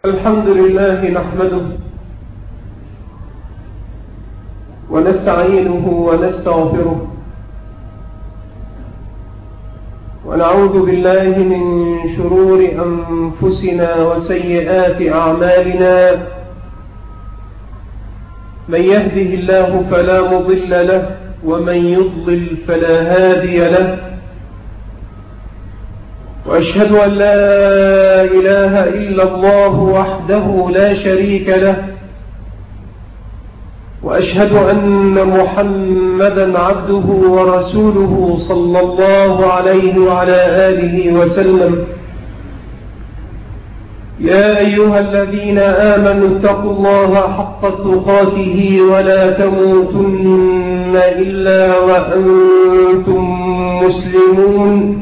الحمد لله نحمده ونستعينه ونستغفره ونعوذ بالله من شرور أنفسنا وسيئات أعمالنا. من يهده الله فلا مضل له ومن يضلل فلا هادي له، وأشهد أن لا إله إلا الله وحده لا شريك له، وأشهد أن محمدا عبده ورسوله صلى الله عليه وعلى آله وسلم. يا أيها الذين آمنوا اتقوا الله حق تقاته ولا تموتن إلا وأنتم مسلمون.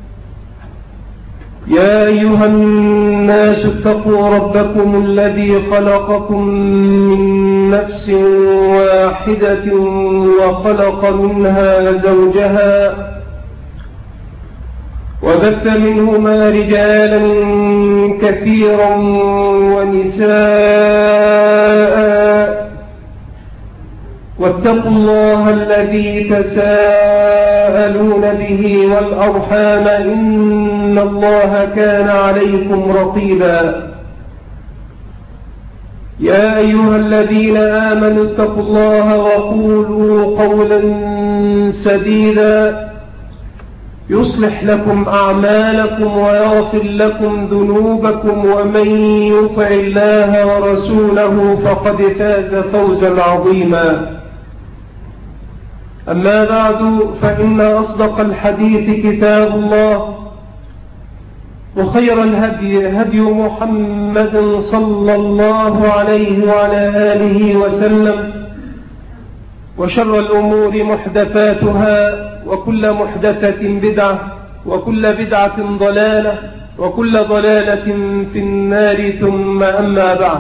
يا أيها الناس اتقوا ربكم الذي خلقكم من نفس واحدة وخلق منها زوجها وبث منهما رجالا كثيرا ونساء، واتقوا الله الذي تساءلون به والأرحام إن الله كان عليكم رقيبا. يا أيها الذين آمنوا اتقوا الله وقولوا قولا سديدا يصلح لكم أعمالكم ويغفر لكم ذنوبكم، ومن يطع الله ورسوله فقد فاز فوزا عظيما. أما بعد، فإن أصدق الحديث كتاب الله، وخير الهدي هدي محمد صلى الله عليه وعلى آله وسلم، وشر الأمور محدثاتها، وكل محدثة بدعة، وكل بدعة ضلالة، وكل ضلالة في النار. ثم أما بعد،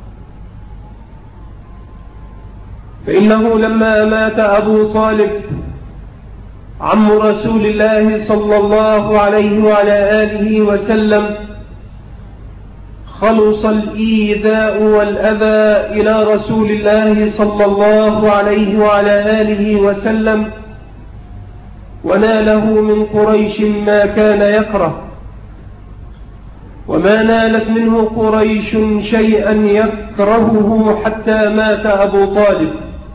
فإنه لما مات أبو طالب عم رسول الله صلى الله عليه وعلى آله وسلم، خلص الإيذاء والأذى إلى رسول الله صلى الله عليه وعلى آله وسلم، وناله من قريش ما كان يكره، وما نالت منه قريش شيئا يكرهه حتى مات أبو طالب.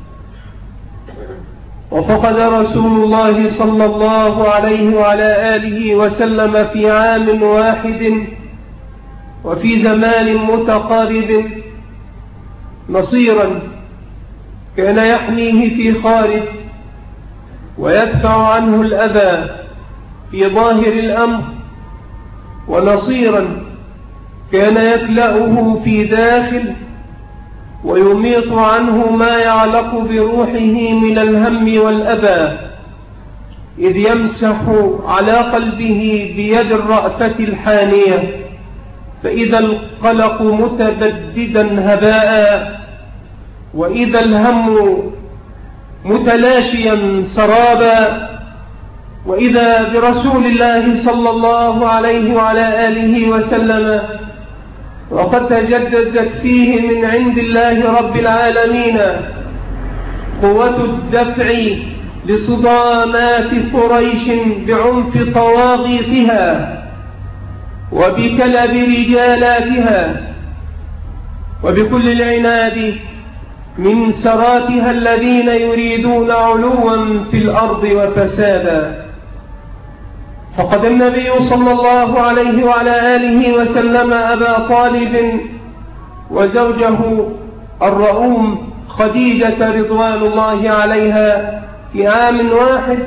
وفقد رسول الله صلى الله عليه وعلى آله وسلم في عام واحد وفي زمان متقارب نصيرا كان يحميه في خارج ويدفع عنه الأذى في ظاهر الأمر، ونصيرا كان يكلأه في داخل ويميط عنه ما يعلق بروحه من الهم والأذى، إذ يمسح على قلبه بيد الرأفة الحانية، فإذا القلق متبددا هباء، وإذا الهم متلاشيا سرابا، وإذا برسول الله صلى الله عليه وعلى آله وسلم وقد تجددت فيه من عند الله رب العالمين قوة الدفع لصدامات قريش بعنف طواغيتها وبكلب رجالاتها وبكل العناد من سراتها الذين يريدون علوا في الأرض وفسادا. فقد النبي صلى الله عليه وعلى آله وسلم أبا طالب وزوجه الرؤوم خديجة رضوان الله عليها في عام واحد،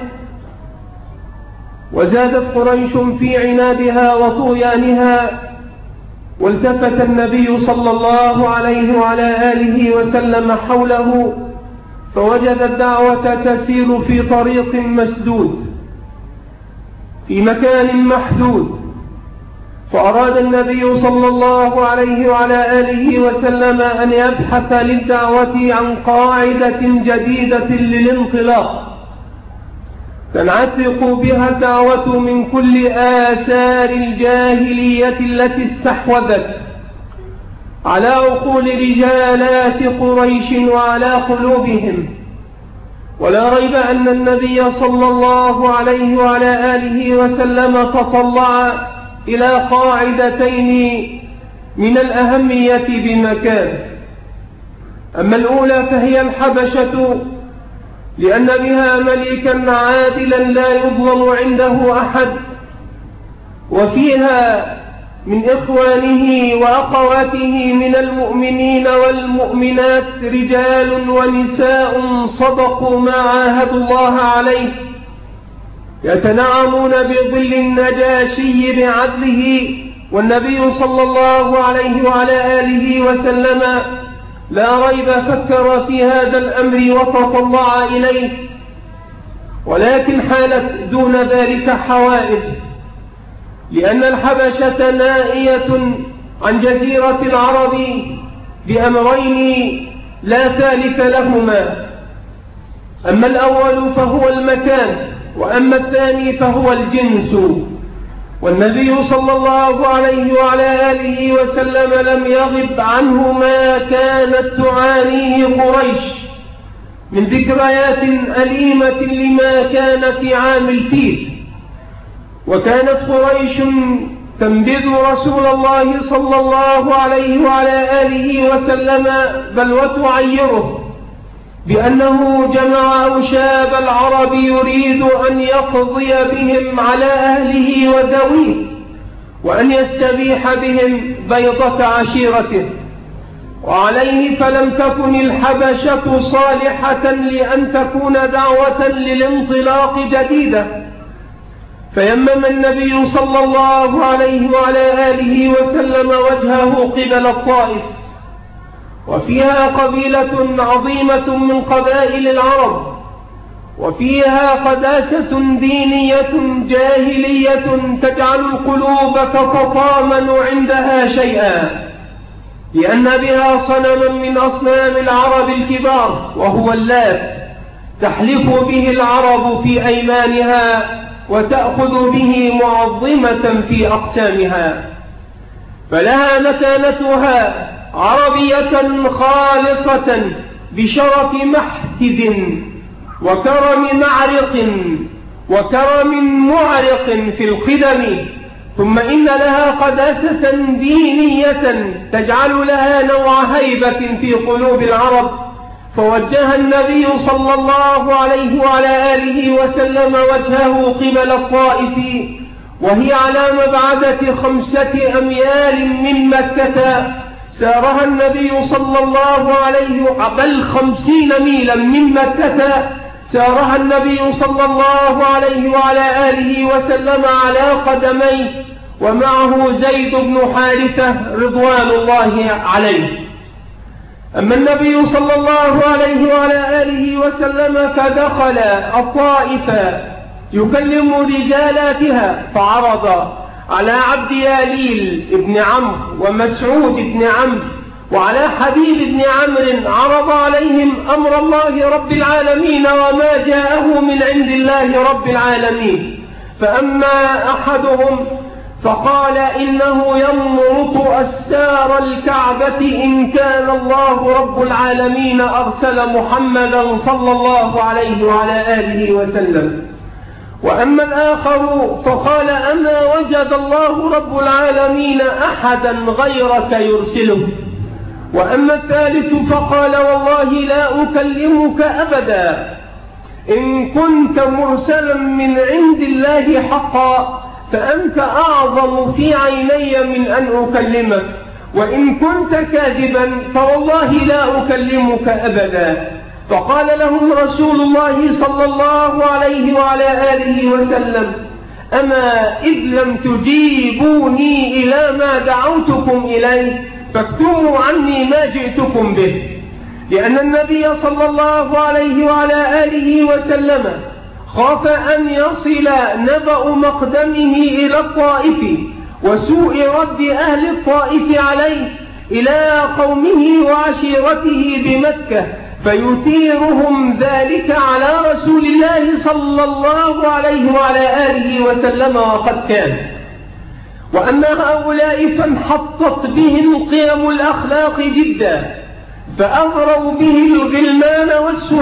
وزادت قريش في عنادها وطغيانها، والتفت النبي صلى الله عليه وعلى آله وسلم حوله فوجد الدعوة تسير في طريق مسدود في مكان محدود، فأراد النبي صلى الله عليه وعلى آله وسلم أن يبحث للدعوة عن قاعدة جديدة للانطلاق تنعتق بها الدعوة من كل آثار الجاهلية التي استحوذت على عقول رجالات قريش وعلى قلوبهم. ولا ريب أن النبي صلى الله عليه وعلى آله وسلم تطلع إلى قاعدتين من الأهمية بمكان. أما الأولى فهي الحبشة، لأن بها ملكا عادلا لا يظلم عنده أحد، وفيها من إخوانه وأخواته من المؤمنين والمؤمنات رجال ونساء صدقوا ما عاهدوا الله عليه، يتنعمون بظل النجاشي بعدله. والنبي صلى الله عليه وعلى آله وسلم لا ريب فكر في هذا الأمر وتطلع إليه، ولكن حالت دون ذلك حوائج، لأن الحبشة نائية عن جزيرة العرب بأمرين لا ثالث لهما. أما الأول فهو المكان، وأما الثاني فهو الجنس. والنبي صلى الله عليه وعلى آله وسلم لم يغب عنه ما كانت تعانيه قريش من ذكريات أليمة لما كان في عام الفيل. وكانت قريش تنبذ رسول الله صلى الله عليه وعلى آله وسلم بل وتعيره بأنه جمع أوشاب العرب يريد أن يقضي بهم على أهله وذويه، وأن يستبيح بهم بيضة عشيرته. وعليه فلم تكن الحبشة صالحة لأن تكون دعوة للانطلاق جديدة، فيمم النبي صلى الله عليه وعلى آله وسلم وجهه قبل الطائف، وفيها قبيلة عظيمة من قبائل العرب، وفيها قداسة دينية جاهلية تجعل القلوب تتطامن عندها شيئا، لأن بها صنما من أصنام العرب الكبار وهو اللات، تحلف به العرب في أيمانها وتأخذ به معظمة في أقسامها، فلها مكانتها عربية خالصة بشرف محتد وكرم معرق في القدم. ثم إن لها قداسة دينية تجعل لها نوع هيبة في قلوب العرب، فوجه النبي صلى الله عليه وعلى آله وسلم وجهه قبل الطائف، وهي على مبعدة 5 أميال من مكة. سارها النبي صلى الله عليه بل 50 ميلا من مكة، سارها النبي صلى الله عليه وعلى آله وسلم على قدميه، ومعه زيد بن حارثة رضوان الله عليه. أما النبي صلى الله عليه وعلى آله وسلم فدخل الطائف يكلم رجالاتها، فعرض على عبد ياليل ابن عمرو ومسعود ابن عمرو وعلى حبيب ابن عمرو، عرض عليهم أمر الله رب العالمين وما جاءه من عند الله رب العالمين. فأما أحدهم فقال إنه يمرط أستار الكعبة إن كان الله رب العالمين أرسل محمدا صلى الله عليه وعلى آله وسلم. وأما الآخر فقال أما وجد الله رب العالمين أحدا غيرك يرسله. وأما الثالث فقال والله لا أكلمك أبدا، إن كنت مرسلا من عند الله حقا فأنت أعظم في عيني من أن أكلمك، وإن كنت كاذبا فوالله لا أكلمك أبدا. فقال لهم رسول الله صلى الله عليه وعلى آله وسلم أما إذ لم تجيبوني إلى ما دعوتكم إليه فاكتموا عني ما جئتكم به، لأن النبي صلى الله عليه وعلى آله وسلم خاف أن يصل نبأ مقدمه إلى الطائف وسوء رد أهل الطائف عليه إلى قومه وعشيرته بمكة، فيثيرهم ذلك على رسول الله صلى الله عليه وعلى آله وسلم، وقد كان. وأن هؤلاء فانحطت بهم قيم الأخلاق جدا، فأغروا به الغلمان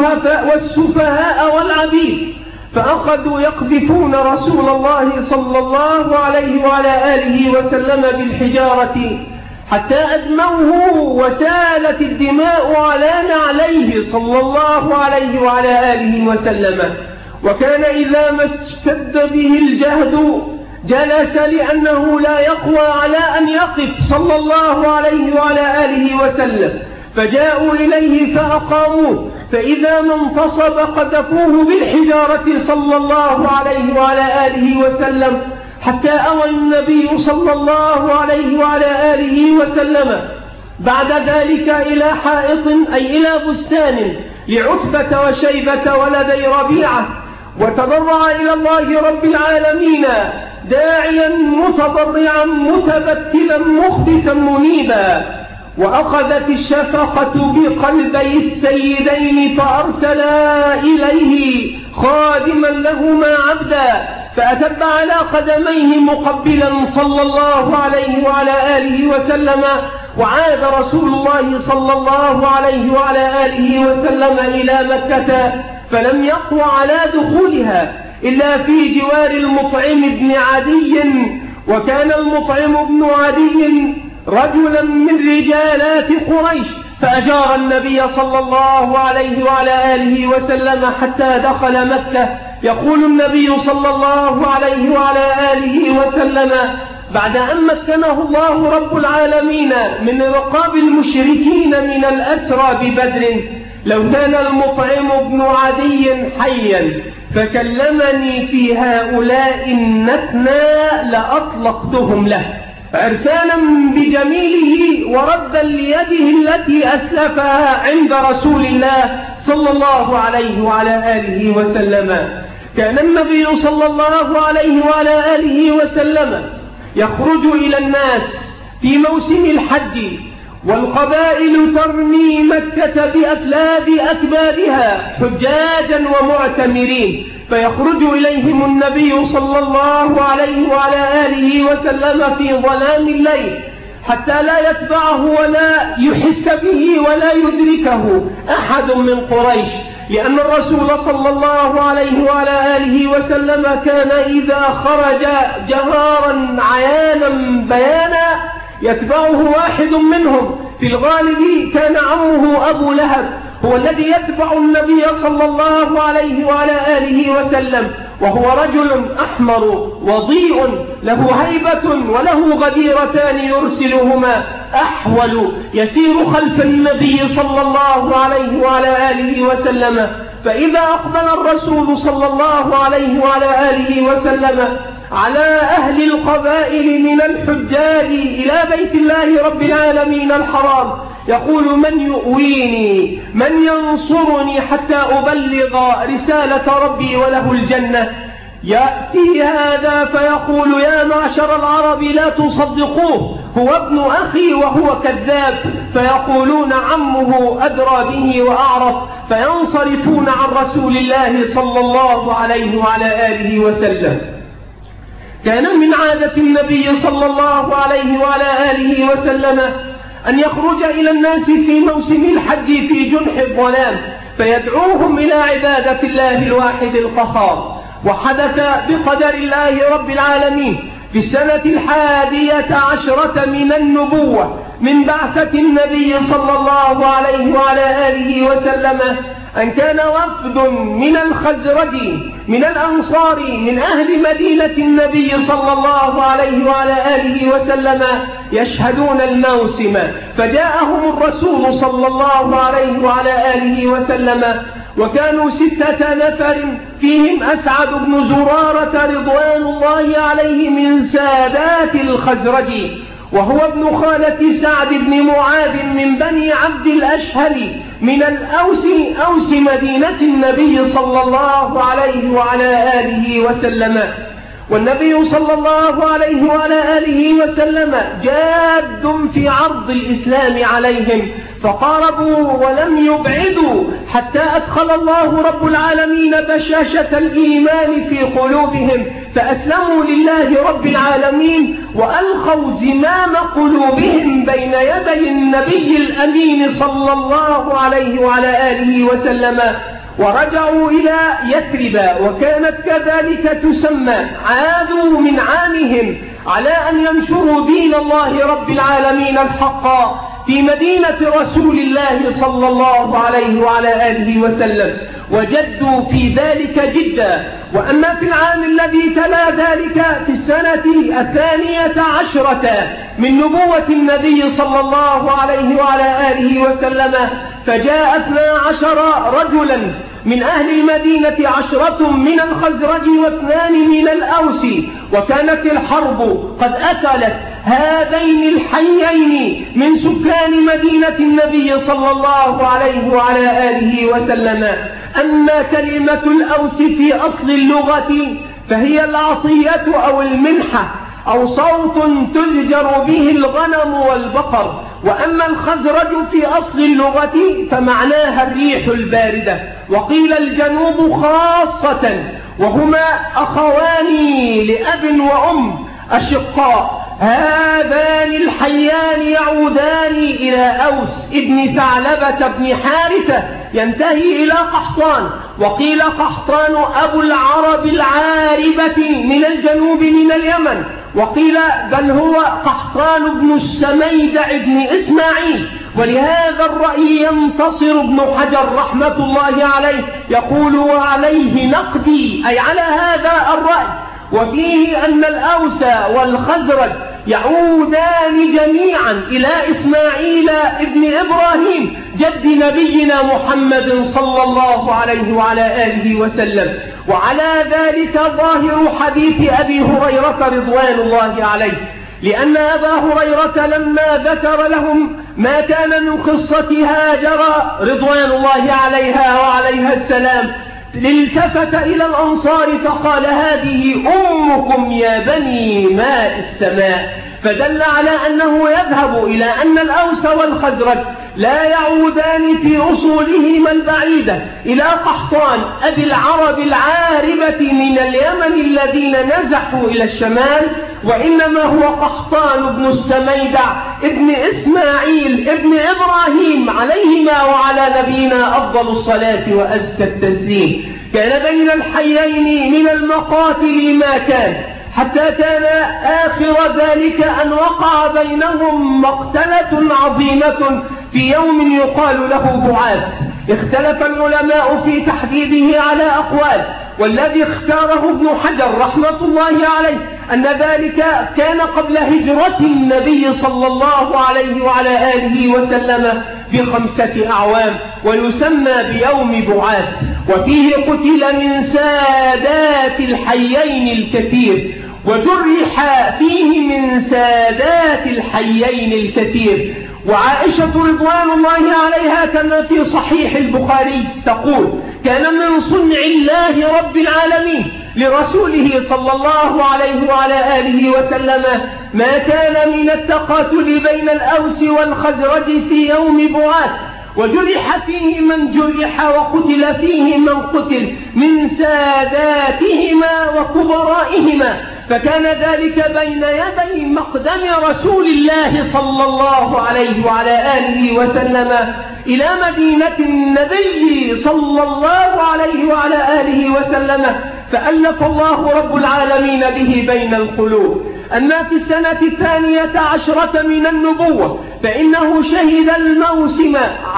والسفهاء والعبيد، فأخذوا يقذفون رسول الله صلى الله عليه وعلى آله وسلم بالحجارة حتى أدموه وسالت الدماء على نعليه صلى الله عليه وعلى آله وسلم. وكان إذا ما اشتد به الجهد جلس لأنه لا يقوى على أن يقف صلى الله عليه وعلى آله وسلم، فجاءوا إليه فأقاموه، فإذا ما انتصب قذفوه بالحجارة صلى الله عليه وعلى آله وسلم، حتى أوى النبي صلى الله عليه وعلى آله وسلم بعد ذلك إلى حائط أي إلى بستان لعتبة وشيبة ولدي ربيعة، وتضرع إلى الله رب العالمين داعيا متضرعا متبتلا مخبتا منيبا. وأخذت الشفقة بقلبي السيدين فأرسلا إليه خادما لهما عبدا، فأتب على قدميه مقبلا صلى الله عليه وعلى آله وسلم. وعاد رسول الله صلى الله عليه وعلى آله وسلم إلى مكة، فلم يقوى على دخولها إلا في جوار المطعم بن عدي، وكان المطعم بن عدي رجلا من رجالات قريش، فأجار النبي صلى الله عليه وعلى آله وسلم حتى دخل مكة. يقول النبي صلى الله عليه وعلى آله وسلم بعد أن مكنه الله رب العالمين من رقاب المشركين من الأسرى ببدر: لو كان المطعم بن عدي حيا فكلمني في هؤلاء النتنى لأطلقتهم له، عرفانا بجميله وردا ليده التي أسلفها عند رسول الله صلى الله عليه وعلى آله وسلم. كان النبي صلى الله عليه وعلى آله وسلم يخرج إلى الناس في موسم الحج، والقبائل ترمي مكة بأفلاد أكبادها حجاجا ومعتمرين، فيخرج إليهم النبي صلى الله عليه وعلى آله وسلم في ظلام الليل حتى لا يتبعه ولا يحس به ولا يدركه أحد من قريش، لأن الرسول صلى الله عليه وعلى آله وسلم كان إذا خرج جهارا عيانا بيانا يتبعه واحد منهم. في الغالب كان عمه أبو لهب هو الذي يتبع النبي صلى الله عليه وعلى آله وسلم، وهو رجل أحمر وضيء له هيبة وله غديرتان يرسلهما أحول، يسير خلف النبي صلى الله عليه وعلى آله وسلم. فإذا أقبل الرسول صلى الله عليه وعلى آله وسلم على أهل القبائل من الحجاج إلى بيت الله رب العالمين الحرام يقول: من يؤويني، من ينصرني حتى أبلغ رسالة ربي وله الجنة؟ يأتي هذا فيقول: يا معشر العرب لا تصدقوه، هو ابن أخي وهو كذاب. فيقولون: عمه أدرى به وأعرف، فينصرفون عن رسول الله صلى الله عليه وعلى آله وسلم. كان من عادة النبي صلى الله عليه وعلى آله وسلم أن يخرج إلى الناس في موسم الحج في جنح الظلام فيدعوهم إلى عبادة الله الواحد القهار. وحدث بقدر الله رب العالمين في السنة 11 من النبوة من بعثة النبي صلى الله عليه وعلى آله وسلم أن كان وفد من الخزرج من الأنصار من أهل مدينة النبي صلى الله عليه وعلى آله وسلم يشهدون الموسم، فجاءهم الرسول صلى الله عليه وعلى آله وسلم، وكانوا 6 نفر فيهم أسعد بن زرارة رضوان الله عليه من سادات الخزرج، وهو ابن خالة سعد بن معاذ من بني عبد الأشهل من أوس مدينة النبي صلى الله عليه وعلى آله وسلم. والنبي صلى الله عليه وعلى آله وسلم جاد في عرض الإسلام عليهم، فقاربوا ولم يبعدوا حتى أدخل الله رب العالمين بشاشة الإيمان في قلوبهم، فأسلموا لله رب العالمين وألقوا زمام قلوبهم بين يدي النبي الأمين صلى الله عليه وعلى آله وسلم، ورجعوا إلى يثرب وكانت كذلك تسمى. عادوا من عامهم على أن ينشروا دين الله رب العالمين الحق في مدينة رسول الله صلى الله عليه وعلى آله وسلم، وجدوا في ذلك جدا. وأما في العام الذي تلا ذلك في السنة 12 من نبوة النبي صلى الله عليه وعلى آله وسلم، فجاء 12 رجلا من أهل المدينة، 10 من الخزرج و2 من الأوس، وكانت الحرب قد أكلت هذين الحيين من سكان مدينة النبي صلى الله عليه وعلى آله وسلم. أما كلمة الأوس في أصل اللغة فهي العطية أو المنحة أو صوت تزجر به الغنم والبقر، وأما الخزرج في أصل اللغة فمعناها الريح الباردة، وقيل الجنوب خاصة، وهما أخوان لأب وأم أشقاء. هذان الحيان يعودان إلى أوس ابن ثعلبة بن حارثة ينتهي إلى قحطان، وقيل قحطان أبو العرب العاربة من الجنوب من اليمن، وقيل بل هو قحطان بن السميدع بن إسماعيل. ولهذا الرأي ينتصر ابن حجر رحمة الله عليه يقول: وعليه نقدي، أي على هذا الرأي، وفيه أن الأوس والخزرج يعودان جميعا إلى إسماعيل ابن إبراهيم جد نبينا محمد صلى الله عليه وعلى آله وسلم. وعلى ذلك ظاهر حديث أبي هريرة رضوان الله عليه، لأن أبا هريرة لما ذكر لهم ما كان من قصة هاجر رضوان الله عليها وعليها السلام التفت إلى الأنصار فقال: هذه أمكم يا بني ماء السماء، فدل على أنه يذهب إلى أن الأوس والخزرج لا يعودان في أصولهما البعيدة إلى قحطان أبي العرب العاربة من اليمن الذين نزحوا إلى الشمال، وإنما هو قحطان بن السميدع ابن إسماعيل ابن إبراهيم عليهما وعلى نبينا أفضل الصلاة وأزكى التسليم. كان بين الحيين من المقاتل ما كان، حتى كان آخر ذلك أن وقع بينهم مقتلة عظيمة في يوم يقال له بعاث. اختلف العلماء في تحديده على أقوال، والذي اختاره ابن حجر رحمة الله عليه أن ذلك كان قبل هجرة النبي صلى الله عليه وعلى آله وسلم ب5 أعوام، ويسمى بيوم بعاث. وفيه قتل من سادات الحيين الكثير، وجرح فيه من سادات الحيين الكثير. وعائشة رضوان الله عليها كما في صحيح البخاري تقول: كان من صنع الله رب العالمين لرسوله صلى الله عليه وعلى آله وسلم ما كان من التقاتل بين الأوس والخزرج في يوم بعاث، وجرح فيه من جرح وقتل فيه من قتل من ساداتهما وكبرائهما، فكان ذلك بين يدي مقدم رسول الله صلى الله عليه وعلى آله وسلم إلى مدينة النبي صلى الله عليه وعلى آله وسلم، فألف الله رب العالمين به بين القلوب. أما في السنة 12 من النبوة فإنه شهد الموسم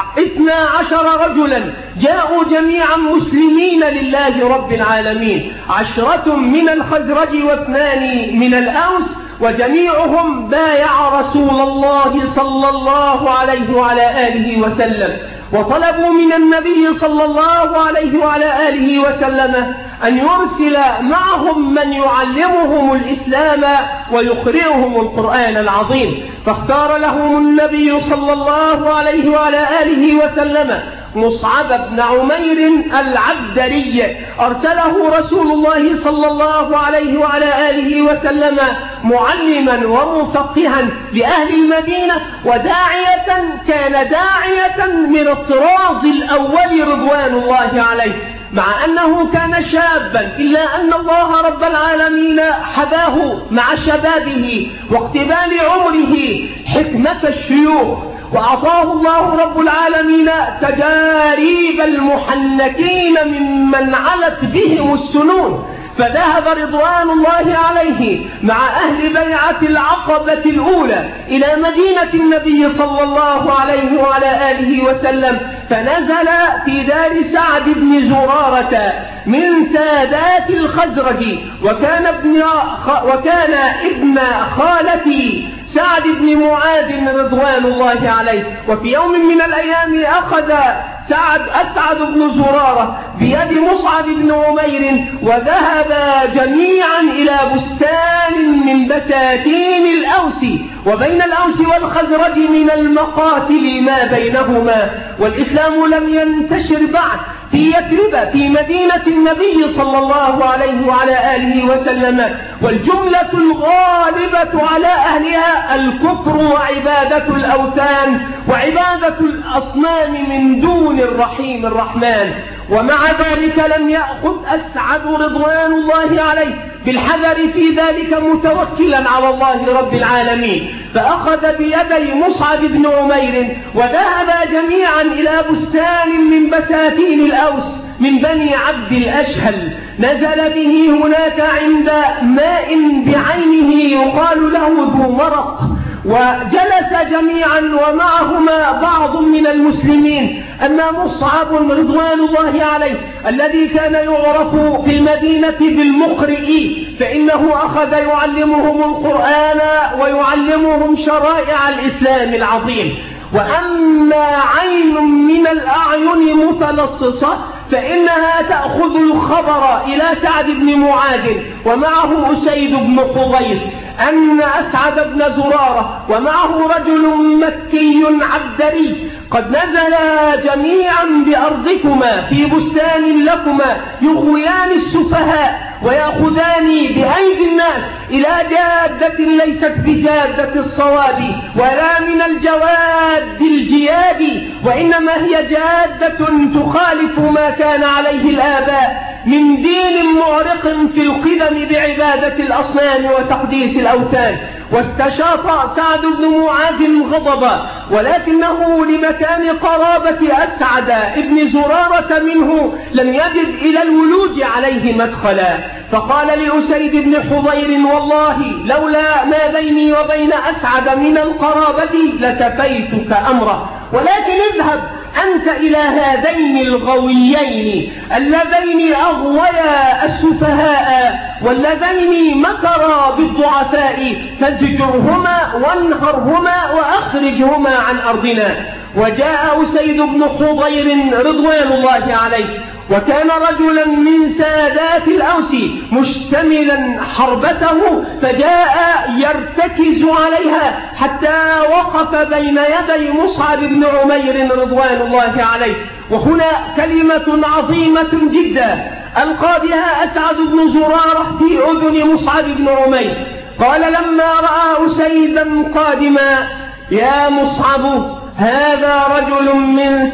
12 رجلا جاءوا جميعا مسلمين لله رب العالمين، 10 من الخزرج و2 من الأوس، وجميعهم بايع رسول الله صلى الله عليه وعلى آله وسلم، وطلبوا من النبي صلى الله عليه وعلى آله وسلم أن يرسل معهم من يعلمهم الإسلام ويقرئهم القرآن العظيم. فاختار لهم النبي صلى الله عليه وعلى آله وسلم مصعب بن عمير العبدري، أرسله رسول الله صلى الله عليه وعلى آله وسلم معلما ومفقها لأهل المدينة وداعية كان كان داعية من الطراز الأول رضوان الله عليه، مع أنه كان شابا إلا أن الله رب العالمين حباه مع شبابه واقتبال عمره حكمة الشيوخ، وأعطاه الله رب العالمين تجاريب المحنكين ممن علت بهم السنون، فذهب رضوان الله عليه مع أهل بيعة العقبة الأولى إلى مدينة النبي صلى الله عليه وعلى آله وسلم، فنزل في دار سعد بن زرارة من سادات الخزرج، وكان ابن خالة سعد بن معاذ رضوان الله عليه. وفي يوم من الأيام أخذ أسعد بن زرارة بيد مصعب بن عمير وذهبا جميعا إلى بستان من بساتين الأوس، وبين الأوس والخزرج من المقاتل ما بينهما، والإسلام لم ينتشر بعد في يثرب في مدينة النبي صلى الله عليه وعلى آله وسلم، والجملة الغالبة على أهلها الكفر وعبادة الأوثان وعبادة الأصنام من دون الرحيم الرحمن. ومع ذلك لم يأخذ أسعد رضوان الله عليه بالحذر في ذلك متوكلا على الله رب العالمين، فأخذ بيدي مصعب بن عمير وذهبا جميعا إلى بستان من بساتين الأوس من بني عبد الأشهل، نزل به هناك عند ماء بعينه يقال له ذو مرق، وجلس جميعا ومعهما بعض من المسلمين. أما مصعب رضوان الله عليه الذي كان يعرف في المدينة بالمقرئ، فإنه أخذ يعلمهم القرآن ويعلمهم شرائع الإسلام العظيم. وأما عين من الأعين متلصصة فإنها تأخذ الخبر إلى سعد بن معاذ ومعه أسيد بن حضير أن أسعد بن زرارة ومعه رجل مكي عبدري قد نزلا جميعا بأرضكما في بستان لكما يغويان السفهاء ويأخذان بأيدي الناس إلى جادة ليست بجادة الصواب ولا من الجواد الجياد، وإنما هي جادة تخالف ما كان عليه الآباء من دين معرق في القدم بعبادة الأصنام وتقديس الأوثان. واستشاط سعد بن معاذ غضبا، ولكنه لمكان قرابة أسعد بن زرارة منه لم يجد إلى الولوج عليه مدخلا، فقال لأسيد بن حضير: والله لولا ما بيني وبين أسعد من القرابة لكفيتك أمره، ولكن اذهب أنت إلى هذين الغويين اللذين أغويا السفهاء واللذين مكرا بالضعفاء، فازجرهما وانهرهما وأخرجهما عن أرضنا. وجاء أسيد بن حضير رضوان الله عليه وكان رجلا من سادات الأوس مشتملا حربته، فجاء يرتكز عليها حتى وقف بين يدي مصعب بن عمير رضوان الله عليه. وهنا كلمة عظيمة جدا ألقى بها أسعد بن زرارة في أذن مصعب بن عمير، قال لما رأى أسيدا قادما: يا مصعب، هذا رجل من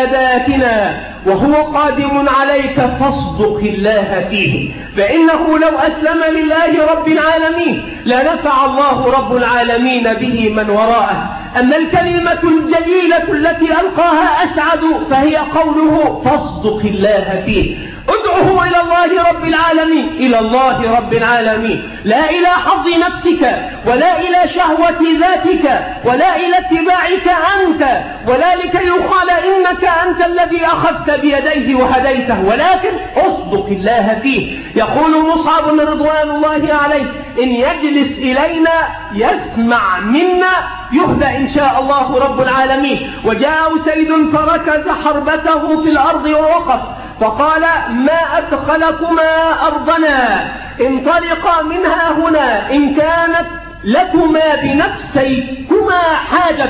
ساداتنا وهو قادم عليك فاصدق الله فيه، فإنه لو أسلم لله رب العالمين لنفع الله رب العالمين به من وراءه. أما الكلمة الجليلة التي ألقاها أسعد فهي قوله فاصدق الله فيه، ادعه إلى الله رب العالمين، إلى الله رب العالمين، لا إلى حظ نفسك ولا إلى شهوة ذاتك ولا إلى اتباعك أنت، ولا لكي يقال إنك أنت الذي أخذت بيديه وهديته، ولكن اصدق الله فيه. يقول مصعب رضوان الله عليه: إن يجلس إلينا يسمع منا يهدى إن شاء الله رب العالمين. وجاء أسيد فركز حربته في الأرض ووقف فقال: ما أدخلكما أرضنا، انطلقا منها هنا إن كانت لكما بنفسيكما حاجة.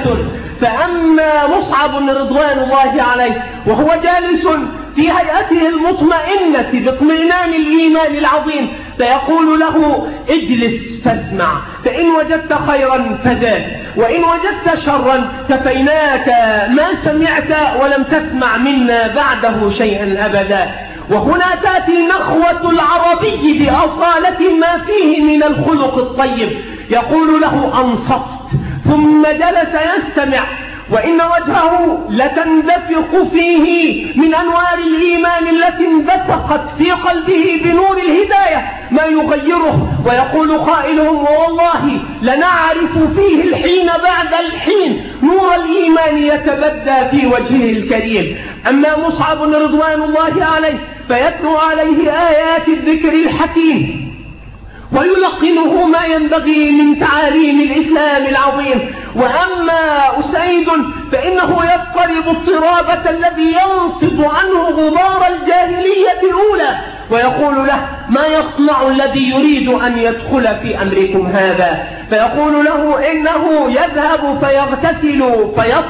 فأما مصعب رضوان الله عليه وهو جالس في هيئته المطمئنة باطمئنان الإيمان العظيم فيقول له اجلس فاسمع، فإن وجدت خيرا فذاك، وإن وجدت شرا كفيناك ما سمعت ولم تسمع منا بعده شيئا أبدا. وهنا تأتي نخوة العربي بأصالة ما فيه من الخلق الطيب، يقول له أنصفت، ثم جلس يستمع، وإن وجهه لتندفق فيه من أنوار الإيمان التي اندفقت في قلبه بنور الهداية ما يغيره، ويقول قائلهم والله لنعرف فيه الحين بعد الحين نور الإيمان يتبدى في وجهه الكريم. أما مصعب رضوان الله عليه فيتلو عليه آيات الذكر الحكيم ويلقنه ما ينبغي من تعاليم الإسلام العظيم. وأما أسيد فإنه يضطرب اضطرابة الذي ينفض عنه غبار الجاهلية الأولى، ويقول له ما يصنع الذي يريد أن يدخل في أمركم هذا؟ فيقول له إنه يذهب فيغتسل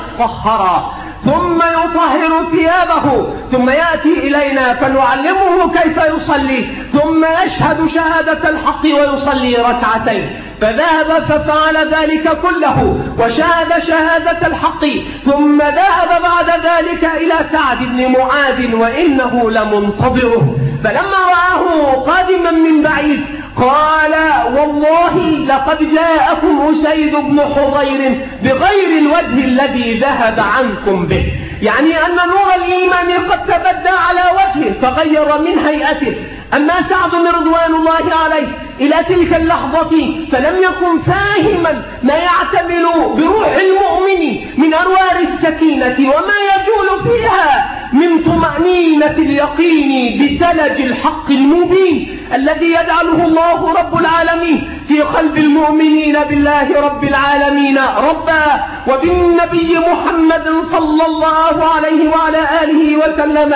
فيطهر ثم يطهر ثيابه ثم يأتي إلينا فنعلمه كيف يصلي، ثم يشهد شهادة الحق ويصلي ركعتين. فذهب ففعل ذلك كله وشهد شهادة الحق، ثم ذهب بعد ذلك إلى سعد بن معاذ وإنه لمنتظره، فلما رآه قادما من بعيد قال والله لقد جاءكم أسيد بن حضير بغير الوجه الذي ذهب عنكم به، يعني أن نور الإيمان قد تبدى على وجهه فغير من هيئته. أما سعد رضوان الله عليه إلى تلك اللحظة فلم يكن فاهما ما يعتمل بروح المؤمن من أنوار السكينة وما يجول فيها من طمأنينة اليقين بثلج الحق المبين الذي يجعله الله رب العالمين في قلب المؤمنين بالله رب العالمين ربا، وبالنبي محمد صلى الله عليه وعلى آله وسلم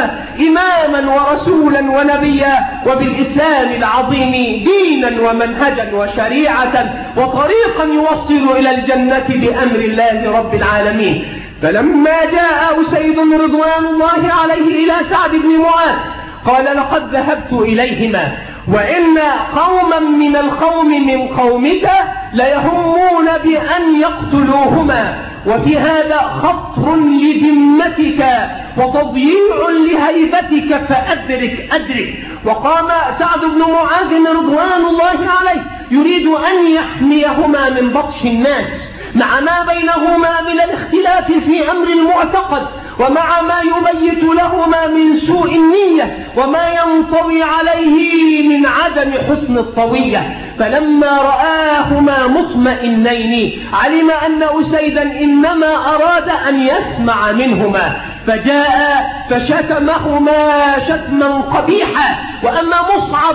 إماما ورسولا ونبيا، وبالإسلام العظيم دينا ومنهجا وشريعة وطريقا يوصل إلى الجنة بأمر الله رب العالمين. فلما جاء أسيد رضوان الله عليه إلى سعد بن معاذ قال لقد ذهبت إليهما وإن قوما من القوم من قومك ليهمون بأن يقتلوهما، وفي هذا خطر لذمتك وتضييع لهيبتك فأدرك. وقام سعد بن معاذ رضوان الله عليه يريد أن يحميهما من بطش الناس مع ما بينهما من الاختلاف في أمر المعتقد، ومع ما يبيت لهما من سوء النية وما ينطوي عليه من عدم حسن الطوية. فلما رآهما مطمئنين علم أن أسيدا إنما أراد أن يسمع منهما، فجاء فشتمهما شتما قبيحا. وأما مصعب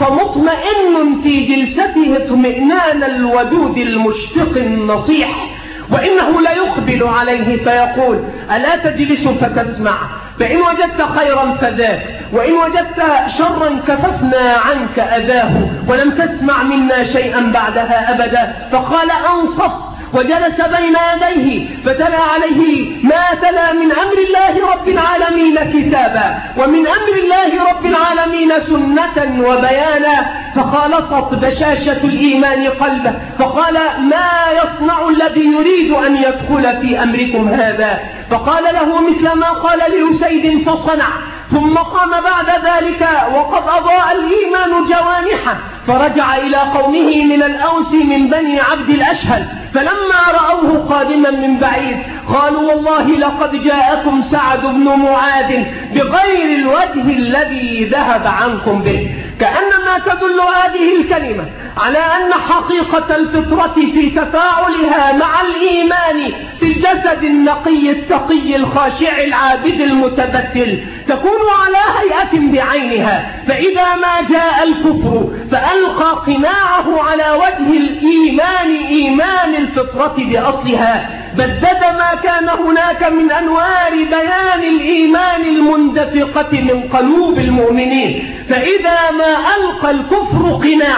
فمطمئن في جلسته اطمئنان الودود المشفق النصيح، وإنه لا يقبل عليه فيقول ألا تجلس فتسمع؟ فإن وجدت خيرا فذاك، وإن وجدت شرا كففنا عنك أذاه ولم تسمع منا شيئا بعدها أبدا. فقال أنصف وجلس بين يديه فتلا عليه ما تلا من أمر الله رب العالمين كتابا ومن أمر الله رب العالمين سنة وبيانا، فخالطت بشاشة الإيمان قلبه فقال ما يصنع الذي يريد أن يدخل في أمركم هذا؟ فقال له مثل ما قال لأسيد فصنع، ثم قام بعد ذلك وقد أضاء الإيمان جوانحه فرجع إلى قومه من الأوس من بني عبد الأشهل، فلما رأوه قادما من بعيد قالوا والله لقد جاءكم سعد بن معاذ بغير الوجه الذي ذهب عنكم به. كأنما تدل هذه الكلمة على أن حقيقة الفطرة في تفاعلها مع الإيمان في الجسد النقي التقي الخاشع العابد المتبتل تكون على هيئة بعينها، فإذا ما جاء الكفر فألقى قناعه على وجه الإيمان إيمان الفطرة بأصلها، بدد ما كان هناك من أنوار بيان الإيمان المندفقة من قلوب المؤمنين. فإذا ما ألقى الكفر قناعه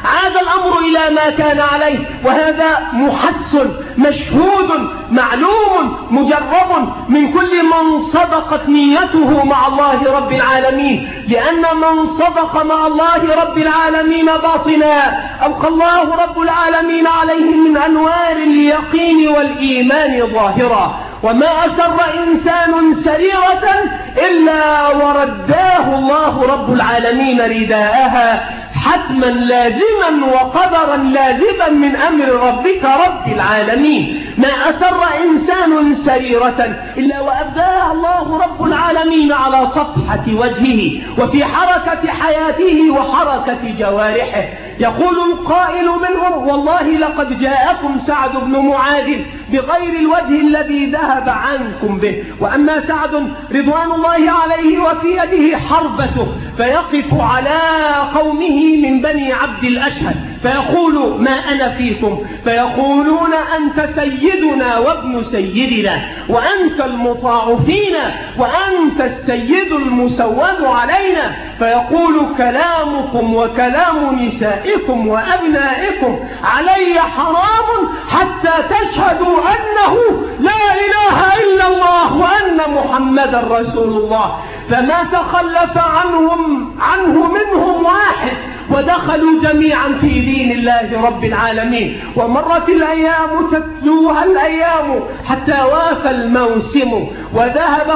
عاد الأمر إلى ما كان عليه، وهذا محسن مشهود معلوم مجرب من كل من صدقت نيته مع الله رب العالمين، لأن من صدق مع الله رب العالمين باطنا أبقى الله رب العالمين عليه من أنوار اليقين والإيمان ظاهرا. وما أسر إنسان سريرة إلا ورداه الله رب العالمين رداءها حتما لازما وقدرا لازما من أمر ربك رب العالمين. ما أسر إنسان سريرة إلا وأبداها الله رب العالمين على صفحة وجهه وفي حركة حياته وحركة جوارحه. يقول القائل منهم: والله لقد جاءكم سعد بن معاذ بغير الوجه الذي ذهب عنكم به. وأما سعد رضوان الله عليه وفي يده حربته فيقف على قومه من بني عبد الأشهد فيقول: ما أنا فيكم؟ فيقولون: أنت سيدنا وابن سيدنا وأنت المطاع فينا وأنت السيد المسود علينا. فيقول: كلامكم وكلام نسائكم وأبنائكم علي حرام حتى تشهدوا أنه لا إله إلا الله وأن محمدا رسول الله. فما تخلف عنه منهم واحد، ودخلوا جميعا في دين الله رب العالمين. ومرت الأيام تتلوها الأيام حتى وافى الموسم، وذهب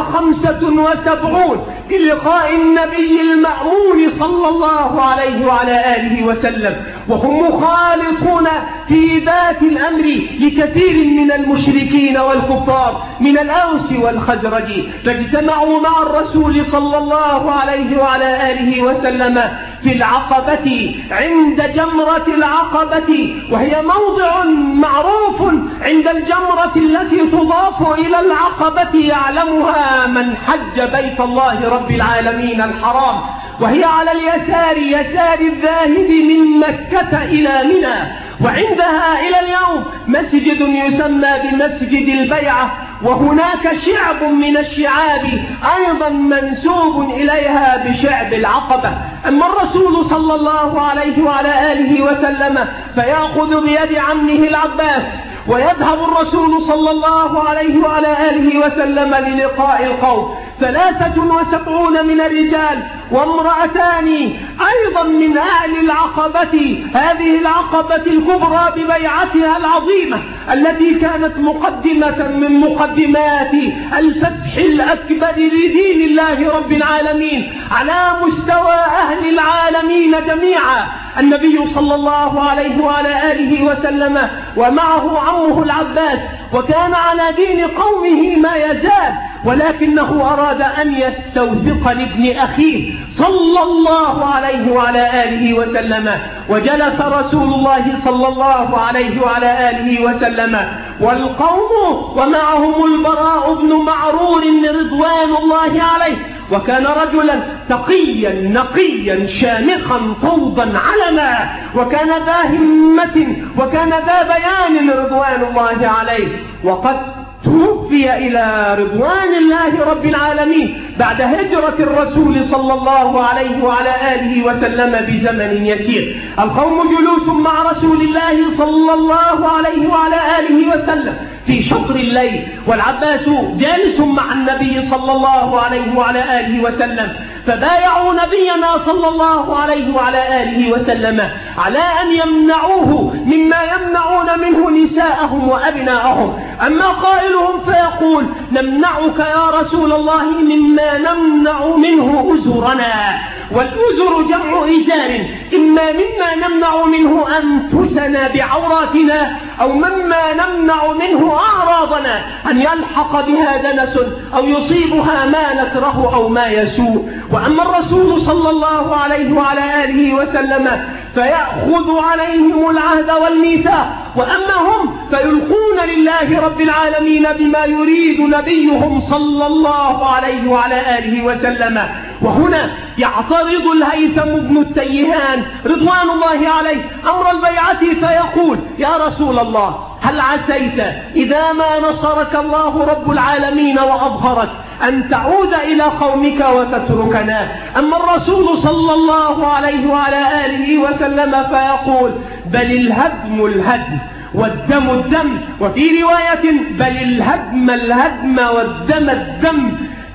75 للقاء النبي المأمون صلى الله عليه وعلى آله وسلم، وهم مخالفون في ذات الأمر لكثير من المشركين والكفار من الأوس والخزرج. فاجتمعوا مع الرسول صلى الله عليه وعلى آله وسلم في العقبة عند جمرة العقبة، وهي موضع معروف عند الجمرة التي تضاف إلى العقبة يعلمها من حج بيت الله رب العالمين الحرام، وهي على اليسار يسار الذاهب من مكة إلى منى. وعندها إلى اليوم مسجد يسمى بمسجد البيعة، وهناك شعب من الشعاب أيضا منسوب إليها بشعب العقبة. أما الرسول صلى الله عليه وعلى آله وسلم فيأخذ بيد عمه العباس، ويذهب الرسول صلى الله عليه وعلى آله وسلم للقاء القوم 73 من الرجال وامرأتان أيضا من أهل العقبة، هذه العقبة الكبرى ببيعتها العظيمة التي كانت مقدمة من مقدمات الفتح الأكبر لدين الله رب العالمين على مستوى أهل العالمين جميعا. النبي صلى الله عليه وعلى آله وسلم ومعه عمه العباس، وكان على دين قومه ما يزال، ولكنه أراد أن يستوثق لابن أخيه صلى الله عليه وعلى آله وسلم. وجلس رسول الله صلى الله عليه وعلى آله وسلم والقوم ومعهم البراء بن معرور رضوان الله عليه، وكان رجلا تقيا نقيا شامخا طوبا علما، وكان ذا همة وكان ذا بيان رضوان الله عليه. وقد توفي إلى رضوان الله رب العالمين بعد هجرة الرسول صلى الله عليه وعلى آله وسلم بزمن يسير. القوم جلوس مع رسول الله صلى الله عليه وعلى آله وسلم في شطر الليل، والعباس جالس مع النبي صلى الله عليه وعلى آله وسلم، فبايعوا نبينا صلى الله عليه وعلى آله وسلم على أن يمنعوه مما يمنعون منه نساءهم وأبناءهم. أما قائلهم فيقول: نمنعك يا رسول الله مما نمنع منه أزرنا، والأزر جمع إزار، إما مما نمنع منه أنفسنا بعوراتنا أو مما نمنع منه أعراضنا أن يلحق بها دنس أو يصيبها ما نكره أو ما يسوء. وأما الرسول صلى الله عليه وعلى آله وسلم فيأخذ عليهم العهد والميثاق، وأما هم فيلقون لله رب العالمين بما يريد نبيهم صلى الله عليه وعلى آله وسلم. وهنا يعترض الهيثم بن التيهان رضوان الله عليه أمر البيعة فيقول: يا رسول الله، هل عسيت إذا ما نصرك الله رب العالمين وأظهرك أن تعود إلى قومك وتتركنا؟ أما الرسول صلى الله عليه وعلى آله وسلم فيقول: بل الهدم الهدم والدم الدم، وفي رواية: بل الهدم الهدم والدم الدم،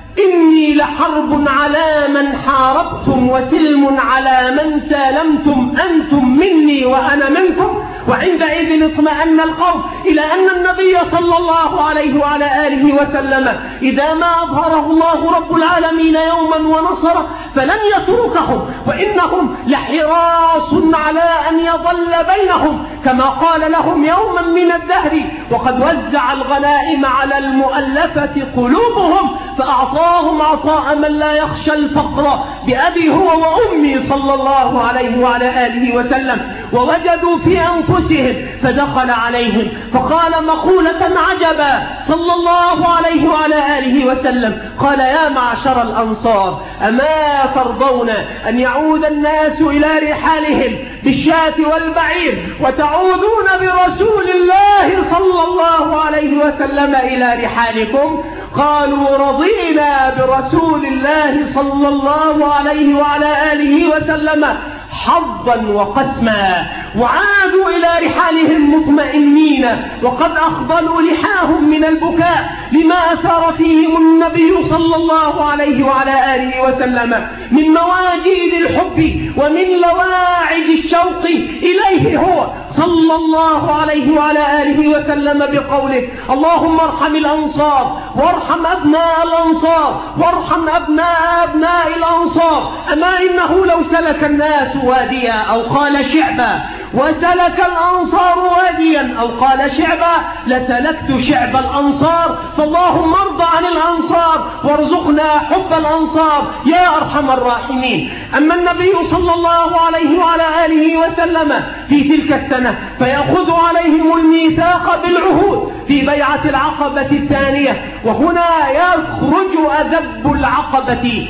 إني لحرب على من حاربتم وسلم على من سالمتم، أنتم مني وأنا منكم. وعندئذ اطمأن القوم إلى أن النبي صلى الله عليه وعلى آله وسلم إذا ما أظهره الله رب العالمين يوما ونصره فلن يتركهم، وإنهم لحراص على أن يظل بينهم، كما قال لهم يوما من الدهر: وقد وزع الغنائم على المؤلفة قلوبهم فأعطاهم عطاء من لا يخشى الفقر بأبي هو وأمي صلى الله عليه وعلى آله وسلم. ووجدوا في أنفسهم فدخل عليهم فقال مقولة عجبا صلى الله عليه وعلى آله وسلم، قال: يا معشر الأنصار، أما ترضون أن يعود الناس إلى رحالهم بالشاة والبعير وتعودون برسول الله صلى الله عليه وسلم إلى رحالكم؟ قالوا: رضينا برسول الله صلى الله عليه وعلى آله وسلم حظا وقسما. وعادوا إلى رحالهم مطمئنين وقد أخضلوا لحاهم من البكاء لما أثار فيهم النبي صلى الله عليه وعلى آله وسلم من مواجيد الحب ومن لواعج الشوق إليه هو صلى الله عليه وعلى آله وسلم بقوله: اللهم ارحم الأنصار وارحم أبناء الأنصار وارحم أبناء الأنصار. أما إنه لو سلك الناس واديا أو قال شعبا وسلك الأنصار واديا أو قال شعبا لسلكت شعب الأنصار، فاللهم ارض عن الأنصار وارزقنا حب الأنصار يا أرحم الراحمين. أما النبي صلى الله عليه وعلى آله وسلم في تلك السنة فيأخذ عليهم الميثاق بالعهود في بيعة العقبة الثانية، وهنا يخرج أذب العقبة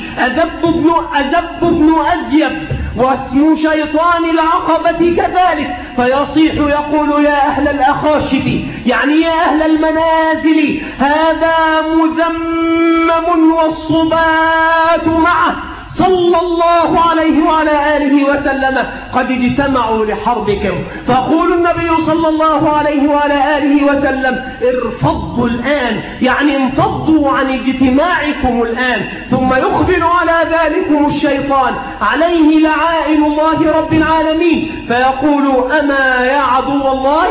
أذب بن أزيب واسم شيطان العقبة كذلك، فيصيح يقول: يا أهل الأخاشب، يعني يا أهل المنازل، هذا مذمم والصبات معه صلى الله عليه وعلى آله وسلم قد اجتمعوا لحربكم. فأقول النبي صلى الله عليه وعلى آله وسلم: ارفضوا الآن، يعني انفضوا عن اجتماعكم الآن. ثم يخبر على ذلكم الشيطان عليه لعائن الله رب العالمين فيقول: أما يا عدو الله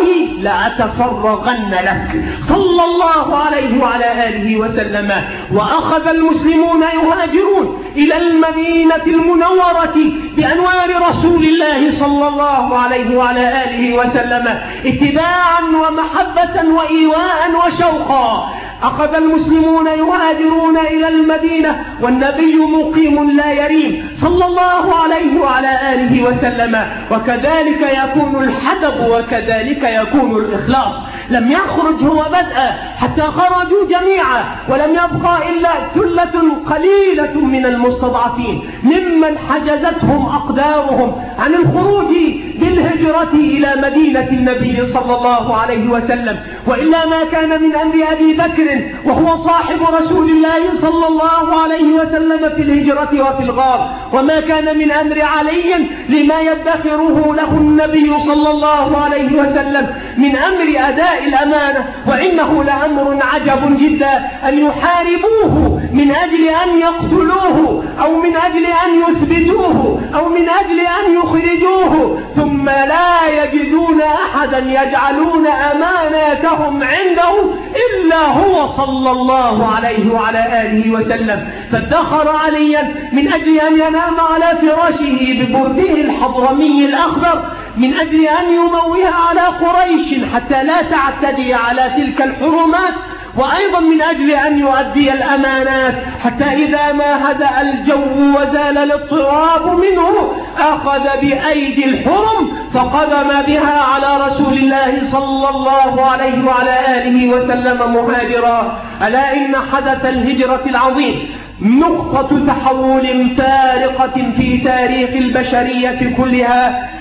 لأتفرغن لك صلى الله عليه وعلى آله وسلم. وأخذ المسلمون يهاجرون إلى المدينة المنورة بأنوار رسول الله صلى الله عليه وعلى آله وسلم اتباعا ومحبة وإيواء وشوقا. أخذ المسلمون يهاجرون إلى المدينة والنبي مقيم لا يريم صلى الله عليه وعلى آله وسلم. وكذلك يكون الحدب وكذلك يكون الإخلاص. لم يخرج هو بدءا حتى خرجوا جميعا، ولم يبقى إلا ثلة قليلة من المستضعفين ممن حجزتهم أقدارهم عن الخروج بالهجرة إلى مدينة النبي صلى الله عليه وسلم. وإلا ما كان من أمر أبي بكر وهو صاحب رسول الله صلى الله عليه وسلم في الهجرة وفي الغار، وما كان من أمر علي لما يدخره له النبي صلى الله عليه وسلم من أمر أداء الأمانة. وإنه لأمر عجب جدا أن يحاربوه من أجل أن يقتلوه أو من أجل أن يثبتوه أو من أجل أن يخرجوه، ثم لا يجدون أحدا يجعلون أماناتهم عنده إلا هو صلى الله عليه وعلى آله وسلم. فادخر عليا من أجل أن ينام على فراشه ببرده الحضرمي الأخضر من أجل أن يموه على قريش حتى لا تعتدي على تلك الحرمات، وأيضا من أجل أن يؤدي الأمانات حتى إذا ما هدأ الجو وزال الاضطراب منه أخذ بأيدي الحرم فقدم بها على رسول الله صلى الله عليه وعلى آله وسلم مهاجرا. ألا إن حدث الهجرة العظيم نقطة تحول فارقة في تاريخ البشرية كلها،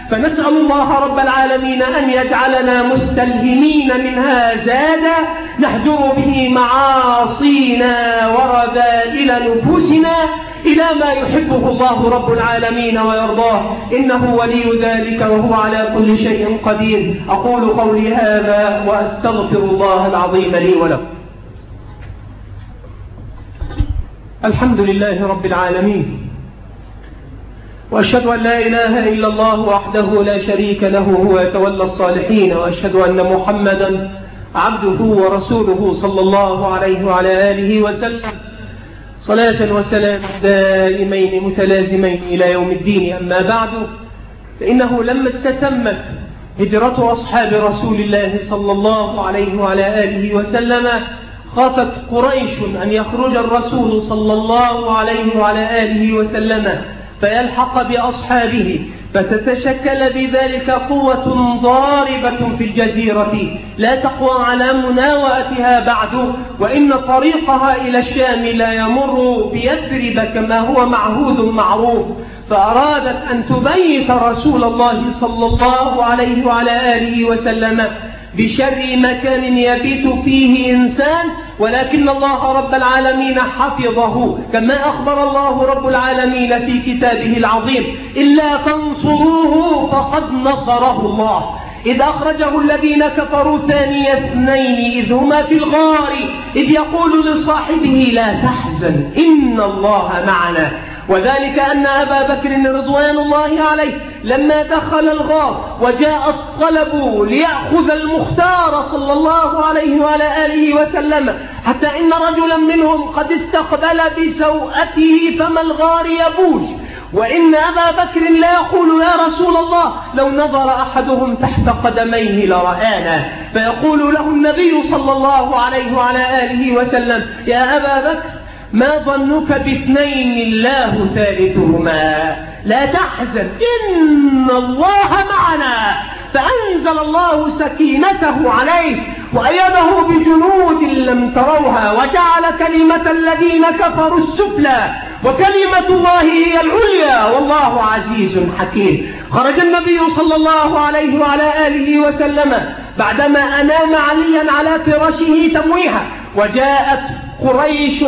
فنسأل الله رب العالمين أن يجعلنا مستلهمين منها زادا نهجر به معاصينا ورذائل نفوسنا إلى ما يحبه الله رب العالمين ويرضاه، إنه ولي ذلك وهو على كل شيء قدير. أقول قولي هذا وأستغفر الله العظيم لي ولكم. الحمد لله رب العالمين، وأشهد أن لا إله إلا الله وحده لا شريك له هو يتولى الصالحين، وأشهد أن محمدا عبده ورسوله صلى الله عليه وعلى آله وسلم صلاة وسلام دائمين متلازمين إلى يوم الدين. أما بعد، فإنه لما استتمت هجرة أصحاب رسول الله صلى الله عليه وعلى آله وسلم خافت قريش أن يخرج الرسول صلى الله عليه وعلى آله وسلم فيلحق بأصحابه، فتتشكل بذلك قوة ضاربة في الجزيرة لا تقوى على مناوئتها بعد، وإن طريقها إلى الشام لا يمر بيثرب كما هو معهود معروف، فأرادت أن تبيت رسول الله صلى الله عليه وعلى آله وسلم بشر مكان يبيت فيه إنسان، ولكن الله رب العالمين حفظه كما أخبر الله رب العالمين في كتابه العظيم: إلا تنصروه فقد نصره الله إذ أخرجه الذين كفروا ثاني اثنين إذ هما في الغار إذ يقول لصاحبه لا تحزن إن الله معنا. وذلك أن أبا بكر رضوان الله عليه لما دخل الغار وجاء الطلب ليأخذ المختار صلى الله عليه وعلى آله وسلم، حتى إن رجلا منهم قد استقبل بسوءته فما الغار يبوج، وإن أبا بكر لا يقول يا رسول الله لو نظر أحدهم تحت قدميه لرآنا، فيقول له النبي صلى الله عليه وعلى آله وسلم: يا أبا بكر ما ظنك باثنين الله ثالثهما، لا تحزن إن الله معنا. فأنزل الله سكينته عليه وأيده بجنود لم تروها وجعل كلمة الذين كفروا السفلى وكلمة الله هي العليا والله عزيز حكيم. خرج النبي صلى الله عليه وعلى آله وسلم بعدما أنام عليا على فراشه تمويها، وجاءت قريش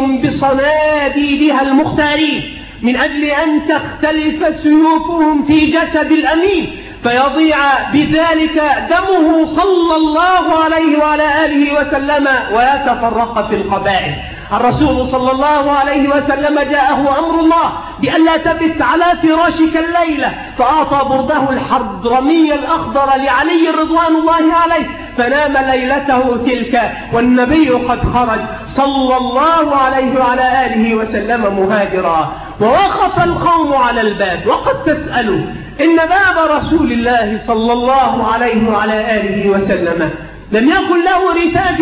بصناديدها المختارين من أجل أن تختلف سيوفهم في جسد الأمين فيضيع بذلك دمه صلى الله عليه وعلى آله وسلم ويتفرق في القبائل. الرسول صلى الله عليه وسلم جاءه أمر الله بألا تبت على فراشك الليلة، فأعطى برده الحضرمي الأخضر لعلي رضوان الله عليه فنام ليلته تلك والنبي قد خرج صلى الله عليه وعلى آله وسلم مهاجرا. ووقف القوم على الباب وقد تسألوا إن باب رسول الله صلى الله عليه وعلى آله وسلم لم يكن له رتاج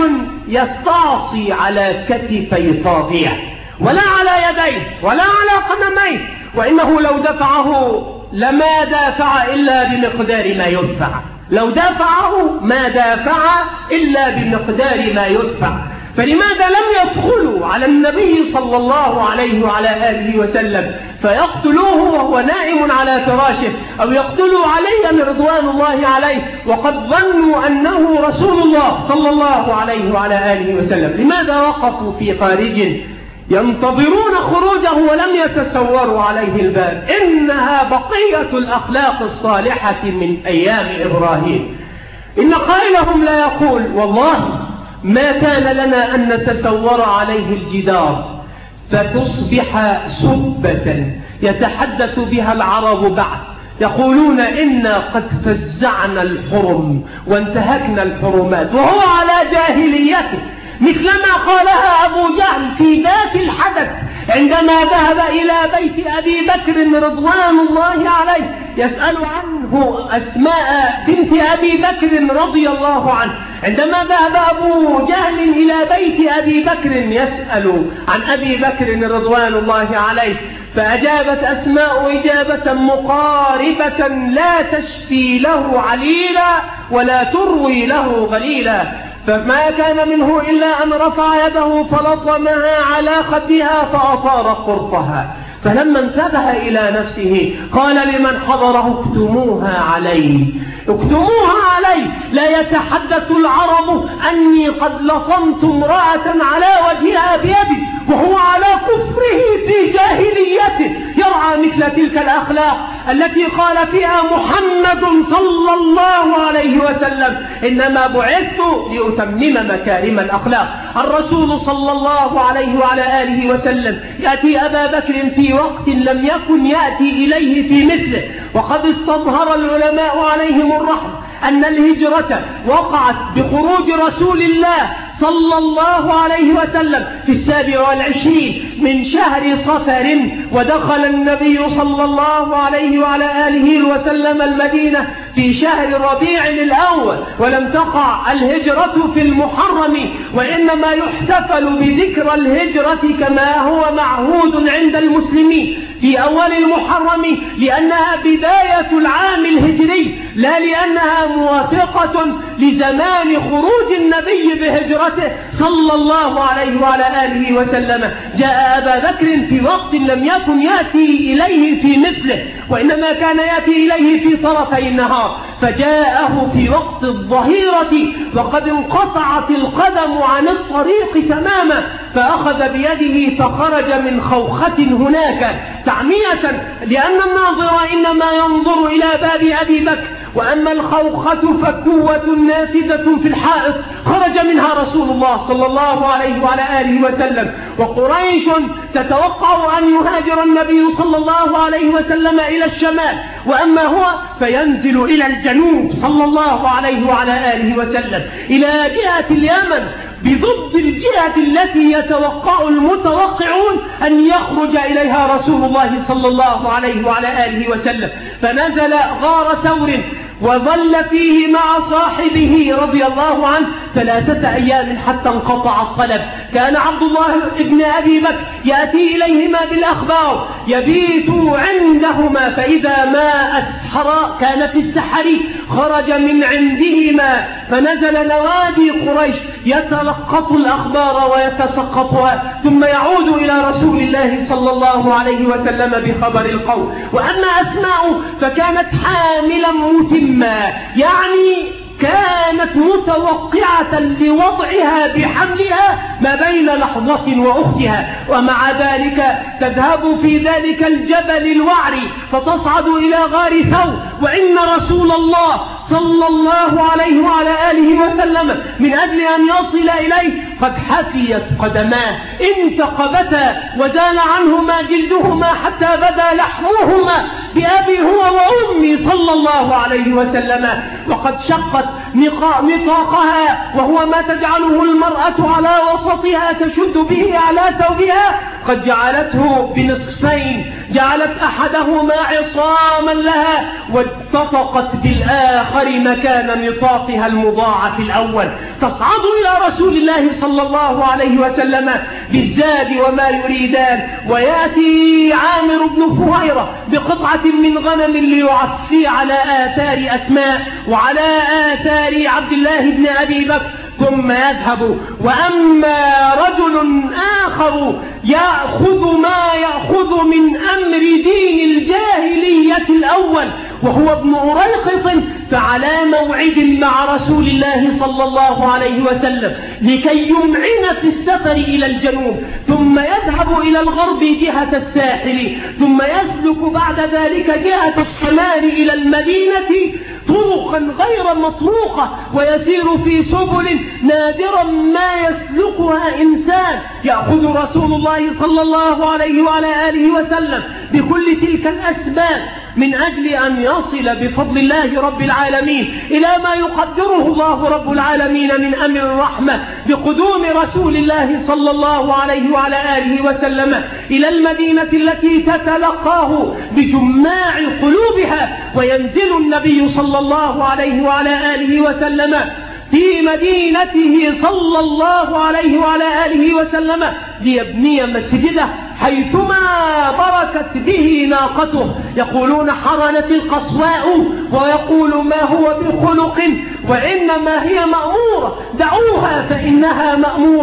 يستعصي على كتفي طاغية ولا على يديه ولا على قدميه، وإنه لو دفعه لما دافع إلا بمقدار ما يدفع، لو دافعه ما دافع إلا بمقدار ما يدفع. فلماذا لم يدخلوا على النبي صلى الله عليه وعلى آله وسلم فيقتلوه وهو نائم على فراشه، أو يقتلوا علي رضوان الله عليه وقد ظنوا أنه رسول الله صلى الله عليه وعلى آله وسلم؟ لماذا وقفوا في خارج ينتظرون خروجه ولم يتسوروا عليه الباب؟ إنها بقية الأخلاق الصالحة من أيام إبراهيم. إن قائلهم لا يقول والله ما كان لنا أن نتسور عليه الجدار فتصبح سبة يتحدث بها العرب بعد، يقولون إنا قد فزعنا الحرم وانتهكنا الحرمات، وهو على جاهليته، مثلما قالها أبو جهل في ذات الحدث عندما ذهب إلى بيت أبي بكر رضوان الله عليه يسأل عنه أسماء بنت أبي بكر رضي الله عنه. عندما ذهب أبو جهل إلى بيت أبي بكر يسأل عن أبي بكر رضوان الله عليه، فأجابت أسماء إجابة مقاربة لا تشفي له عليلا ولا تروي له غليلا، فما كان منه إلا أن رفع يده فلطمها على خدها فأطار قرطها، فلما انتبه إلى نفسه قال لمن حضره اكتموها علي، اكتموها علي، لا يتحدث العرب أني قد لطمت امرأة على وجهها بيدي وهو على كفره في جاهليته يرعى مثل تلك الأخلاق التي قال فيها محمد صلى الله عليه وسلم إنما بعثت لأتمم مكارم الأخلاق. الرسول صلى الله عليه وعلى آله وسلم يأتي أبا بكر في وقت لم يكن يأتي إليه في مثله، وقد استظهر العلماء عليهم الرحمة أن الهجرة وقعت بخروج رسول الله صلى الله عليه وسلم في 27 من شهر صفر، ودخل النبي صلى الله عليه وعلى آله وسلم المدينة في شهر ربيع الأول، ولم تقع الهجرة في المحرم، وإنما يحتفل بذكر الهجرة كما هو معهود عند المسلمين في أول المحرم لأنها بداية العام الهجري، لا لأنها موافقة لزمان خروج النبي بهجرته صلى الله عليه وعلى آله وسلم. جاء أبا بكر في وقت لم يكن يأتي إليه في مثله، وإنما كان يأتي إليه في طرفي النهار، فجاءه في وقت الظهيرة وقد انقطعت القدم عن الطريق تماما، فأخذ بيده فخرج من خوخة هناك تعمية، لأن الناظر إنما ينظر إلى باب أبي بكر، وأما الخوخة فكوة نافذة في الحائط خرج منها رسول الله صلى الله عليه وعلى آله وسلم، وقريش تتوقع أن يهاجر النبي صلى الله عليه وسلم إلى الشمال، وأما هو فينزل إلى الجنوب صلى الله عليه وعلى آله وسلم إلى جهة اليمن، بضد الجهة التي يتوقع المتوقعون أن يخرج إليها رسول الله صلى الله عليه وعلى آله وسلم. فنزل غار ثور وظل فيه مع صاحبه رضي الله عنه 3 أيام حتى انقطع الطلب. كان عبد الله ابن أبي بكر يأتي إليهما بالأخبار، يبيت عندهما، فإذا ما أسحر كان في السحر خرج من عندهما فنزل نوادي قريش يتلقط الأخبار ويتسقطها، ثم يعود إلى رسول الله صلى الله عليه وسلم بخبر القوم. وأما أسماء فكانت حاملا متمة، يعني كانت متوقعة لوضعها بحملها ما بين لحظة وأختها، ومع ذلك تذهب في ذلك الجبل الوعري فتصعد إلى غار ثور، وإن رسول الله صلى الله عليه وعلى آله وسلم من أجل أن يصل إليه قد حفيت قدماه، انتقبتا وزال عنهما جلدهما حتى بدا لحمهما بأبي هو وأمي صلى الله عليه وسلم، وقد شقت نطاقها وهو ما تجعله المرأة على وسطها تشد به على ثوبها، قد جعلته بنصفين، جعلت أحدهما عصاما لها واتطقت بالآخر مكان نطاقها المضاعف الأول، تصعد إلى رسول الله صلى الله عليه وسلم بالزاد وما يريدان، ويأتي عامر بن فهيرة بقطعة من غنم ليعفي على آثار أسماء وعلى آثار عبد الله بن أبي بكر ثم يذهب. وأما رجل آخر يأخذ ما يأخذ من أمر دين الجاهلية الأول وهو ابن أريقط، فعلى موعد مع رسول الله صلى الله عليه وسلم لكي يمعن في السفر إلى الجنوب، ثم يذهب إلى الغرب جهة الساحل، ثم يسلك بعد ذلك جهة الشمال إلى المدينة طرقا غير مطروقة، ويسير في سبل نادرا ما يسلكها إنسان. يأخذ رسول الله صلى الله عليه وعلى آله وسلم بكل تلك الأسباب من أجل أن يصل بفضل الله رب العالمين إلى ما يقدره الله رب العالمين من أمر الرحمة بقدوم رسول الله صلى الله عليه وعلى آله وسلم إلى المدينة التي تتلقاه بجماع قلوبها، وينزل النبي صلى الله عليه وعلى آله وسلم في مدينته صلى الله عليه وعلى آله وسلم ليبني مسجده حيثما بركت به ناقته. يقولون حرنت القصواء، ويقول ما هو بخلق وإنما هي مأمورة، دعوها فإنها مأمورة.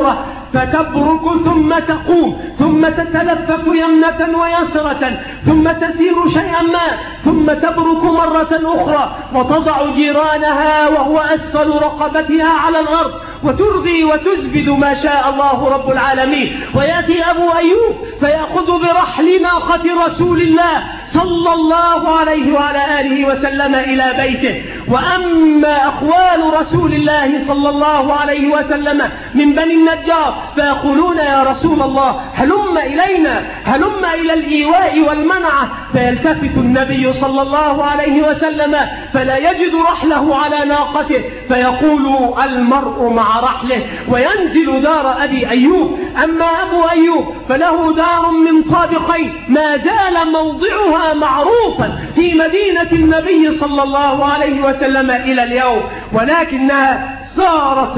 فتبرك ثم تقوم ثم تتلفف يمنة ويسرة ثم تسير شيئا ما ثم تبرك مرة أخرى وتضع جيرانها وهو أسفل رقبتها على الأرض وترغي وتزبد ما شاء الله رب العالمين. ويأتي أبو أيوب فيأخذ برحل ناقة رسول الله صلى الله عليه وعلى آله وسلم إلى بيته. وأما أخوال رسول الله صلى الله عليه وسلم من بني النجار فيقولون يا رسول الله هلم إلينا، هلم إلى الإيواء والمنعة. فيلتفت النبي صلى الله عليه وسلم فلا يجد رحله على ناقته فيقول المرء مع رحله وينزل دار أبي أيوب. أما أبو أيوب فله دار من طابقين ما زال موضعها معروفا في مدينة النبي صلى الله عليه وسلم إلى اليوم، ولكنها صارت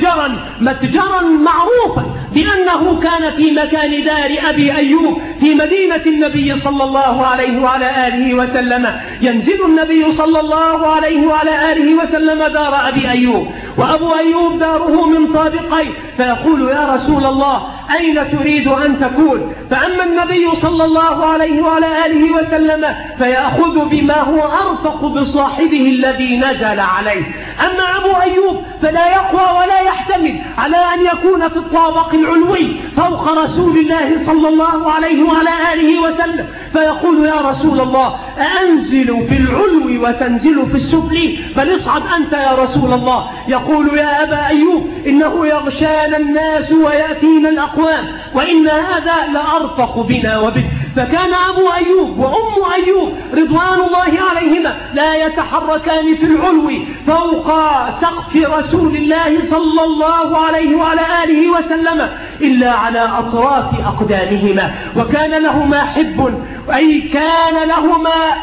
متجرا معروفا بأنه كان في مكان دار أبي أيوب في مدينة النبي صلى الله عليه وعلى آله وسلم. ينزل النبي صلى الله عليه وعلى آله وسلم دار أبي أيوب وأبو أيوب داره من طابقين فيقول يا رسول الله أين تريد أن تكون؟ فأما النبي صلى الله عليه وعلى آله وسلم فيأخذ بما هو أرفق بصاحبه الذي نزل عليه. أما أبو أيوب فلا يقوى ولا يحتمل على أن يكون في الطابق العلوي فوق رسول الله صلى الله عليه وعلى آله وسلم فيقول يا رسول الله أأنزل في العلو وتنزل في السفل؟ بل اصعد أنت يا رسول الله. يقول يا أبا أيوب إنه يغشانا الناس ويأتينا الأقوام وإن هذا لأرفق بنا وبك. فكان أبو أيوب وأم أيوب رضوان الله عليهما لا يتحركان في العلو فوق سقف رسول الله صلى الله عليه وعلى آله وسلم إلا على أطراف أقدامهما. وكان لهما حب أي كان لهما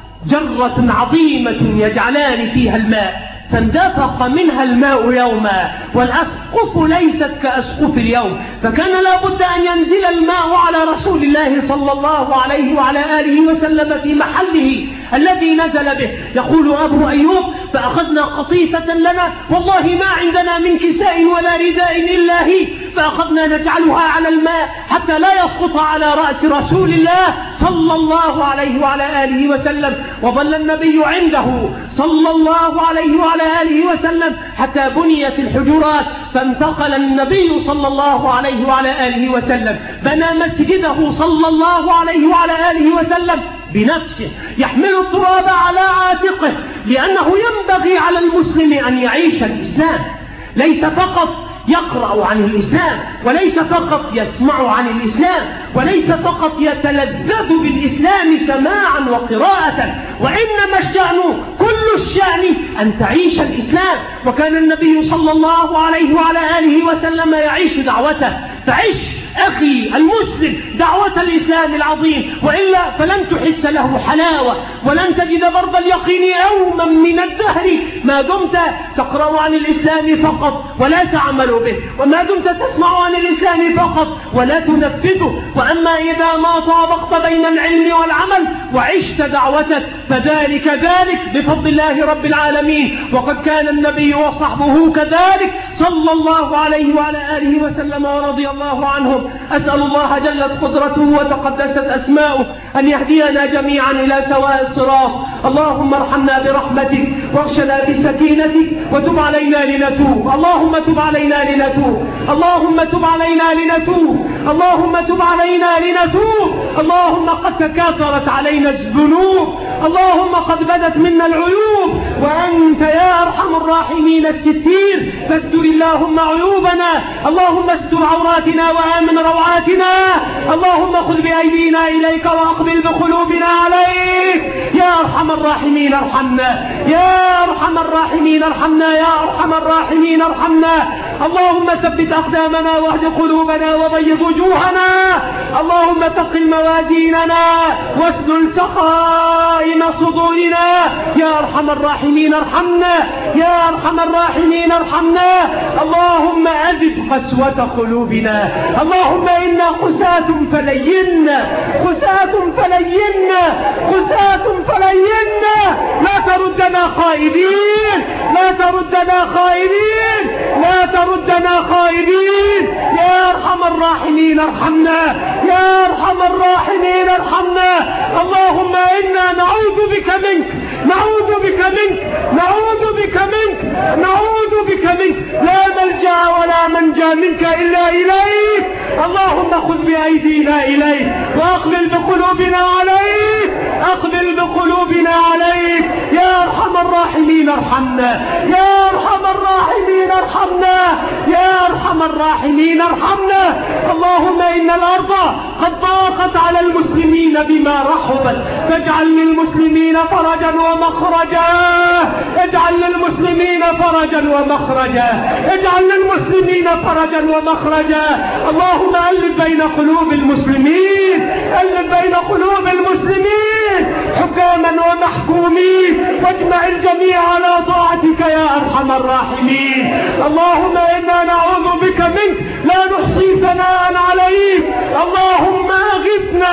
جرة عظيمة يجعلان فيها الماء فاندفق منها الماء يوما والأسقف ليست كأسقف اليوم فكان لابد أن ينزل الماء على رسول الله صلى الله عليه وعلى آله وسلم في محله الذي نزل به. يقول أبو أيوب فأخذنا قطيفة لنا والله ما عندنا من كساء ولا رداء إلا هي فأخذنا نجعلها على الماء حتى لا يسقط على رأس رسول الله صلى الله عليه وعلى آله وسلم. وظل النبي عنده صلى الله عليه وعلى آله وسلم حتى بنيت الحجرات فانتقل النبي صلى الله عليه وعلى آله وسلم بنى مسجده صلى الله عليه وعلى آله وسلم بنفسه يحمل التراب على عاتقه لأنه ينبغي على المسلم أن يعيش الإسلام ليس فقط يقرأ عن الإسلام وليس فقط يسمع عن الإسلام وليس فقط يتلذذ بالإسلام سماعا وقراءة وإنما الشأن كل الشأن أن تعيش الإسلام. وكان النبي صلى الله عليه وعلى آله وسلم يعيش دعوته فعيش أخي المسلم دعوة الإسلام العظيم وإلا فلن تحس له حلاوة ولن تجد برد اليقين يوما من الدهر ما دمت تقرأ عن الإسلام فقط ولا تعمل به وما دمت تسمع عن الإسلام فقط ولا تنفذه. وأما إذا ما طابقت بين العلم والعمل وعشت دعوتك فذلك ذلك بفضل الله رب العالمين. وقد كان النبي وصحبه كذلك صلى الله عليه وعلى آله وسلم ورضي الله عنهم. أسأل الله جلت قدرته وتقدست أسماؤه أن يهدينا جميعا إلى سواء الصراط. اللهم ارحمنا برحمتك واغشنا بسكينتك وتب علينا لنتوب. اللهم تب علينا لنتوب. اللهم تب علينا لنتوب. اللهم تب علينا لنتوب. اللهم قد تكاثرت علينا الذنوب. اللهم قد بدت منا العيوب وأنت يا أرحم الراحمين الستير فاستر اللهم عيوبنا. اللهم استر عوراتنا وآمن روعاتنا. اللهم خذ بأيدينا إليك وأقبل بقلوبنا عليك. يا أرحم الراحمين ارحمنا. يا أرحم الراحمين ارحمنا. يا أرحم الراحمين ارحمنا. اللهم ثبت أقدامنا واهد قلوبنا وبيض وجوهنا. اللهم ثقل موازيننا واسلل سخائم صدورنا. يا أرحم الراحمين ارحمنا. يا أرحم الراحمين ارحمنا. اللهم أذب قسوة قلوبنا. اللهم إنا قساة فلينا. قساة فلينا. قساة فلينا. لا تردنا خائبين لا تردنا خائبين، لا تردنا خائبين. يا أرحم الراحمين ارحمنا، يا أرحم الراحمين ارحمنا. اللهم إنا نعوذ بك منك، نعوذ بك منك، نعوذ بك منك، نعوذ بك منك. لا ملجأ ولا منجا منك إلا إليك. اللهم خذ بأيدينا إليك وأقبل بقلوبنا عليك، أقبل بقلوبنا عليك. يا أرحم الراحمين ارحمنا، يا أرحم الراحمين ارحمنا، يا أرحم الراحمين ارحمنا. اللهم إن الأرض قد ضاقت على المسلمين بما رحبت، فاجعل للمسلمين فرجا ومخرجا، اجعل للمسلمين فرجا ومخرجا، اجعل للمسلمين فرجا ومخرجا. اللهم ألف بين قلوب المسلمين، ألف بين قلوب المسلمين حكاما ومحكومين، واجمع الجميع على طاعتك يا أرحم الراحمين. اللهم إنا نعوذ بك منك لا نحصي ثناء عليك. اللهم أغثنا،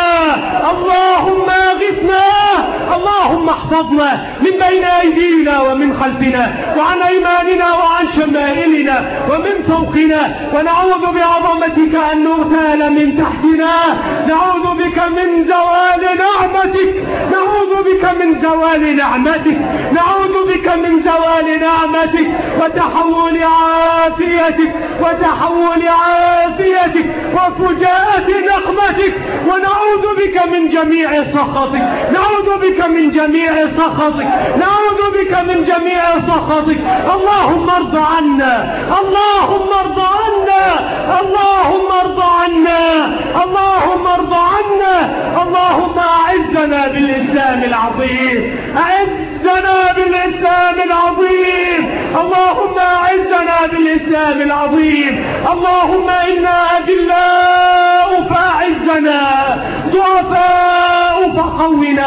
اللهم أغثنا. اللهم احفظنا من بين أيدينا ومن خلفنا وعن أيماننا وعن شمائلنا ومن فوقنا، ونعوذ بعظمتك أن نغتال من تحتنا. نعوذ بك من زوال نعمتك، نعوذ بك من زوال نعمتك، نعوذ بك من زوال نعمتك وتحول عافيتك، وتحول عافيتك وفجاءة نقمتك. ونعوذ بك من جميع سخطك، نعوذ بك من جميع سخطك، نعوذ بك من جميع سخطك. اللهم ارض عنا، اللهم ارض عنا، اللهم ارض عنا، اللهم ارض عنا. اللهم اعزنا بالإسلام العظيم، اعزنا بالإسلام العظيم. اللهم اعزنا بالإسلام العظيم. اللهم إنا أذلاء فأعزنا، ضعفاء فقونا،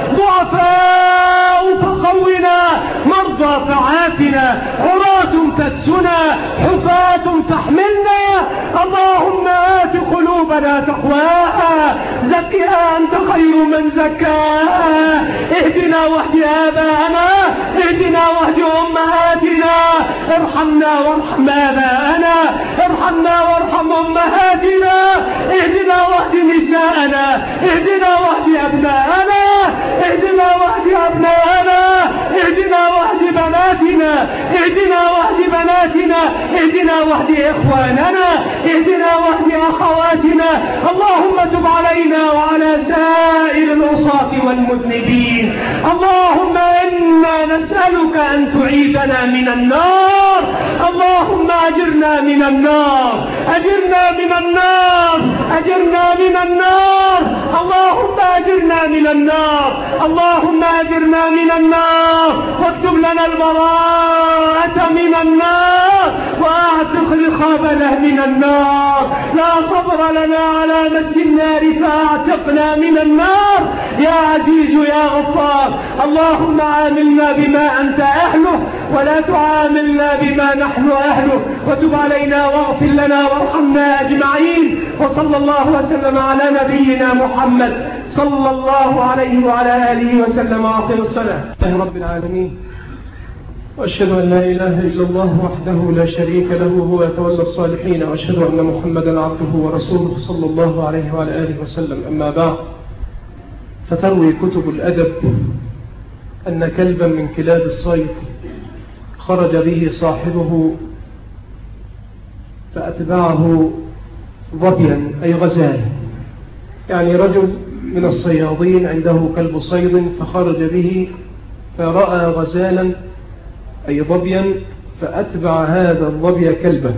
ضعفاء فقونا، مرضى فعافنا، عراة فاكسنا، حفاة فاحملنا. اللهم آت قلوبنا تقواها، زكها أنت خير من زكاها. اهدنا واهد آباءنا، اهدنا واهد أمهاتنا، ارحمنا وارحم آباءنا، ارحمنا وارحم أمهاتنا. اهدنا واهد نساءنا، اهدنا واهد أبناءنا، اهدنا واهد أبناءنا، اهدنا واهد بناتنا، اهدنا واهد بناتنا، اهدنا واهد إخواننا، اهدنا واهد أخواتنا. اللهم تب علينا وعلى سائر العصاة والمذنبين. اللهم إنا نسألك أن تعيذنا من النار. اللهم أجرنا من النار، أجرنا من النار، أجرنا من النار. اللهم أجرنا من النار، اللهم أجرنا من النار، واكتب لنا البراءة من النار، وأعتق رقابنا من النار. لا صبر لنا على مس النار فأعتقنا من النار. يا عزيز يا غفار، اللهم عاملنا بما أنت أهله، ولا تعاملنا بما نحن أهله. وتب علينا واغفر لنا وارحمنا أجمعين. وصلى الله وسلم على نبينا محمد صلى الله عليه وعلى آله وسلم. وأقم الصلاة. رب العالمين، وأشهد أن لا إله إلا الله وحده لا شريك له هو يتولى الصالحين، وأشهد أن محمدا عبده ورسوله صلى الله عليه وعلى آله وسلم. أما بعد، فتروي كتب الأدب أن كلبا من كلاب الصيد خرج به صاحبه فأتبعه ظبيا أي غزال، يعني رجل من الصيادين عنده كلب صيد فخرج به فرأى غزالا أي ظبيا، فأتبع هذا الظبي كلبا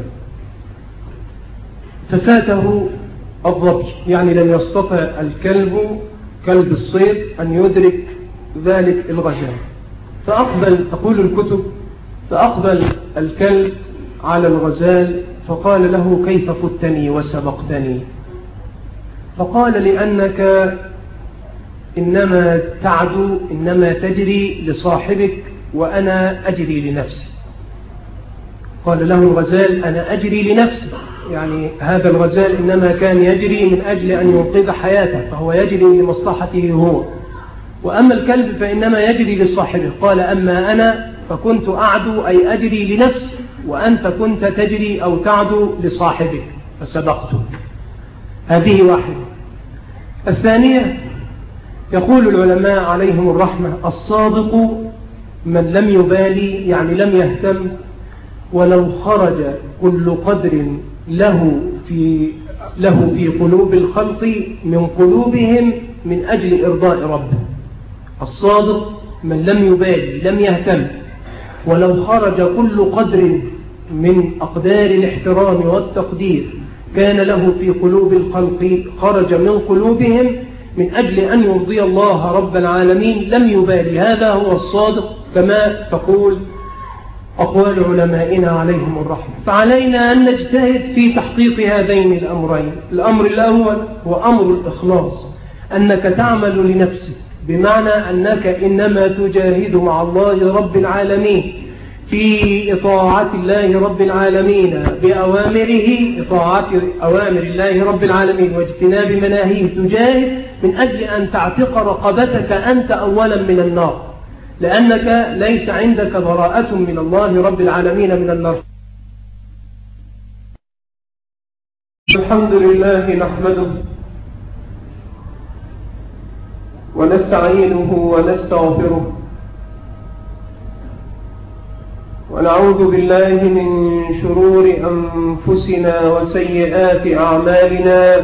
ففاته الظبي، يعني لم يستطع الكلب كلب الصيد أن يدرك ذلك الغزال. تقول الكتب فأقبل الكلب على الغزال فقال له: كيف فتني وسبقتني؟ فقال: لأنك إنما تعدو، إنما تجري لصاحبك وأنا أجري لنفسي. قال له الغزال: أنا أجري لنفسي، يعني هذا الغزال إنما كان يجري من أجل أن ينقذ حياته، فهو يجري لمصلحته هو، وأما الكلب فإنما يجري لصاحبه. قال: أما أنا فكنت أعدو أي أجري لنفسي، وأنت كنت تجري أو تعدو لصاحبك فسبقتك. هذه واحدة. الثانية، يقول العلماء عليهم الرحمة: الصادق من لم يبالي، يعني لم يهتم ولو خرج كل قدر له في قلوب الخلق من قلوبهم من أجل إرضاء ربه. الصادق من لم يبالي، لم يهتم ولو خرج كل قدر من أقدار الاحترام والتقدير كان له في قلوب الخلق، خرج من قلوبهم من أجل أن يرضي الله رب العالمين، لم يبالي. هذا هو الصادق كما تقول أقوال علمائنا عليهم الرحمة. فعلينا أن نجتهد في تحقيق هذين الأمرين. الأمر الأول هو أمر الإخلاص، أنك تعمل لنفسك، بمعنى أنك إنما تجاهد مع الله رب العالمين في إطاعة الله رب العالمين بأوامره، إطاعة أوامر الله رب العالمين واجتناب مناهيه، تجاهد من أجل أن تعتق رقبتك أنت أولا من النار، لأنك ليس عندك براءة من الله رب العالمين من النار. الحمد لله نحمده ونستعينه ونستغفره ونعوذ بالله من شرور أنفسنا وسيئات أعمالنا.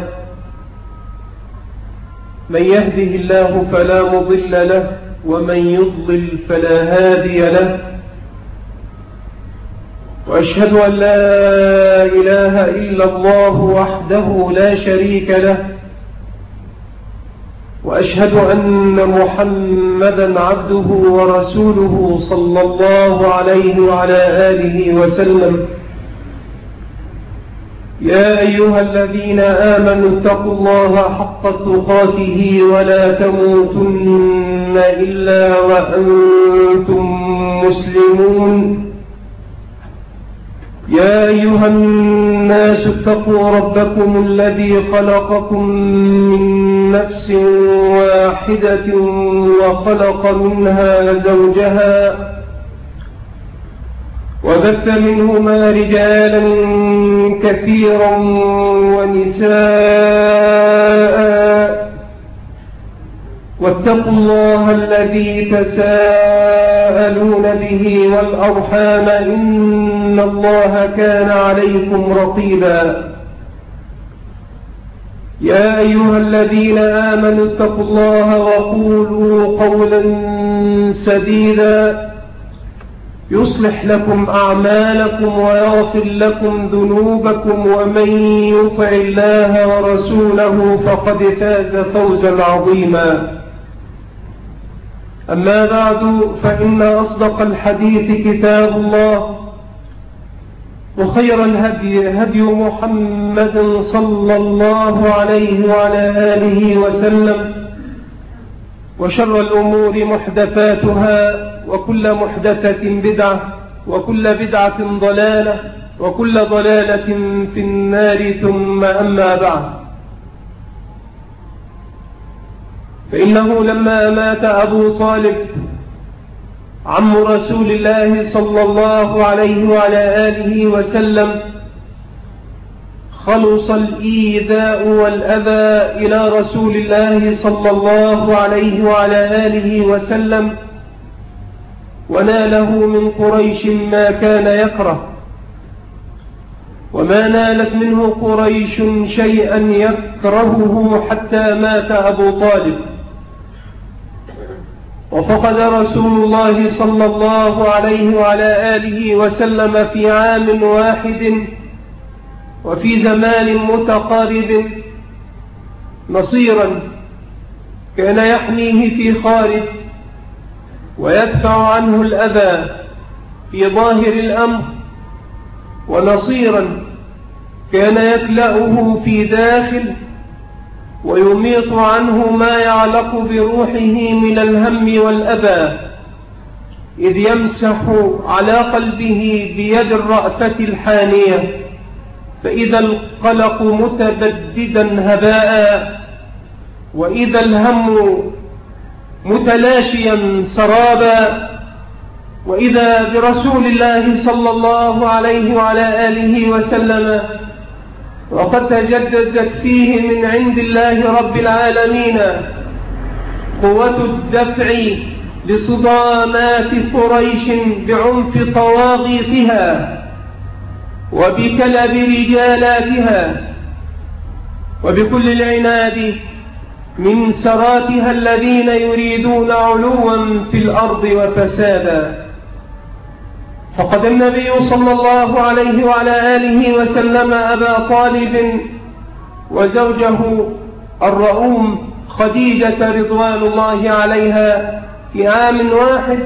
من يهده الله فلا مضل له ومن يضلل فلا هادي له، وأشهد أن لا إله إلا الله وحده لا شريك له، وأشهد أن محمدا عبده ورسوله صلى الله عليه وعلى آله وسلم. يا أيها الذين آمنوا اتقوا الله حق تقاته ولا تموتن إلا وأنتم مسلمون. يا أيها الناس اتقوا ربكم الذي خلقكم من نفس واحدة وخلق منها زوجها وبث منهما رجالا كثيرا ونساء، واتقوا الله الذي تساءلون به والأرحام إن الله كان عليكم رقيبا. يا أيها الذين آمنوا اتقوا الله وقولوا قولا سديدا يصلح لكم أعمالكم ويغفر لكم ذنوبكم، ومن يطع الله ورسوله فقد فاز فوزا عظيما. أما بعد، فإن أصدق الحديث كتاب الله، وخير الهدي هدي محمد صلى الله عليه وعلى آله وسلم، وشر الأمور محدثاتها، وكل محدثة بدعة، وكل بدعة ضلالة، وكل ضلالة في النار. ثم أما بعد، فإنه لما مات أبو طالب عم رسول الله صلى الله عليه وعلى آله وسلم، خلص الإيذاء والأذى إلى رسول الله صلى الله عليه وعلى آله وسلم، وناله من قريش ما كان يكره، وما نالت منه قريش شيئا يكرهه حتى مات أبو طالب. وفقد رسول الله صلى الله عليه وعلى آله وسلم في عام واحد وفي زمان متقارب نصيرا كان يحميه في خارج ويدفع عنه الأذى في ظاهر الأمر، ونصيرا كان يكلأه في داخل ويميط عنه ما يعلق بروحه من الهم والأذى، إذ يمسح على قلبه بيد الرأفة الحانية، فإذا القلق متبددا هباء، وإذا الهم متلاشيا سرابا، وإذا برسول الله صلى الله عليه وعلى آله وسلم وقد تجددت فيه من عند الله رب العالمين قوة الدفع لصدامات قريش بعنف طواغيتها وبكلب رجالاتها وبكل العناد من سراتها الذين يريدون علوا في الأرض وفسادا. فقد النبي صلى الله عليه وعلى آله وسلم أبا طالب وزوجه الرؤوم خديجة رضوان الله عليها في عام واحد،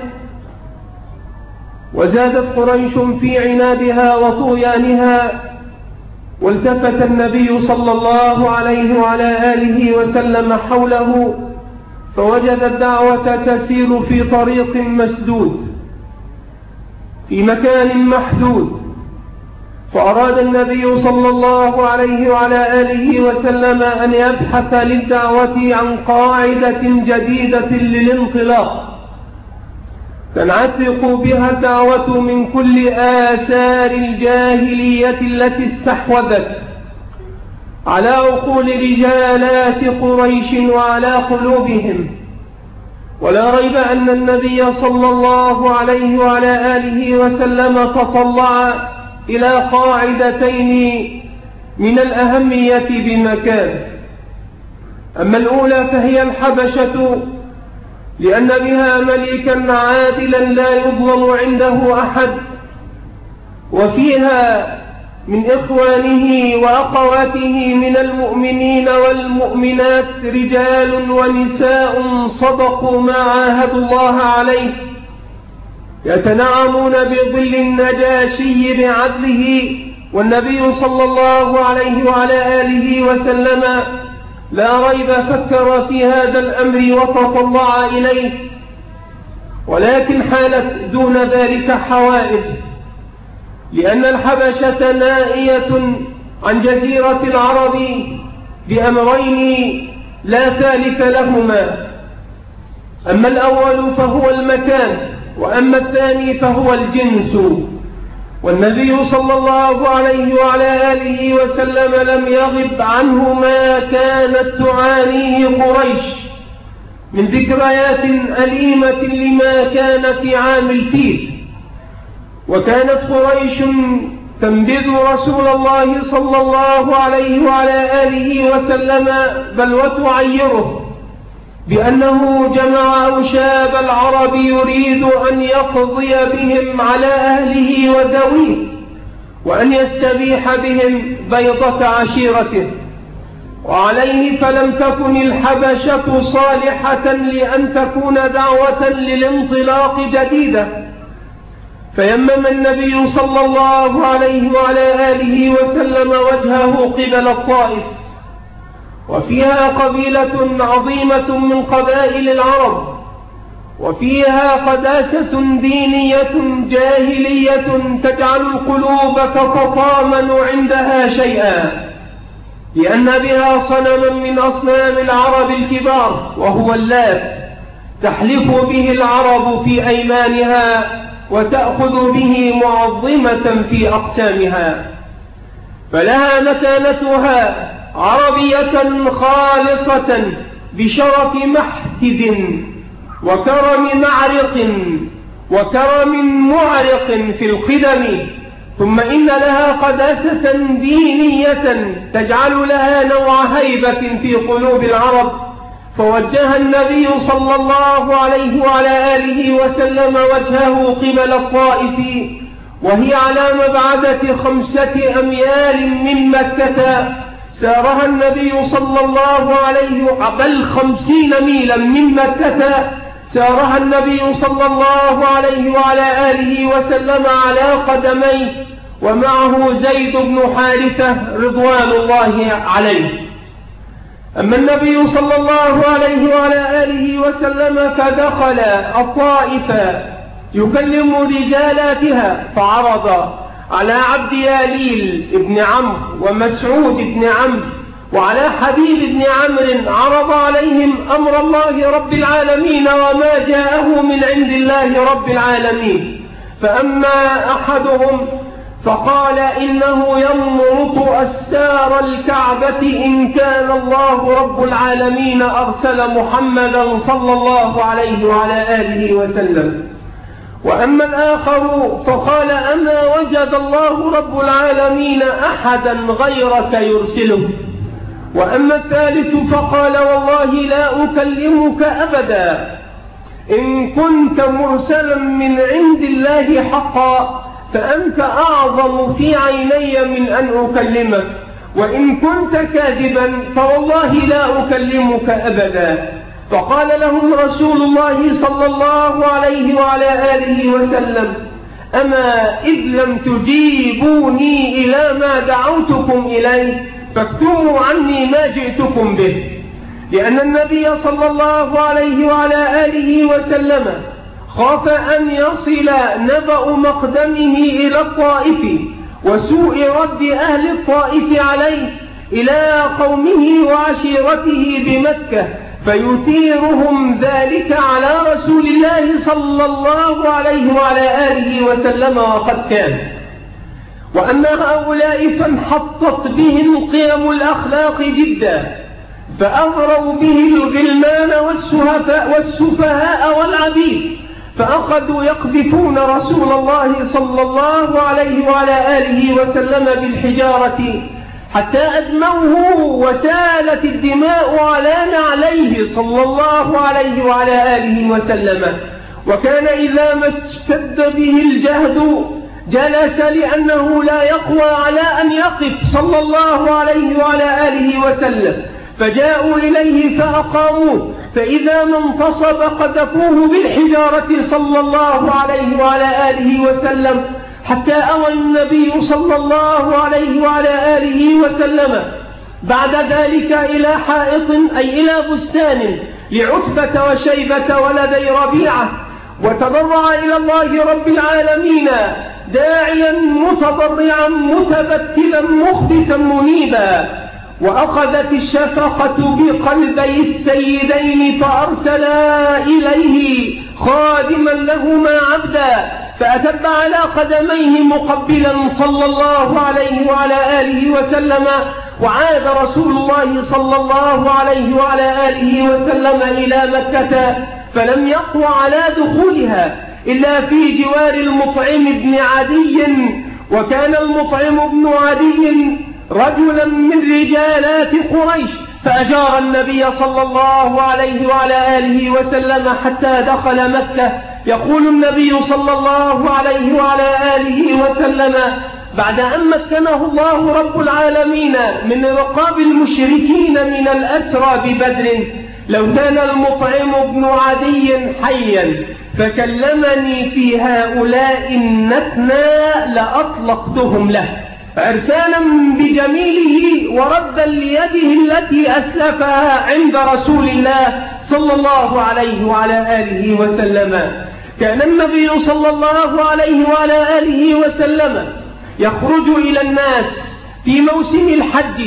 وزادت قريش في عنادها وطغيانها، والتفت النبي صلى الله عليه وعلى آله وسلم حوله فوجد الدعوة تسير في طريق مسدود في مكان محدود، فأراد النبي صلى الله عليه وعلى آله وسلم أن يبحث للدعوة عن قاعدة جديدة للانطلاق تنعتق بها الدعوة من كل آثار الجاهلية التي استحوذت على عقول رجالات قريش وعلى قلوبهم. ولا ريب أن النبي صلى الله عليه وعلى آله وسلم تطلع إلى قاعدتين من الأهمية بمكان. أما الأولى فهي الحبشة، لأن بها ملكا عادلا لا يظلم عنده أحد، وفيها من إخوانه وأخواته من المؤمنين والمؤمنات رجال ونساء صدقوا ما عاهدوا الله عليه، يتنعمون بظل النجاشي بعدله. والنبي صلى الله عليه وعلى آله وسلم لا ريب فكر في هذا الأمر وتطلع إليه، ولكن حالت دون ذلك حوائج، لأن الحبشة نائية عن جزيرة العرب بأمرين لا ثالث لهما. أما الأول فهو المكان، وأما الثاني فهو الجنس. والنبي صلى الله عليه وعلى آله وسلم لم يغب عنه ما كانت تعانيه قريش من ذكريات أليمة لما كان في عام الفيل. وكانت قريش تنبذ رسول الله صلى الله عليه وعلى آله وسلم بل وتعيره بأنه جمع أوشاب العرب يريد أن يقضي بهم على أهله وذويه، وأن يستبيح بهم بيضة عشيرته. وعليه فلم تكن الحبشة صالحة لأن تكون دعوة للانطلاق جديدة، فيمم النبي صلى الله عليه وعلى آله وسلم وجهه قبل الطائف، وفيها قبيلة عظيمة من قبائل العرب، وفيها قداسة دينية جاهلية تجعل القلوب تتطامن عندها شيئا، لأن بها صنما من أصنام العرب الكبار وهو اللات، تحلف به العرب في أيمانها وتأخذ به معظمة في أقسامها، فلها مكانتها عربية خالصة بشرف محتد وكرم معرق في القدم. ثم إن لها قداسة دينية تجعل لها نوع هيبة في قلوب العرب، فوجه النبي صلى الله عليه وعلى آله وسلم وجهه قبل الطائف، وهي على مبعدة 5 أميال من مكة، سارها النبي صلى الله عليه بل 50 ميلا من مكة، سارها النبي صلى الله عليه وعلى آله وسلم على قدميه، ومعه زيد بن حارثة رضوان الله عليه. أما النبي صلى الله عليه وعلى آله وسلم فدخل الطائف يكلم رجالاتها، فعرض على عبد ياليل ابن عمرو ومسعود ابن عمرو وعلى حبيب ابن عمرو، عرض عليهم أمر الله رب العالمين وما جاءه من عند الله رب العالمين، فأما أحدهم فقال إنه يمرط أستار الكعبة إن كان الله رب العالمين أرسل محمدا صلى الله عليه وعلى آله وسلم. وأما الآخر فقال أما وجد الله رب العالمين أحدا غيرك يرسله. وأما الثالث فقال والله لا أكلمك أبدا إن كنت مرسلا من عند الله حقا فأنت أعظم في عيني من أن أكلمك، وإن كنت كاذبا فوالله لا أكلمك أبدا. فقال لهم رسول الله صلى الله عليه وعلى آله وسلم أما إذ لم تجيبوني إلى ما دعوتكم إليه فاكتموا عني ما جئتكم به. لأن النبي صلى الله عليه وعلى آله وسلم خاف أن يصل نبأ مقدمه إلى الطائف وسوء رد أهل الطائف عليه إلى قومه وعشيرته بمكة فيثيرهم ذلك على رسول الله صلى الله عليه وعلى آله وسلم وقد كان. وأن هؤلاء فانحطت بهم قيم الأخلاق جدا فأغروا به الغلمان والسفهاء والعبيد فأخذوا يقذفون رسول الله صلى الله عليه وعلى آله وسلم بالحجارة حتى أدموه وسالت الدماء على نعليه صلى الله عليه وعلى آله وسلم. وكان إذا ما اشتد به الجهد جلس لأنه لا يقوى على أن يقف صلى الله عليه وعلى آله وسلم، فجاءوا إليه فأقاموه، فإذا ما انتصب قذفوه بالحجارة صلى الله عليه وعلى آله وسلم حتى أوى النبي صلى الله عليه وعلى آله وسلم بعد ذلك إلى حائط أي إلى بستان لعتبة وشيبة ولدي ربيعة، وتضرع إلى الله رب العالمين داعيا متضرعا متبتلا مخبتا منيبا. وأخذت الشفقة بقلبي السيدين فأرسلا إليه خادما لهما عبدا فأتب على قدميه مقبلا صلى الله عليه وعلى آله وسلم. وعاد رسول الله صلى الله عليه وعلى آله وسلم إلى مكة فلم يقوى على دخولها إلا في جوار المطعم بن عدي. وكان المطعم بن عدي رجلا من رجالات قريش فأجار النبي صلى الله عليه وعلى آله وسلم حتى دخل مكة. يقول النبي صلى الله عليه وعلى آله وسلم بعد أن مكنه الله رب العالمين من رقاب المشركين من الأسرى ببدر لو كان المطعم بن عدي حيا فكلمني في هؤلاء النتنى لأطلقتهم له إرسالا بجميله وردا ليده التي أسلفها عند رسول الله صلى الله عليه وعلى آله وسلم. كان النبي صلى الله عليه وعلى آله وسلم يخرج إلى الناس في موسم الحج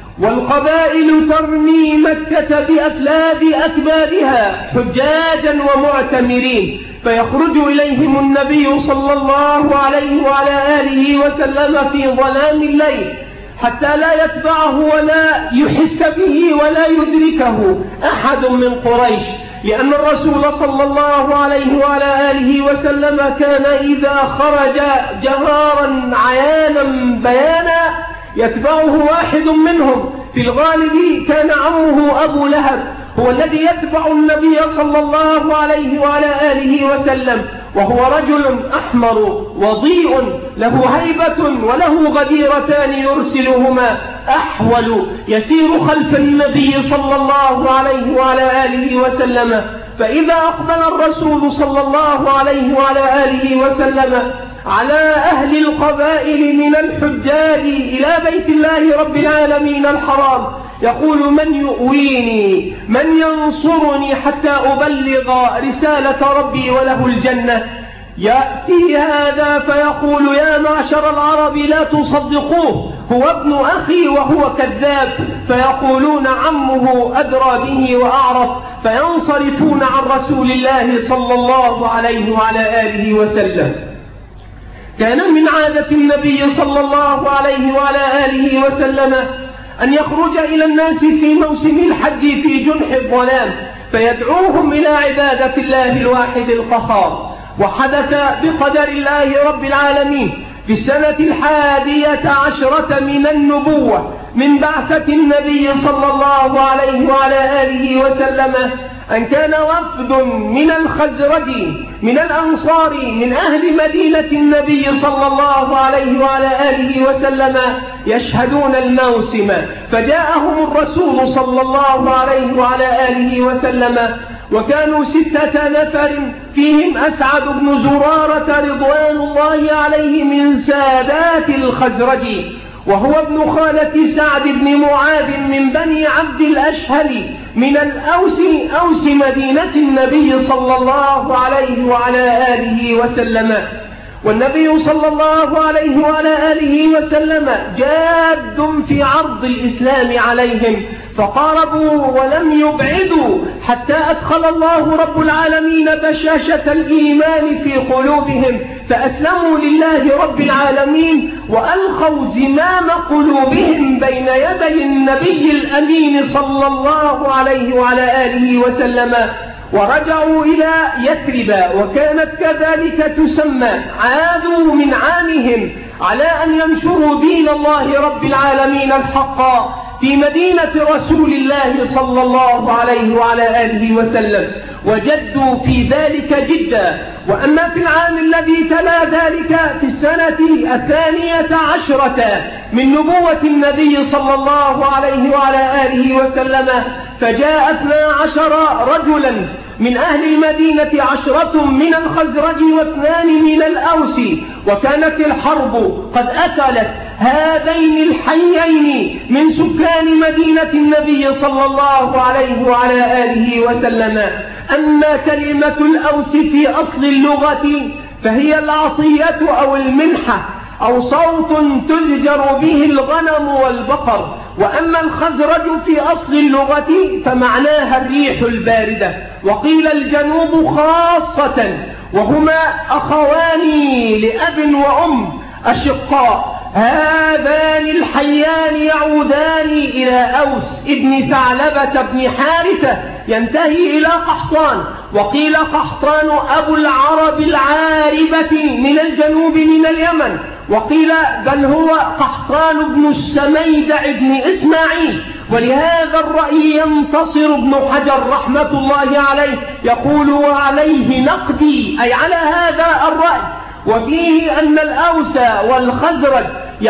والقبائل ترمي مكة بأفلاد أكبادها حجاجا ومعتمرين فيخرج إليهم النبي صلى الله عليه وعلى آله وسلم في ظلام الليل حتى لا يتبعه ولا يحس به ولا يدركه أحد من قريش، لأن الرسول صلى الله عليه وعلى آله وسلم كان إذا خرج جهارا عيانا بيانا يتبعه واحد منهم. في الغالب كان عمه أبو لهب هو الذي يتبع النبي صلى الله عليه وعلى آله وسلم، وهو رجل أحمر وضيء له هيبة وله غديرتان يرسلهما أحول يسير خلف النبي صلى الله عليه وعلى آله وسلم. فإذا أقبل الرسول صلى الله عليه وعلى آله وسلم على أهل القبائل من الحجاج إلى بيت الله رب العالمين الحرام يقول من يؤويني من ينصرني حتى أبلغ رسالة ربي وله الجنة. يأتي هذا فيقول يا معشر العرب لا تصدقوه هو ابن أخي وهو كذاب، فيقولون عمه أدرى به وأعرف فينصرفون عن رسول الله صلى الله عليه وعلى آله وسلم. كان من عادة النبي صلى الله عليه وعلى آله وسلم أن يخرج إلى الناس في موسم الحج في جنح الظلام فيدعوهم إلى عبادة الله الواحد القهار. وحدث بقدر الله رب العالمين في السنة 11 من النبوة من بعثة النبي صلى الله عليه وعلى آله وسلم أن كان وفد من الخزرج من الأنصار من أهل مدينة النبي صلى الله عليه وعلى آله وسلم يشهدون الموسم، فجاءهم الرسول صلى الله عليه وعلى آله وسلم وكانوا 6 نفر فيهم أسعد بن زرارة رضوان الله عليه من سادات الخزرج، وهو ابن خالة سعد بن معاذ من بني عبد الأشهل من أوس مدينة النبي صلى الله عليه وعلى آله وسلم. والنبي صلى الله عليه وعلى آله وسلم جاد في عرض الإسلام عليهم، فقاربوا ولم يبعدوا حتى أدخل الله رب العالمين بشاشة الإيمان في قلوبهم، فأسلموا لله رب العالمين وألقوا زمام قلوبهم بين يدي النبي الأمين صلى الله عليه وعلى آله وسلم، ورجعوا إلى يثرب وكانت كذلك تسمى. عادوا من عامهم على أن ينشروا دين الله رب العالمين الحق في مدينة رسول الله صلى الله عليه وعلى آله وسلم، وجدوا في ذلك جدا. وأما في العام الذي تلا ذلك في السنة 12 من نبوة النبي صلى الله عليه وعلى آله وسلم فجاء 12 رجلا من أهل المدينة، 10 من الخزرج و2 من الأوس، وكانت الحرب قد أكلت هذين الحيين من سكان مدينة النبي صلى الله عليه وعلى آله وسلم. أما كلمة الأوس في أصل اللغة فهي العطية أو المنحة أو صوت تزجر به الغنم والبقر، وأما الخزرج في أصل اللغة فمعناها الريح الباردة، وقيل الجنوب خاصة، وهما أخوان لأب وأم أشقاء. هذان الحيان يعودان إلى أوس ابن ثعلبة بن حارثة ينتهي إلى قحطان، وقيل قحطان أبو العرب العاربة من الجنوب من اليمن، وقيل بل هو قحطان بن السميدع بن إسماعيل. ولهذا الرأي ينتصر ابن حجر رحمة الله عليه يقول وعليه نقدي، أي على هذا الرأي، وفيه أن الأوس والخزرج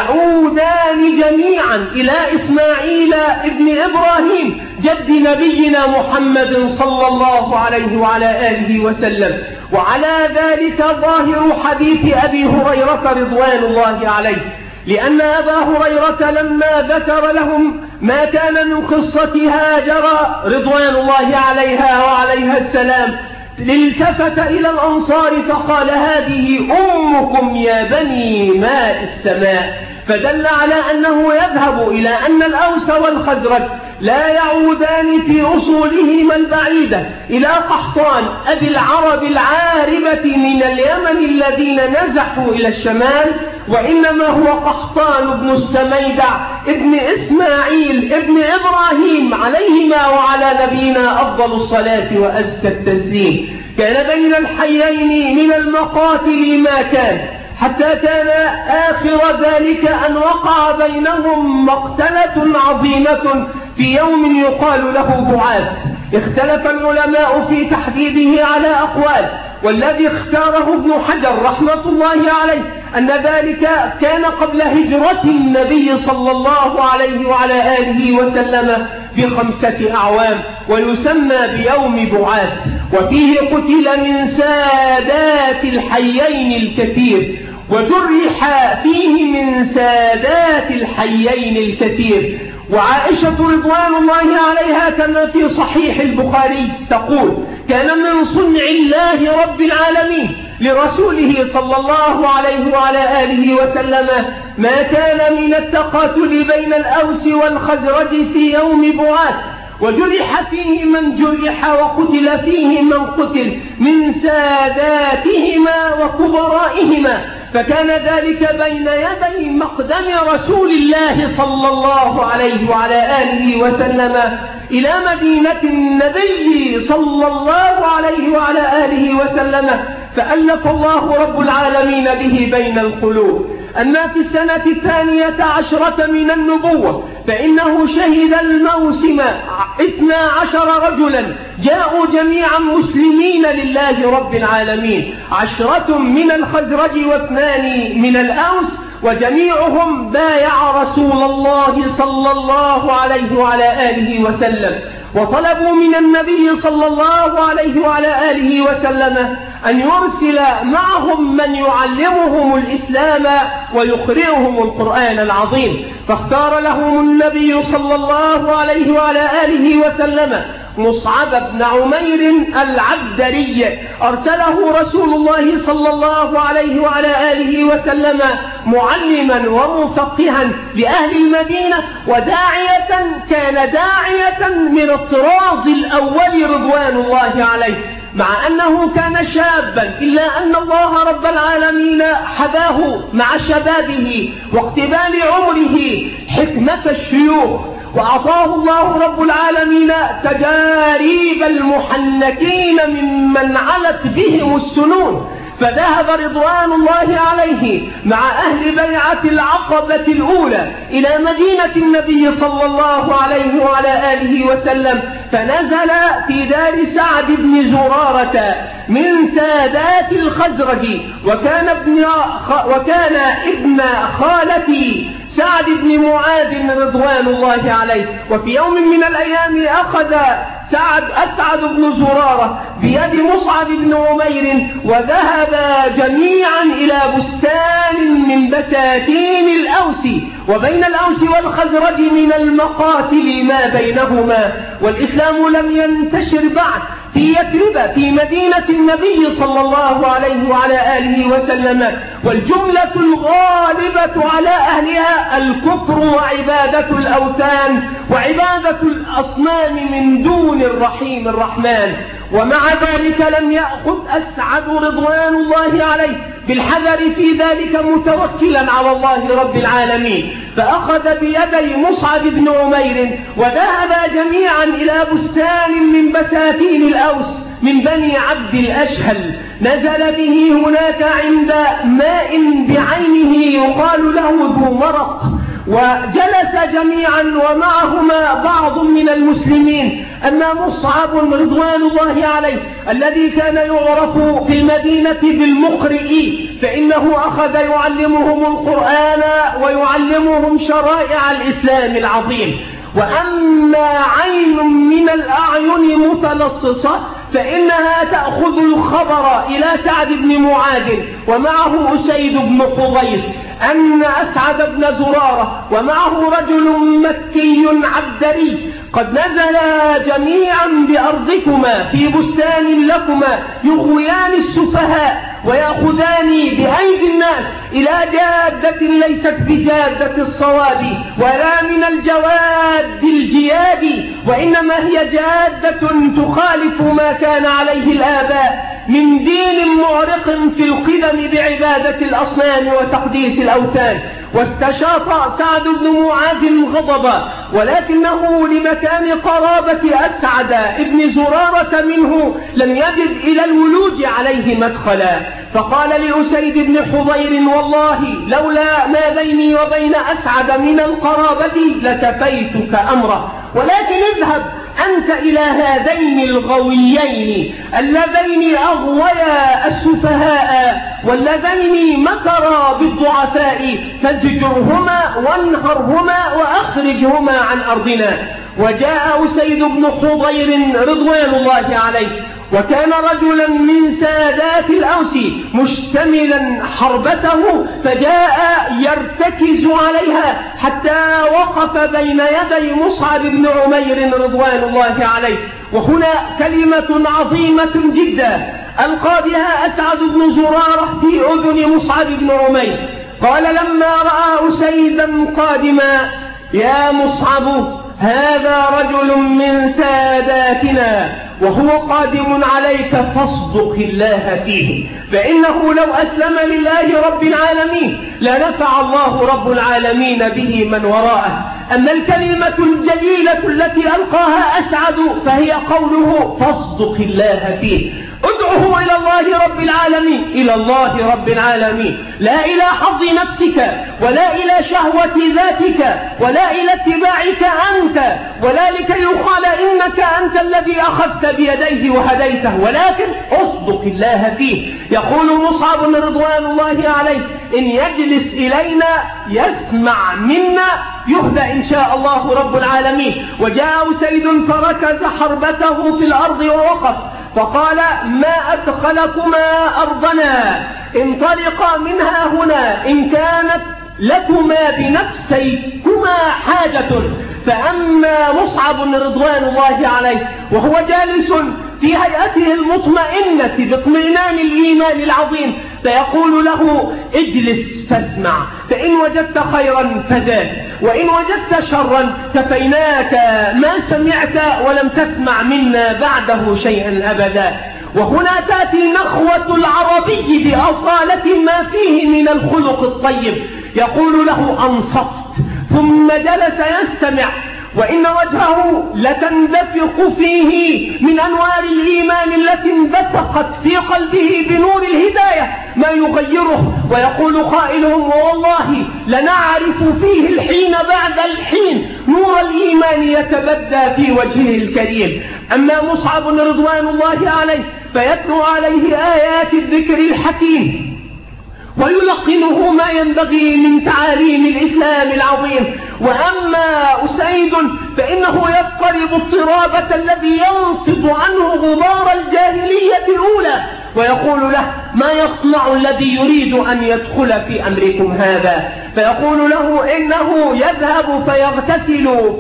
يعودان جميعا إلى إسماعيل ابن إبراهيم جد نبينا محمد صلى الله عليه وعلى آله وسلم. وعلى ذلك ظاهر حديث أبي هريرة رضوان الله عليه، لأن أبا هريرة لما ذكر لهم ما كان من قصة هاجر رضوان الله عليها وعليها السلام التفت إلى الأنصار فقال هذه أمكم يا بني ماء السماء، فدل على أنه يذهب إلى أن الأوس والخزرج لا يعودان في أصولهما البعيدة إلى قحطان أبي العرب العاربة من اليمن الذين نزحوا إلى الشمال، وإنما هو قحطان بن السميدع ابن إسماعيل ابن إبراهيم عليهما وعلى نبينا أفضل الصلاة وأزكى التسليم. كان بين الحيين من المقاتل ما كان، حتى كان آخر ذلك أن وقع بينهم مقتلة عظيمة في يوم يقال له بعاث. اختلف العلماء في تحديده على أقوال، والذي اختاره ابن حجر رحمة الله عليه أن ذلك كان قبل هجرة النبي صلى الله عليه وعلى آله وسلم ب5 أعوام، ويسمى بيوم بعاث. وفيه قتل من سادات الحيين الكثير، وجرح فيه من سادات الحيين الكثير. وعائشة رضوان الله عليها كما في صحيح البخاري تقول كان من صنع الله رب العالمين لرسوله صلى الله عليه وعلى آله وسلم ما كان من التقاتل بين الأوس والخزرج في يوم بعاث، وجرح فيه من جرح وقتل فيه من قتل من ساداتهما وكبرائهما، فكان ذلك بين يدي مقدم رسول الله صلى الله عليه وعلى آله وسلم إلى مدينة النبي صلى الله عليه وعلى آله وسلم، فألف الله رب العالمين به بين القلوب. أما في السنة 12 من النبوة فإنه شهد الموسم 12 رجلا جاءوا جميعا مسلمين لله رب العالمين، 10 من الخزرج و2 من الأوس، وجميعهم بايع رسول الله صلى الله عليه وعلى آله وسلم، وطلبوا من النبي صلى الله عليه وعلى آله وسلم أن يرسل معهم من يعلمهم الإسلام ويقرئهم القرآن العظيم. فاختار لهم النبي صلى الله عليه وعلى آله وسلم مصعب بن عمير العبدري، أرسله رسول الله صلى الله عليه وعلى آله وسلم معلما ومفقها لأهل المدينة، وداعية كان داعية من الطراز الأول رضوان الله عليه، مع أنه كان شابا إلا أن الله رب العالمين حباه مع شبابه واقتبال عمره حكمة الشيوخ، وأعطاه الله رب العالمين تجاريب المحنكين ممن علت بهم السنون، فذهب رضوان الله عليه مع أهل بيعة العقبة الأولى إلى مدينة النبي صلى الله عليه وعلى آله وسلم، فنزل في دار سعد بن زرارة من سادات الخزرج، وكان ابن خالتي سعد بن معاذ رضوان الله عليه. وفي يوم من الأيام أخذ أسعد بن زرارة بيد مصعب بن عمير، وذهبا جميعا إلى بستان من بساتين الأوس، وبين الأوس والخزرج من المقاتل ما بينهما، والإسلام لم ينتشر بعد في يثرب في مدينة النبي صلى الله عليه وعلى آله وسلم، والجملة الغالبة على أهلها الكفر وعبادة الأوثان وعبادة الأصنام من دون الرحيم الرحمن. ومع ذلك لم يأخذ أسعد رضوان الله عليه بالحذر في ذلك متوكلا على الله رب العالمين، فأخذ بيدي مصعب بن عمير وذهب جميعا إلى بستان من بساتين الأوس من بني عبد الأشهل، نزل به هناك عند ماء بعينه يقال له ذو مرق، وجلس جميعا ومعهما بعض من المسلمين. أما مصعب رضوان الله عليه الذي كان يعرف في المدينة بالمقرئ، فإنه أخذ يعلمهم القرآن ويعلمهم شرائع الإسلام العظيم. وأما عين من الأعين متلصصة فإنها تأخذ الخبر إلى سعد بن معاذ ومعه أسيد بن حضير أن أسعد بن زرارة ومعه رجل مكي عبدري قد نزلا جميعا بأرضكما في بستان لكما يغويان السفهاء ويأخذان بأيدي الناس إلى جادة ليست بجادة الصواب ولا من الجواد الجياد، وإنما هي جادة تخالف ما كان عليه الآباء من دين معرق في القدم بعبادة الأصنام وتقديس الأوثان. واستشاط سعد بن معاذ غضبا، ولكنه لمكان قرابة أسعد بن زرارة منه لم يجد إلى الولوج عليه مدخلا، فقال لأسيد بن حضير: والله لولا ما بيني وبين أسعد من القرابة لكفيتك أمره، ولكن اذهب أنت إلى هذين الغويين اللذين أغويا السفهاء واللذين مكرا بالضعفاء، فزجرهما وانهرهما وأخرجهما عن أرضنا. وجاء أسيد بن حضير رضوان الله عليه وكان رجلا من سادات الأوس مشتملا حربته، فجاء يرتكز عليها حتى وقف بين يدي مصعب بن عمير رضوان الله عليه. وهنا كلمة عظيمة جدا ألقى بها أسعد بن زرارة في أذن مصعب بن عمير. قال لما رأى أسيدا قادما: يا مصعب هذا رجل من ساداتنا وهو قادم عليك فاصدق الله فيه، فإنه لو أسلم لله رب العالمين لنفع الله رب العالمين به من وراءه. أما الكلمة الجليلة التي ألقاها أسعد فهي قوله فاصدق الله فيه. ادعه إلى الله رب العالمين، إلى الله رب العالمين، لا إلى حظ نفسك ولا إلى شهوة ذاتك ولا إلى اتباعك أنت ولا لكي يقال إنك أنت الذي أخذت بيديه وهديته، ولكن اصدق الله فيه. يقول مصعب رضوان الله عليه إن يجلس إلينا يسمع منا يهدى إن شاء الله رب العالمين. وجاء أسيد فركز حربته في الأرض ووقف فقال ما أدخلكما أرضنا، انطلقا منها هنا إن كانت لكما بنفسيكما حاجة. فأما مصعب رضوان الله عليه وهو جالس في هيئته المطمئنة باطمئنان الإيمان العظيم فيقول له اجلس فاسمع، فإن وجدت خيرا فذاك وإن وجدت شرا كفيناك ما سمعت ولم تسمع منا بعده شيئا أبدا. وهنا تأتي نخوة العربي بأصالة ما فيه من الخلق الطيب، يقول له أنصفت، ثم جلس يستمع وإن وجهه لتندفق فيه من أنوار الإيمان التي انبثقت في قلبه بنور الهداية ما يغيره، ويقول قائلهم والله لنعرف فيه الحين بعد الحين نور الإيمان يتبدى في وجهه الكريم. أما مصعب رضوان الله عليه فيتلو عليه آيات الذكر الحكيم ويلقنه ما ينبغي من تعاليم الإسلام العظيم. وأما أسيد فإنه يضطرب اضطرابة الذي ينفض عنه غبار الجاهلية الأولى ويقول له ما يصنع الذي يريد أن يدخل في أمركم هذا؟ فيقول له إنه يذهب فيغتسل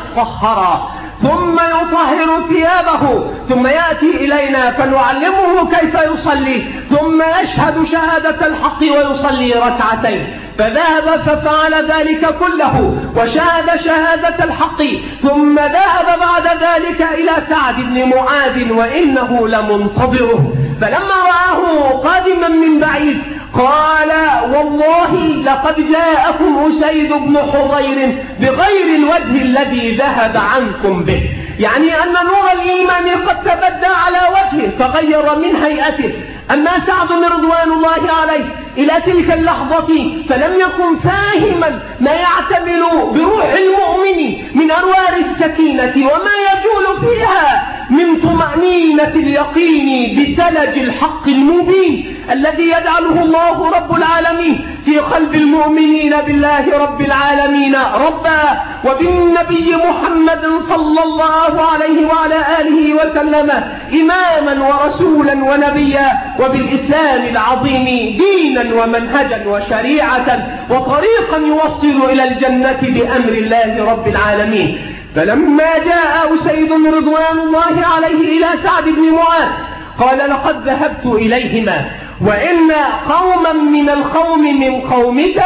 فيطهر ثم يطهر ثيابه ثم يأتي إلينا فنعلمه كيف يصلي ثم يشهد شهادة الحق ويصلي ركعتين. فذهب ففعل ذلك كله وشهد شهادة الحق ثم ذهب بعد ذلك إلى سعد بن معاذ وإنه لمنتظره. فلما رآه قادما من بعيد قال والله لقد جاءكم أسيد بن حضير بغير الوجه الذي ذهب عنكم به، يعني أن نور الإيمان قد تبدى على وجهه فغير من هيئته. أما سعد رضوان الله عليه إلى تلك اللحظة فلم يكن فاهما ما يعتمل بروح المؤمن من أنوار السكينة وما يجول فيها من طمأنينة اليقين بثلج الحق المبين الذي يجعله الله رب العالمين في قلب المؤمنين بالله رب العالمين ربا وبالنبي محمد صلى الله عليه وعلى آله وسلم إماما ورسولا ونبيا وبالإسلام العظيم دينا ومنهجا وشريعة وطريقا يوصل إلى الجنة بأمر الله رب العالمين. فلما جاء أسيد رضوان الله عليه إلى سعد بن معاذ قال لقد ذهبت إليهما وإن قوما من القوم من قومك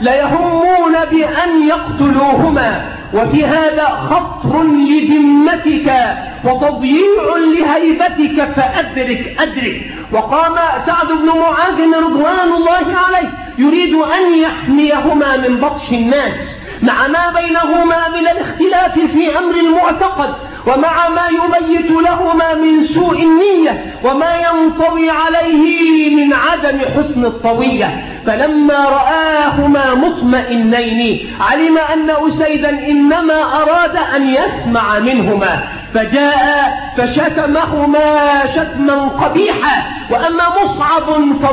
ليهمون بأن يقتلوهما وفي هذا خطر لذمتك وتضييع لهيبتك فأدرك. وقام سعد بن معاذ رضوان الله عليه يريد أن يحميهما من بطش الناس مع ما بينهما من الاختلاف في أمر المعتقد ومع ما يبيت لهما من سوء النية وما ينطوي عليه من عدم حسن الطوية. فلما رآهما مطمئنين علم أن أسيدا إنما أراد أن يسمع منهما فجاء فشتمهما شتما قبيحا. وأما مصعب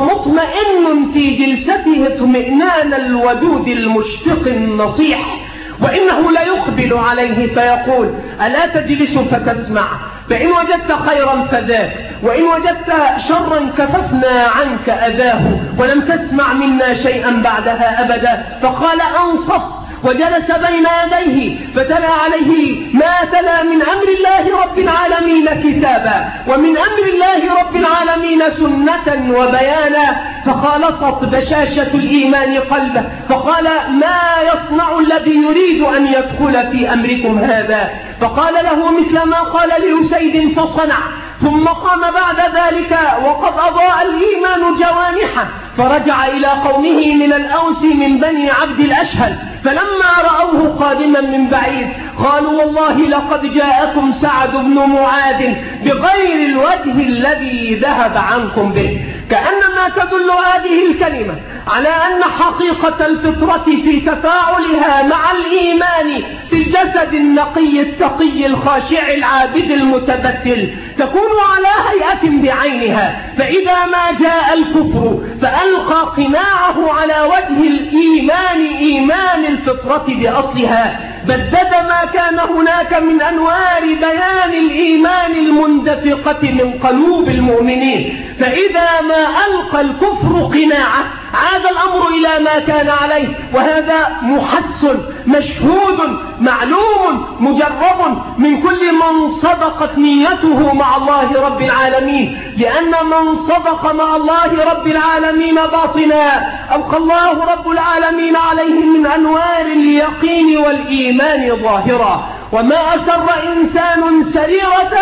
فمطمئن في جلسته اطمئنان الودود المشفق النصيح وإنه لا يقبل عليه فيقول ألا تجلس فتسمع؟ فإن وجدت خيرا فذاك وإن وجدت شرا كففنا عنك أذاه ولم تسمع منا شيئا بعدها أبدا. فقال أنصف وجلس بين يديه فتلا عليه ما تلا من أمر الله رب العالمين كتابا ومن أمر الله رب العالمين سنة وبيانا، فخالطت بشاشة الإيمان قلبه فقال: ما يصنع الذي يريد أن يدخل في أمركم هذا؟ فقال له مثل ما قال لأسيد فصنع، ثم قام بعد ذلك وقد أضاء الإيمان جوانحه فرجع إلى قومه من الأوس من بني عبد الأشهل، فلما رأوه قادما من بعيد قالوا: والله لقد جاءكم سعد بن معاذ بغير الوجه الذي ذهب عنكم به. كأنما تدل هذه الكلمة على أن حقيقة الفطرة في تفاعلها مع الإيمان في الجسد النقي التقي الخاشع العابد المتبتل تكون على هيئة بعينها، فإذا ما جاء الكفر فألقى قناعه على وجه الإيمان إيمان الفطرة بأصلها، بدد ما كان هناك من أنوار بيان الإيمان المندفقة من قلوب المؤمنين، فإذا ما ألقى الكفر قناعه عاد الأمر إلى ما كان عليه، وهذا محسن مشهود معلوم مجرب من كل من صدقت نيته مع الله رب العالمين، لأن من صدق مع الله رب العالمين باطنا أبقى الله رب العالمين عليه من أنوار اليقين والإيمان ظاهرا. وما أسر إنسان سريرة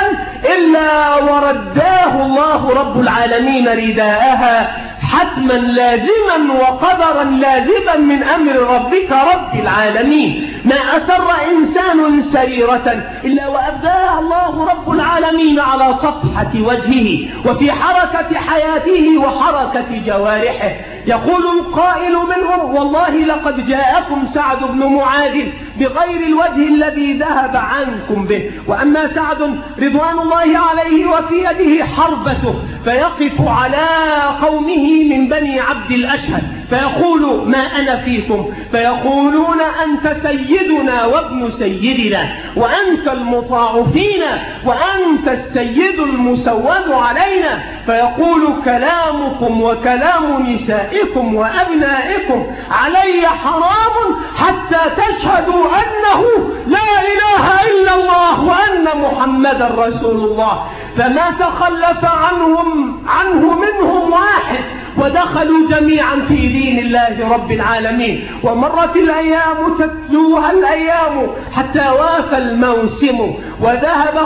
إلا ورداه الله رب العالمين رداءها حتما لازما وقدرا لازما من أمر ربك رب العالمين. ما أسر إنسان سريرة إلا وأبداها الله رب العالمين على صفحة وجهه وفي حركة حياته وحركة جوارحه. يقول القائل منهم: والله لقد جاءكم سعد بن معاذ بغير الوجه الذي ذهب عنكم به. وأما سعد رضوان الله عليه وفي يده حربته فيقف على قومه من بني عبد الأشهل فيقول: ما أنا فيكم؟ فيقولون: أنت سيدنا وابن سيدنا وأنت المطاع فينا وأنت السيد المسود علينا. فيقول: كلامكم وكلام نسائكم وأبنائكم علي حرام حتى تشهدوا أنه لا إله إلا الله وأن محمدا رسول الله. فما تخلف عنه منهم واحد ودخلوا جميعا في دين الله رب العالمين. ومرت الأيام تتلوها الأيام حتى وافى الموسم وذهب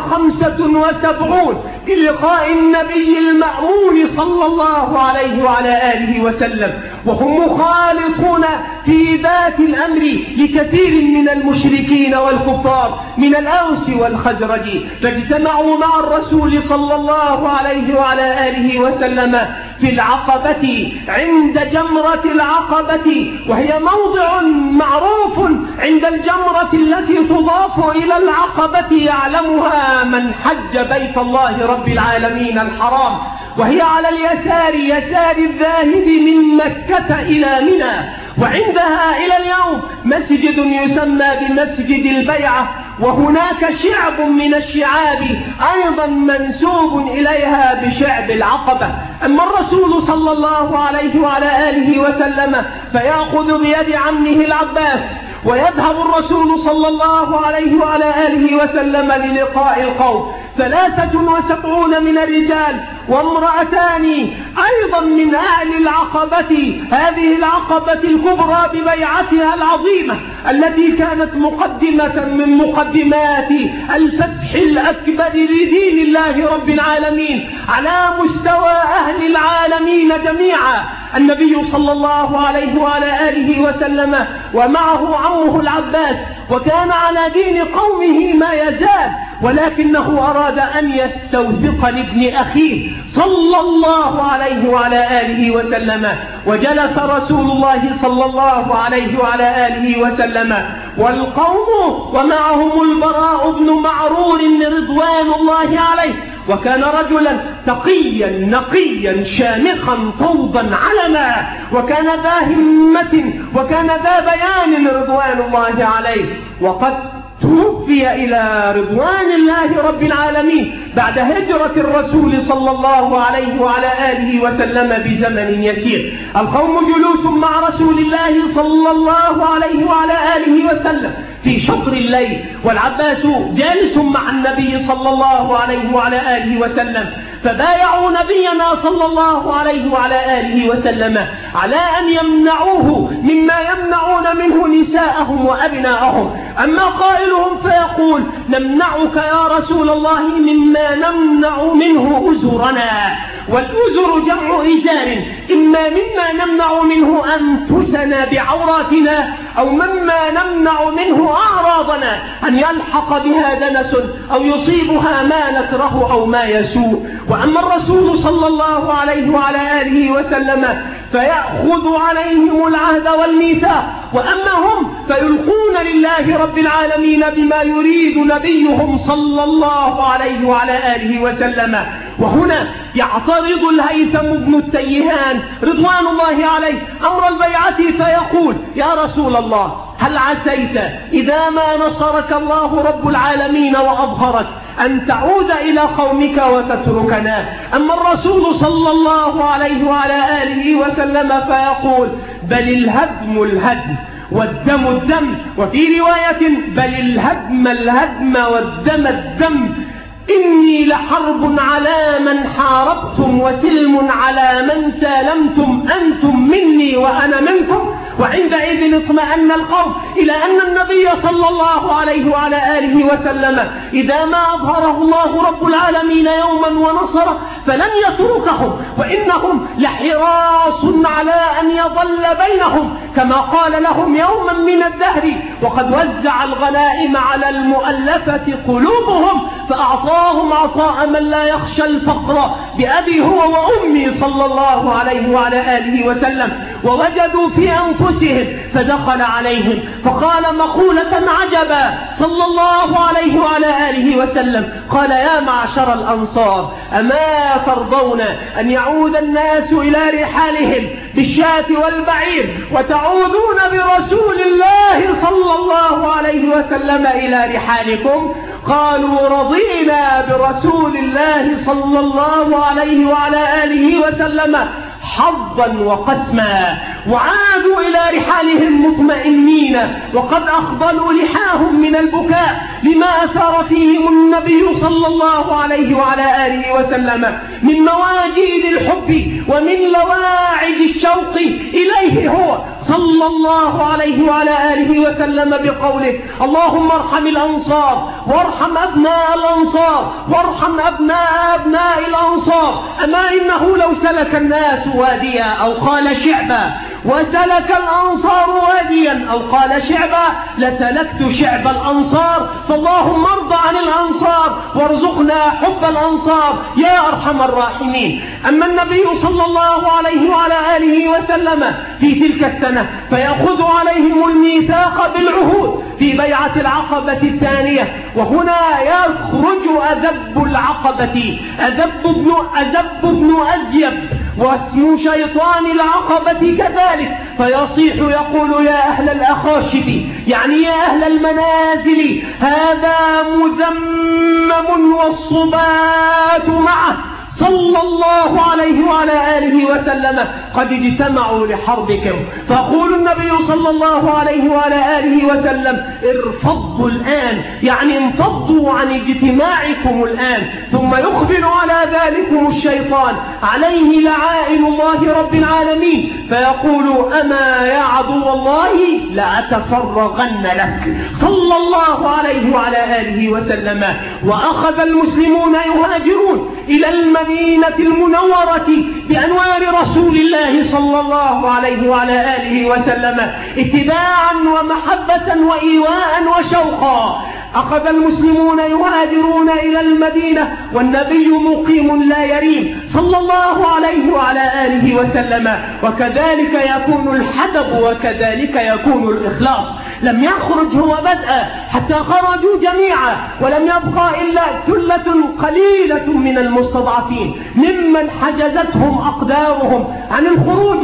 75 للقاء النبي المأمون صلى الله عليه وعلى آله وسلم، وهم مخالفون في ذات الأمر لكثير من المشركين والكفار من الأوس والخزرج، فاجتمعوا مع الرسول صلى الله عليه وعلى آله وسلم في العقبة عند جمرة العقبة، وهي موضع معروف عند الجمرة التي تضاف إلى العقبة يعلمها من حج بيت الله رب العالمين الحرام، وهي على اليسار يسار الذاهب من مكة إلى منى. وعندها إلى اليوم مسجد يسمى بمسجد البيعة، وهناك شعب من الشعاب أيضا منسوب إليها بشعب العقبة. أما الرسول صلى الله عليه وعلى آله وسلم فيأخذ بيد عمه العباس ويذهب الرسول صلى الله عليه وعلى آله وسلم للقاء القوم 73 من الرجال وامرأتان أيضا من أهل العقبة، هذه العقبة الكبرى ببيعتها العظيمة التي كانت مقدمة من مقدمات الفتح الأكبر لدين الله رب العالمين على مستوى أهل العالمين جميعا. النبي صلى الله عليه وعلى آله وسلم ومعه عمه العباس، وكان على دين قومه ما يزال، ولكنه أراد أن يستوثق لابن أخيه صلى الله عليه وعلى آله وسلم. وجلس رسول الله صلى الله عليه وعلى آله وسلم والقوم ومعهم البراء بن معرور رضوان الله عليه، وكان رجلا تقيا نقيا شامخا طوبا علما، وكان ذا همة وكان ذا بيان رضوان الله عليه. وقد توفي إلى رضوان الله رب العالمين بعد هجرة الرسول صلى الله عليه وعلى آله وسلم بزمن يسير. القوم جلوس مع رسول الله صلى الله عليه وعلى آله وسلم في شطر الليل، والعباس جالس مع النبي صلى الله عليه وعلى آله وسلم، فبايعوا نبينا صلى الله عليه وعلى آله وسلم على أن يمنعوه مما يمنعون منه نساءهم وأبناءهم. أما قائلهم فيقول: نمنعك يا رسول الله مما نمنع منه أزرنا، والأزر جمع إزار، إما مما نمنع منه أنفسنا بعوراتنا، أو مما نمنع منه أعراضنا أن يلحق بها دنس أو يصيبها ما نكره أو ما يسوء. وأما الرسول صلى الله عليه وعلى آله وسلم فيأخذ عليهم العهد والميثاق، وأما هم فيلقون لله رب العالمين بما يريد نبيهم صلى الله عليه وعلى آله وسلم. وهنا يعترض الهيثم بن التيهان رضوان الله عليه أمر البيعة فيقول: يا رسول الله، هل عسيت إذا ما نصرك الله رب العالمين وأظهرك أن تعود إلى قومك وتتركنا؟ أما الرسول صلى الله عليه وعلى آله وسلم فيقول: بل الهدم الهدم والدم الدم، وفي رواية: بل الهدم الهدم والدم الدم، إني لحرب على من حاربتم وسلم على من سالمتم، أنتم مني وأنا منكم. وعندئذ اطمأن القوم إلى أن النبي صلى الله عليه وعلى آله وسلم إذا ما أظهره الله رب العالمين يوما ونصره فلن يتركهم، وإنهم لحراص على أن يظل بينهم، كما قال لهم يوما من الدهر: وقد وزع الغنائم على المؤلفة قلوبهم فأعطاهم عطاء من لا يخشى الفقر بأبي هو وأمي صلى الله عليه وعلى آله وسلم. ووجدوا في أنفسهم فدخل عليهم فقال مقولة عجبا صلى الله عليه وعلى آله وسلم، قال: يا معشر الأنصار، أما ترضون أن يعود الناس إلى رحالهم بالشاة والبعير وتعودون برسول الله صلى الله عليه وسلم إلى رحالكم؟ قالوا: رضينا برسول الله صلى الله عليه وعلى آله وسلم حظا وقسما. وعادوا إلى رحالهم مطمئنين، وقد أخضلوا لحاهم من البكاء لما أثار فيهم النبي صلى الله عليه وعلى آله وسلم من مواجيد الحب ومن لواعج الشوق إليه هو صلى الله عليه وعلى آله وسلم بقوله: اللهم ارحم الأنصار وارحم أبناء الأنصار وارحم أبناء الأنصار. أما إنه لو سلك الناس واديا أو قال شعبا وسلك الأنصار واديا أو قال شعبا لسلكت شعب الأنصار، فاللهم ارض عن الأنصار وارزقنا حب الأنصار يا أرحم الراحمين. أما النبي صلى الله عليه وعلى آله وسلم في تلك السنة فيأخذ عليهم الميثاق بالعهود في بيعة العقبة الثانية، وهنا يخرج أذب العقبة أذب بن أزيب، واسم شيطان العقبة كذلك، فيصيح يقول: يا أهل الأخاشب، يعني يا أهل المنازل، هذا مذمم والصبات معه صلى الله عليه وعلى آله وسلم قد اجتمعوا لحربكم. فقول النبي صلى الله عليه وعلى آله وسلم: ارفضوا الآن، يعني انفضوا عن اجتماعكم الآن. ثم يخبر على ذلكم الشيطان عليه لعائن الله رب العالمين فيقول: أما يا عدو الله لأتفرغن لك صلى الله عليه وعلى آله وسلم. وأخذ المسلمون يهاجرون إلى المدينة المنورة بأنوار رسول الله صلى الله عليه وعلى آله وسلم اتباعا ومحبة وإيواء وشوقا. أخذ المسلمون يهاجرون إلى المدينة والنبي مقيم لا يريم صلى الله عليه وعلى آله وسلم. وكذلك يكون الحدب وكذلك يكون الإخلاص. لم يخرج هو بدءا حتى خرجوا جميعا، ولم يبقى إلا ثلة قليلة من المستضعفين ممن حجزتهم أقدارهم عن الخروج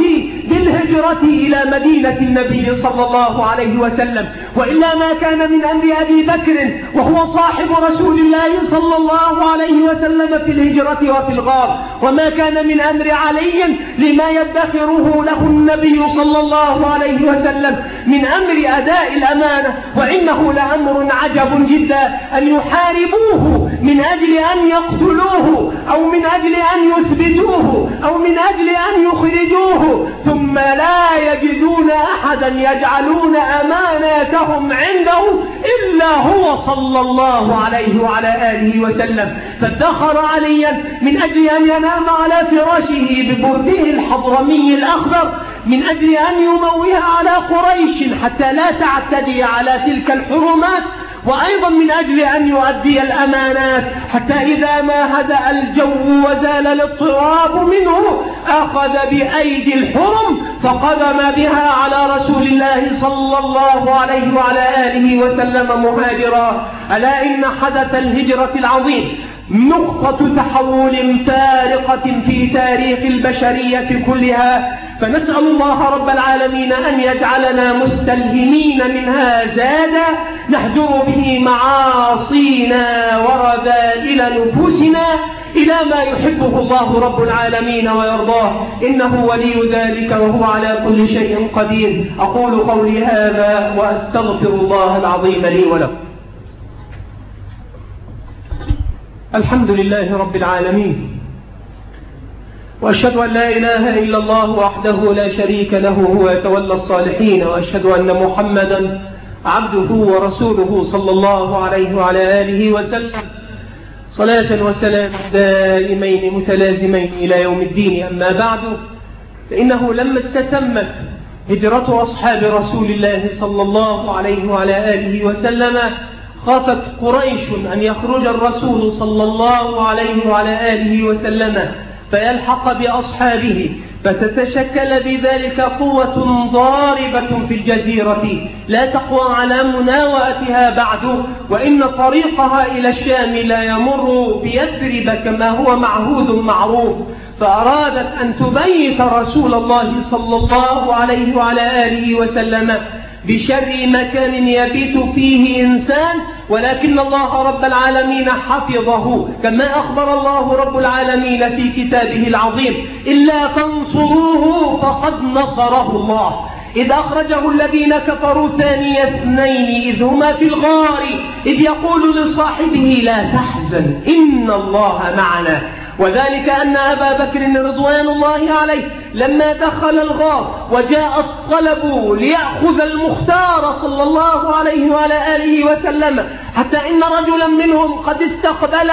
بالهجرة إلى مدينة النبي صلى الله عليه وسلم، وإلا ما كان من أمر أبي بكر وهو صاحب رسول الله صلى الله عليه وسلم في الهجرة وفي الغار، وما كان من أمر علي لما يدخره له النبي صلى الله عليه وسلم من أمر أداء الأمانة. وإنه لأمر عجب جدا أن يحاربوه من أجل أن يقتلوه أو من أجل أن يثبتوه أو من أجل أن يخرجوه، ثم لا يجدون أحدا يجعلون أماناتهم عنده إلا هو صلى الله عليه وعلى آله وسلم. فادخر عليا من أجل أن ينام على فراشه ببرده الحضرمي الأخضر من أجل أن يموه على قريش حتى لا تعتدي على تلك الحرمات، وأيضا من أجل أن يؤدي الأمانات حتى إذا ما هدأ الجو وزال الاضطراب منه أخذ بأيدي الحرم فقدم بها على رسول الله صلى الله عليه وعلى آله وسلم مهاجرا. ألا إن حدث الهجرة العظيم نقطة تحول فارقة في تاريخ البشرية كلها، فنسأل الله رب العالمين أن يجعلنا مستلهمين منها زادا نهجر به معاصينا ورذائل نفوسنا إلى ما يحبه الله رب العالمين ويرضاه، إنه ولي ذلك وهو على كل شيء قدير. أقول قولي هذا وأستغفر الله العظيم لي ولكم. الحمد لله رب العالمين، وأشهد أن لا إله إلا الله وحده لا شريك له هو يتولى الصالحين، وأشهد أن محمدا عبده ورسوله صلى الله عليه وعلى آله وسلم صلاة وسلام دائمين متلازمين إلى يوم الدين. أما بعد، فإنه لما استتمت هجرة أصحاب رسول الله صلى الله عليه وعلى آله وسلم خافت قريش أن يخرج الرسول صلى الله عليه وعلى آله وسلم فيلحق بأصحابه، فتتشكل بذلك قوة ضاربة في الجزيرة لا تقوى على مناوئتها بعد، وإن طريقها إلى الشام لا يمر بيثرب كما هو معهود معروف، فأرادت أن تبيت رسول الله صلى الله عليه وعلى آله وسلم بشر مكان يبيت فيه إنسان، ولكن الله رب العالمين حفظه كما أخبر الله رب العالمين في كتابه العظيم: إلا تنصروه فقد نصره الله إذ أخرجه الذين كفروا ثاني اثنين إذ هما في الغار إذ يقول لصاحبه لا تحزن إن الله معنا. وذلك أن أبا بكر رضوان الله عليه لما دخل الغار وجاء الطلب ليأخذ المختار صلى الله عليه وعلى آله وسلم، حتى إن رجلا منهم قد استقبل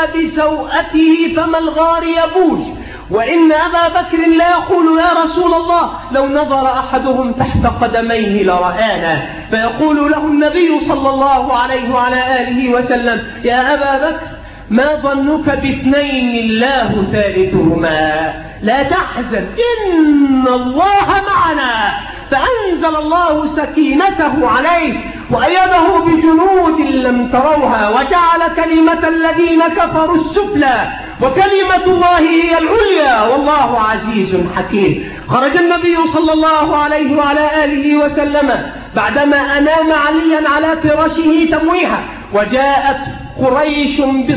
بسوءته فما الغار يبوج، وإن أبا بكر لا يقول يا رسول الله لو نظر أحدهم تحت قدميه لرآنا، فيقول له النبي صلى الله عليه وعلى آله وسلم: يا أبا بكر ما ظنك باثنين الله ثالثهما لا تحزن إن الله معنا. فأنزل الله سكينته عليه وأيده بجنود لم تروها وجعل كلمة الذين كفروا السفلى وكلمة الله هي العليا والله عزيز حكيم. خرج النبي صلى الله عليه وعلى آله وسلم بعدما أنام عليا على فراشه تمويها، وجاءت قريش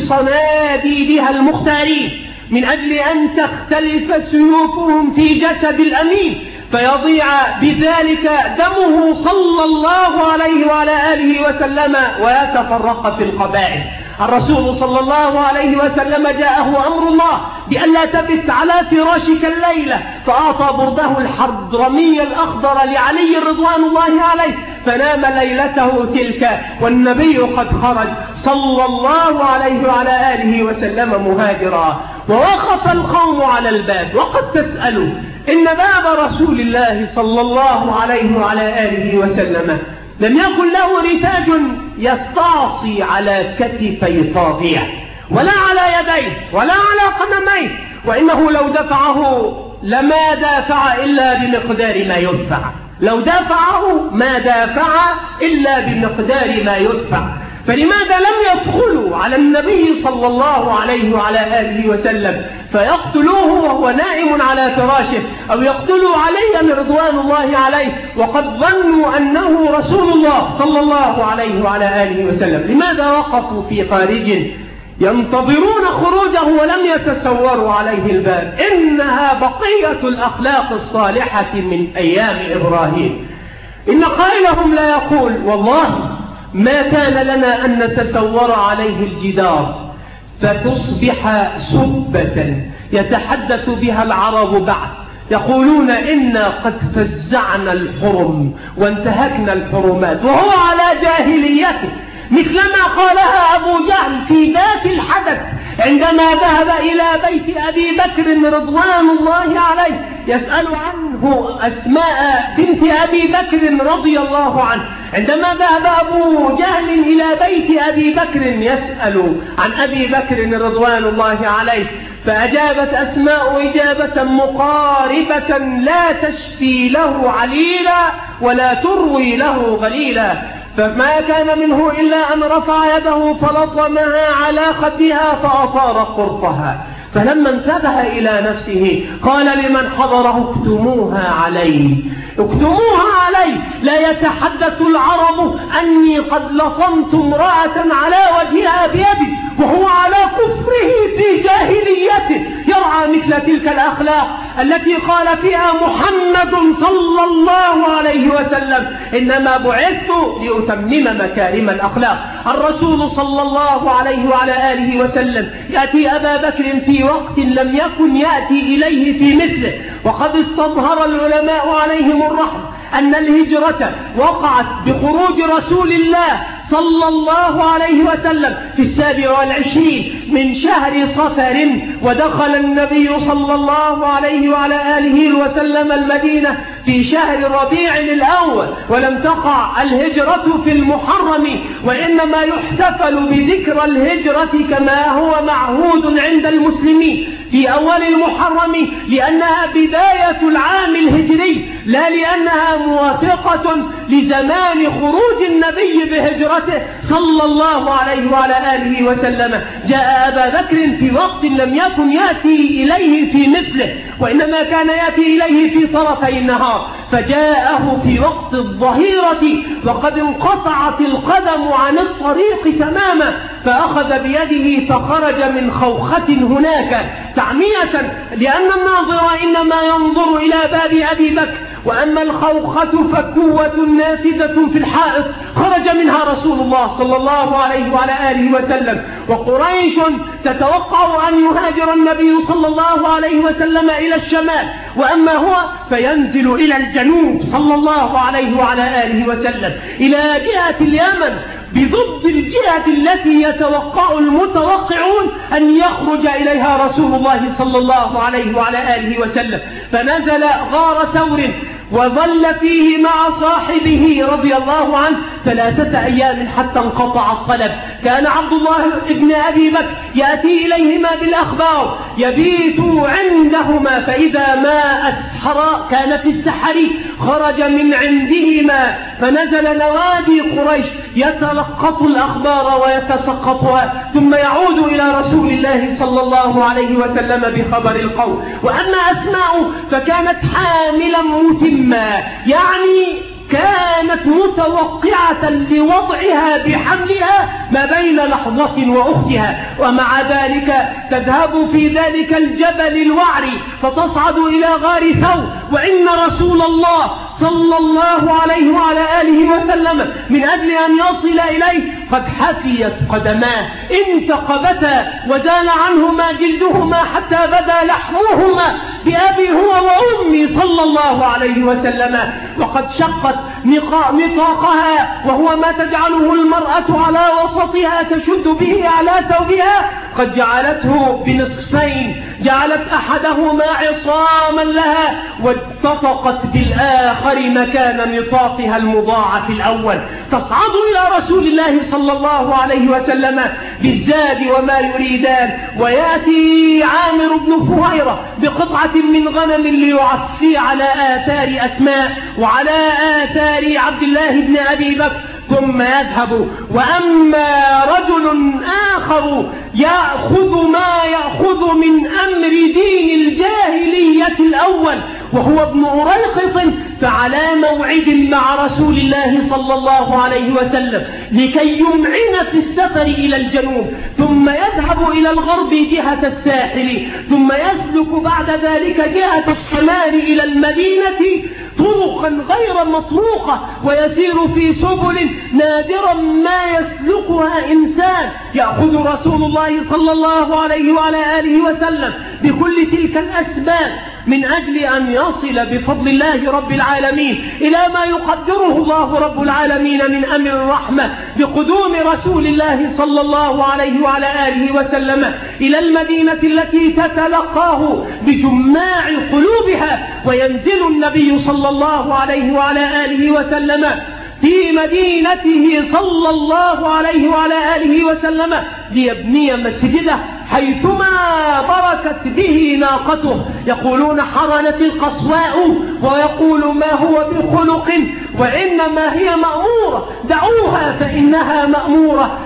بصناديدها المختارين من أجل أن تختلف سيوفهم في جسد الأمين فيضيع بذلك دمه صلى الله عليه وعلى آله وسلم ويتفرق في القبائل. الرسول صلى الله عليه وسلم جاءه أمر الله بأن لا تبت على فراشك الليلة، فأعطى برده الحضرمي الأخضر لعلي رضوان الله عليه فنام ليلته تلك والنبي قد خرج صلى الله عليه وعلى آله وسلم مهاجرا. ووقف القوم على الباب، وقد تسألوا إن باب رسول الله صلى الله عليه وعلى آله وسلم لم يكن له رتاج يستعصي على كتفي طاغية ولا على يديه ولا على قدميه، وإنه لو دفعه لما دافع إلا بمقدار ما يدفع، لو دافعه ما دافع إلا بمقدار ما يدفع. فلماذا لم يدخلوا على النبي صلى الله عليه وعلى آله وسلم فيقتلوه وهو نائم على فراشه، أو يقتلوا علي رضوان الله عليه وقد ظنوا أنه رسول الله صلى الله عليه وعلى آله وسلم؟ لماذا وقفوا في خارج ينتظرون خروجه ولم يتسوروا عليه الباب؟ إنها بقية الأخلاق الصالحة من أيام إبراهيم. إن قائلهم لا يقول والله ما كان لنا أن نتسور عليه الجدار فتصبح سبة يتحدث بها العرب بعد، يقولون إنا قد فزعنا الحرم وانتهكنا الحرمات، وهو على جاهليته، مثلما قالها أبو جهل في ذات الحدث عندما ذهب إلى بيت أبي بكر رضوان الله عليه يسأل عنه أسماء بنت أبي بكر رضي الله عنه. عندما ذهب أبو جهل إلى بيت أبي بكر يسأل عن أبي بكر رضوان الله عليه، فأجابت أسماء إجابة مقاربة لا تشفي له عليلا ولا تروي له غليلا، فما كان منه إلا أن رفع يده فلطمها على خدها فأطار قرطها. فلما انتبه إلى نفسه قال لمن حضره اكتموها علي، اكتموها علي، لا يتحدث العرب أني قد لطمت امرأة على وجهها بيدي وهو على كفره في جاهليته يرعى مثل تلك الأخلاق التي قال فيها محمد صلى الله عليه وسلم إنما بعثت لأتمم مكارم الأخلاق. الرسول صلى الله عليه وعلى آله وسلم يأتي أبا بكر في وقت لم يكن يأتي إليه في مثله، وقد استظهر العلماء عليهم الرحمة أن الهجرة وقعت بخروج رسول الله صلى الله عليه وسلم في 27 من شهر صفر، ودخل النبي صلى الله عليه وعلى آله وسلم المدينة في شهر ربيع الأول، ولم تقع الهجرة في المحرم، وإنما يحتفل بذكر الهجرة كما هو معهود عند المسلمين في أول المحرم لأنها بداية العام الهجري، لا لأنها موافقة لزمان خروج النبي بهجرته صلى الله عليه وعلى آله وسلم. جاء أبا بكر في وقت لم يكن يأتي إليه في مثله، وإنما كان يأتي إليه في طرفي النهار، فجاءه في وقت الظهيرة وقد انقطعت القدم عن الطريق تماما، فأخذ بيده فخرج من خوخة هناك تعمية، لأن الناظر إنما ينظر إلى باب أبي بكر، وأما الخوخة فكوة نافذة في الحائط خرج منها رسول الله صلى الله عليه وعلى آله وسلم، وقريش تتوقع أن يهاجر النبي صلى الله عليه وسلم إلى الشمال، وأما هو فينزل إلى الجنوب صلى الله عليه وعلى آله وسلم إلى جهة اليمن بضد الجهة التي يتوقع المتوقعون أن يخرج إليها رسول الله صلى الله عليه وعلى آله وسلم. فنزل غار ثور وظل فيه مع صاحبه رضي الله عنه 3 أيام حتى انقطع الطلب. كان عبد الله ابن أبي بكر يأتي إليهما بالأخبار، يبيت عندهما، فإذا ما أسحر كان في السحر خرج من عندهما فنزل نوادي قريش يتلقط الأخبار ويتسقطها، ثم يعود إلى رسول الله صلى الله عليه وسلم بخبر القوم. وأما أسماء فكانت حاملا متمة، يعني كانت متوقعة لوضعها بحملها ما بين لحظة وأختها، ومع ذلك تذهب في ذلك الجبل الوعري فتصعد إلى غار ثور، وإن رسول الله صلى الله عليه وعلى آله وسلم من أجل أن يصل إليه قد حفيت قدماه، انتقبتا وزال عنهما جلدهما حتى بدا لحمهما بأبي هو وأمي صلى الله عليه وسلم، وقد شقت نطاقها وهو ما تجعله المرأة على وسطها تشد به على ثوبها، قد جعلته بنصفين، جعلت أحدهما عصاما لها واتفقت بالآخر مكان نطاقها المضاعف الأول، تصعد إلى رسول الله صلى الله عليه وسلم بالزاد وما يريدان، ويأتي عامر بن فهيرة بقطعة من غنم ليعفي على آثار أسماء وعلى آثار عبد الله بن أبي بكر، ثم يذهب. وأما رجل آخر يأخذ ما يأخذ من أمر دين الجاهلية الأول وهو ابن أريقط، فعلى موعد مع رسول الله صلى الله عليه وسلم لكي يمعن في السفر إلى الجنوب، ثم يذهب إلى الغرب جهة الساحل، ثم يسلك بعد ذلك جهة الشمال إلى المدينة طرقا غير مطروقة، ويسير في سبل نادرا ما يسلكها إنسان. يأخذ رسول الله صلى الله عليه وعلى آله وسلم بكل تلك الأسباب من أجل أن يصل بفضل الله رب العالمين إلى ما يقدره الله رب العالمين من أمر الرحمة بقدوم رسول الله صلى الله عليه وعلى آله وسلم إلى المدينة التي تتلقاه بجماع قلوبها. وينزل النبي صلى الله عليه وعلى آله وسلم في مدينته صلى الله عليه وعلى آله وسلم ليبني مسجده حيثما بركت به ناقته. يقولون حرنت القصواء ويقول ما هو بخلق وإنما هي مأمورة، دعوها فإنها مأمورة،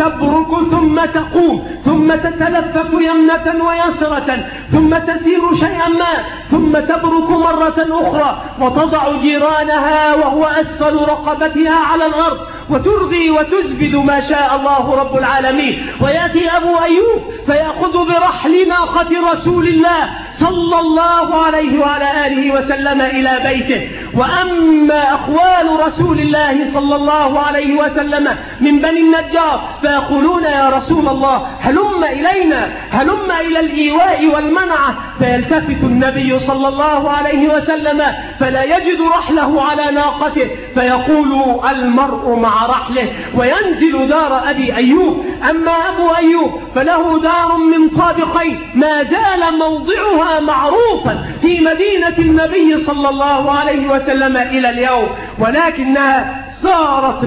فتبرك ثم تقوم ثم تتلفف يمنة ويسرة ثم تسير شيئا ما ثم تبرك مرة أخرى وتضع جيرانها وهو أسفل رقبتها على الأرض وترغي وتزبد ما شاء الله رب العالمين. ويأتي أبو أيوب فيأخذ برحل ناقة رسول الله صلى الله عليه وعلى آله وسلم إلى بيته. وأما أخوال رسول الله صلى الله عليه وسلم من بني النجار فيقولون يا رسول الله هلم إلينا، هلم إلى الإيواء والمنعة. فيلتفت النبي صلى الله عليه وسلم فلا يجد رحله على ناقته فيقول المرء مع رحله، وينزل دار أبي أيوب. أما أبو أيوب فله دار من طابقين ما زال موضعها معروفا في مدينة النبي صلى الله عليه وسلم إلى اليوم، ولكنها صارت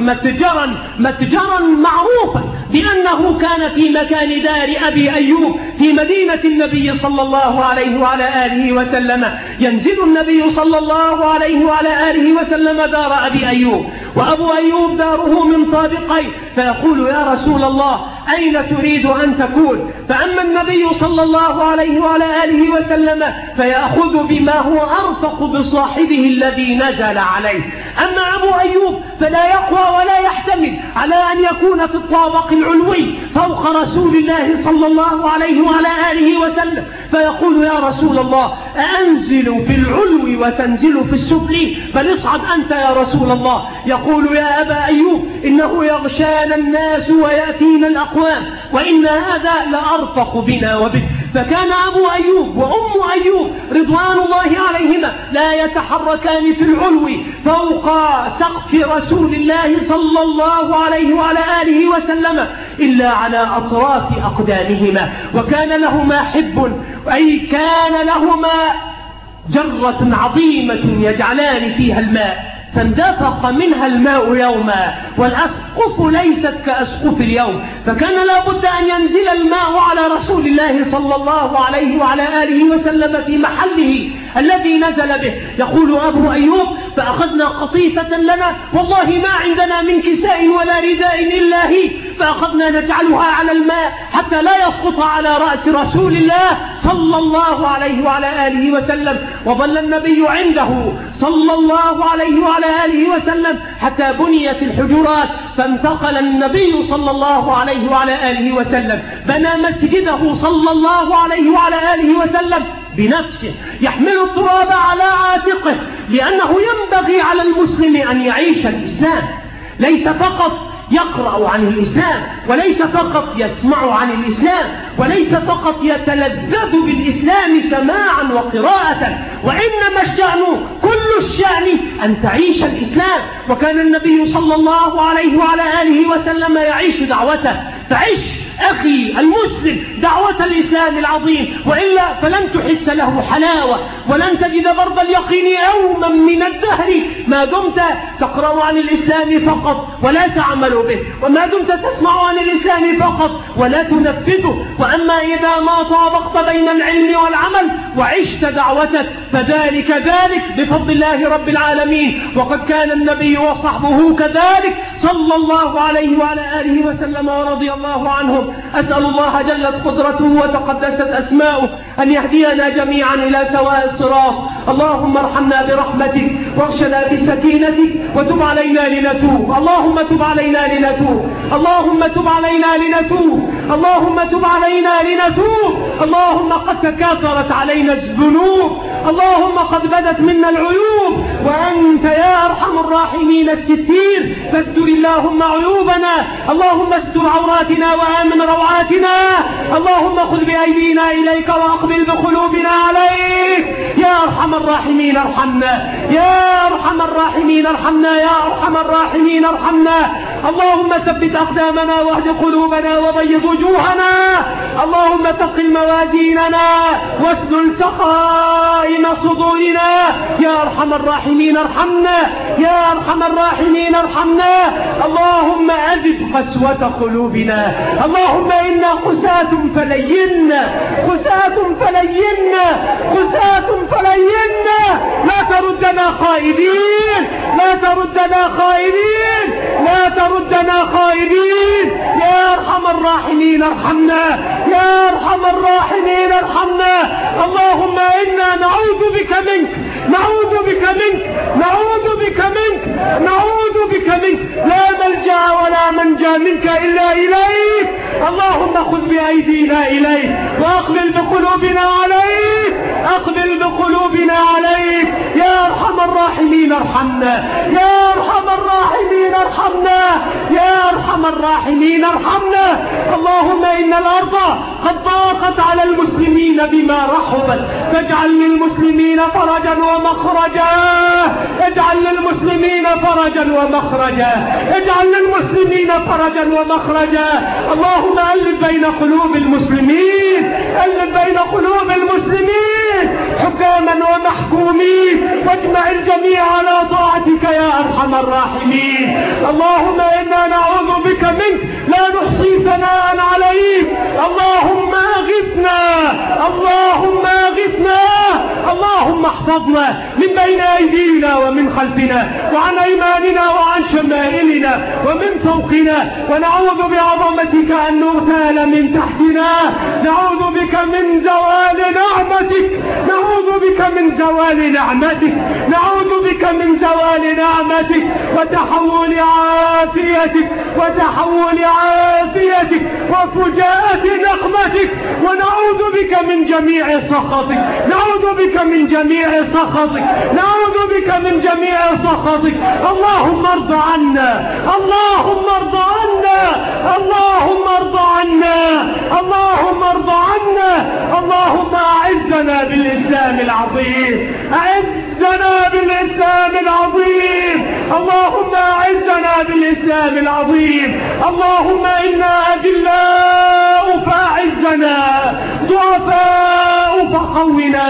متجرا معروفا بأنه كان في مكان دار أبي أيوب في مدينة النبي صلى الله عليه وعلى آله وسلم. ينزل النبي صلى الله عليه وعلى آله وسلم دار أبي أيوب، وأبو أيوب داره من طابقين، فيقول يا رسول الله أين تريد أن تكون؟ فأما النبي صلى الله عليه وعلى آله وسلم فيأخذ بما هو أرفق بصاحبه الذي نزل عليه. أما أبو أيوب فلا يقوى ولا يحتمل على أن يكون في الطابق العلوي فوق رسول الله صلى الله عليه وعلى آله وسلم، فيقول يا رسول الله أأنزل في العلو وتنزل في السفل؟ بل اصعد أنت يا رسول الله. يقول يا أبا أيوب إنه يغشانا الناس ويأتينا الأقوام وإن هذا لأرفق بنا وبك. فكان أبو أيوب وأم أيوب رضوان الله عليهما لا يتحركان في العلو فوق سقف رسول الله صلى الله عليه وعلى آله وسلم إلا على أطراف أقدامهما. وكان لهما حب، أي كان لهما جرة عظيمة يجعلان فيها الماء، فاندفق منها الماء يوما، والأسقف ليست كأسقف اليوم، فكان لابد أن ينزل الماء على رسول الله صلى الله عليه وعلى آله وسلم في محله الذي نزل به. يقول أبو أيوب فأخذنا قطيفة لنا والله ما عندنا من كساء ولا رداء إلا هي، فأخذنا نجعلها على الماء حتى لا يسقط على رأس رسول الله صلى الله عليه وعلى آله وسلم. وظل النبي عنده صلى الله عليه وعلى آله وسلم حتى بنيت الحجرات، فانتقل النبي صلى الله عليه وعلى آله وسلم بنى مسجده صلى الله عليه وعلى آله وسلم بنفسه، يحمل التراب على عاتقه، لأنه ينبغي على المسلم أن يعيش الإسلام، ليس فقط يقرأ عن الإسلام، وليس فقط يسمع عن الإسلام، وليس فقط يتلذذ بالإسلام سماعا وقراءة، وإنما الشأن كل الشأن أن تعيش الإسلام. وكان النبي صلى الله عليه وعلى آله وسلم يعيش دعوته، فعش أخي المسلم دعوة الإسلام العظيم، وإلا فلن تحس له حلاوة ولن تجد برد اليقين يوما من الدهر ما دمت تقرأ عن الإسلام فقط ولا تعمل به، وما دمت تسمع عن الإسلام فقط ولا تنفذه. وأما إذا ما طابقت بين العلم والعمل وعشت دعوتك فذلك ذلك بفضل الله رب العالمين. وقد كان النبي وصحبه كذلك صلى الله عليه وعلى آله وسلم ورضي الله عنهم. أسأل الله جلت قدرته وتقدست أسماؤه أن يهدينا جميعا إلى سواء الصراط. اللهم ارحمنا برحمتك واغشنا بسكينتك وتب علينا لنتوب. اللهم تب علينا لنتوب، اللهم تب علينا لنتوب، اللهم تب علينا لنتوب. اللهم قد تكاثرت علينا الذنوب، اللهم قد بدت منا العيوب، وأنت يا أرحم الراحمين الستير، فاستر اللهم عيوبنا، اللهم استر عوراتنا وآمن روعاتنا. اللهم خذ بأيدينا إليك وأقبل بقلوبنا عليك. يا أرحم الراحمين ارحمنا، يا أرحم الراحمين ارحمنا، يا أرحم الراحمين ارحمنا. اللهم ثبت أقدامنا واهد قلوبنا وبيض وجوهنا. اللهم ثقل موازيننا واسلل سخائم صدورنا. يا أرحم الراحمين ارحمنا، يا أرحم الراحمين ارحمنا. اللهم أذب قسوة قلوبنا، اللهم إنا قساة فلينا، قساة فلينا، قساة فلينا. لا تردنا خائبين، لا تردنا خائبين، لا تردنا خائبين. يا أرحم الراحمين ارحمنا، يا أرحم الراحمين ارحمنا. اللهم إنا نعوذ بك منك، نعوذ بك منك، نعوذ بك منك، نعوذ بك منك. لا ملجأ ولا منجا منك إلا إليك. اللهم خذ بأيدينا إليك وأقبل بقلوبنا عليك، أقبل بقلوبنا عليك. يا أرحم الراحمين ارحمنا، يا أرحم الراحمين ارحمنا، يا أرحم الراحمين ارحمنا. اللهم إن الأرض قد ضاقت على المسلمين بما رحبت، فاجعل للمسلمين فرجا ومخرجا، اجعل للمسلمين فرجا ومخرجا، اجعل للمسلمين فرجا ومخرجا. اللهم ألف بين قلوب المسلمين، ألف بين قلوب المسلمين حكاما ومحكومين، واجمع الجميع على طاعتك يا أرحم الراحمين. اللهم إنا نعوذ بك منك لا نحصي ثناء عليك. اللهم أغثنا، اللهم أغثنا. اللهم احفظنا من بين أيدينا ومن خلفنا وعن أيماننا وعن شمائلنا ومن فوقنا، ونعوذ بعظمتك أن نغتال من تحتنا. نعوذ بك من زوال نعمتك، نعوذ بك من زوال نعمتك، نعوذ بك من زوال نعمتك وتحول عافيتك، وتحول عافيتك وفجاءة نقمتك. ونعوذ بك من جميع سخطك، نعوذ بك من جميع سخطك، نعوذ بك من جميع سخطك. اللهم ارض عنا، اللهم ارض عنا، اللهم ارض عنا، اللهم ارض عنا. اللهم أعزنا بالإسلام العظيم، أعزنا بالإسلام العظيم. اللهم أعزنا بالإسلام العظيم. اللهم إنا أذلاء فأعزنا، ضعفاء فقونا،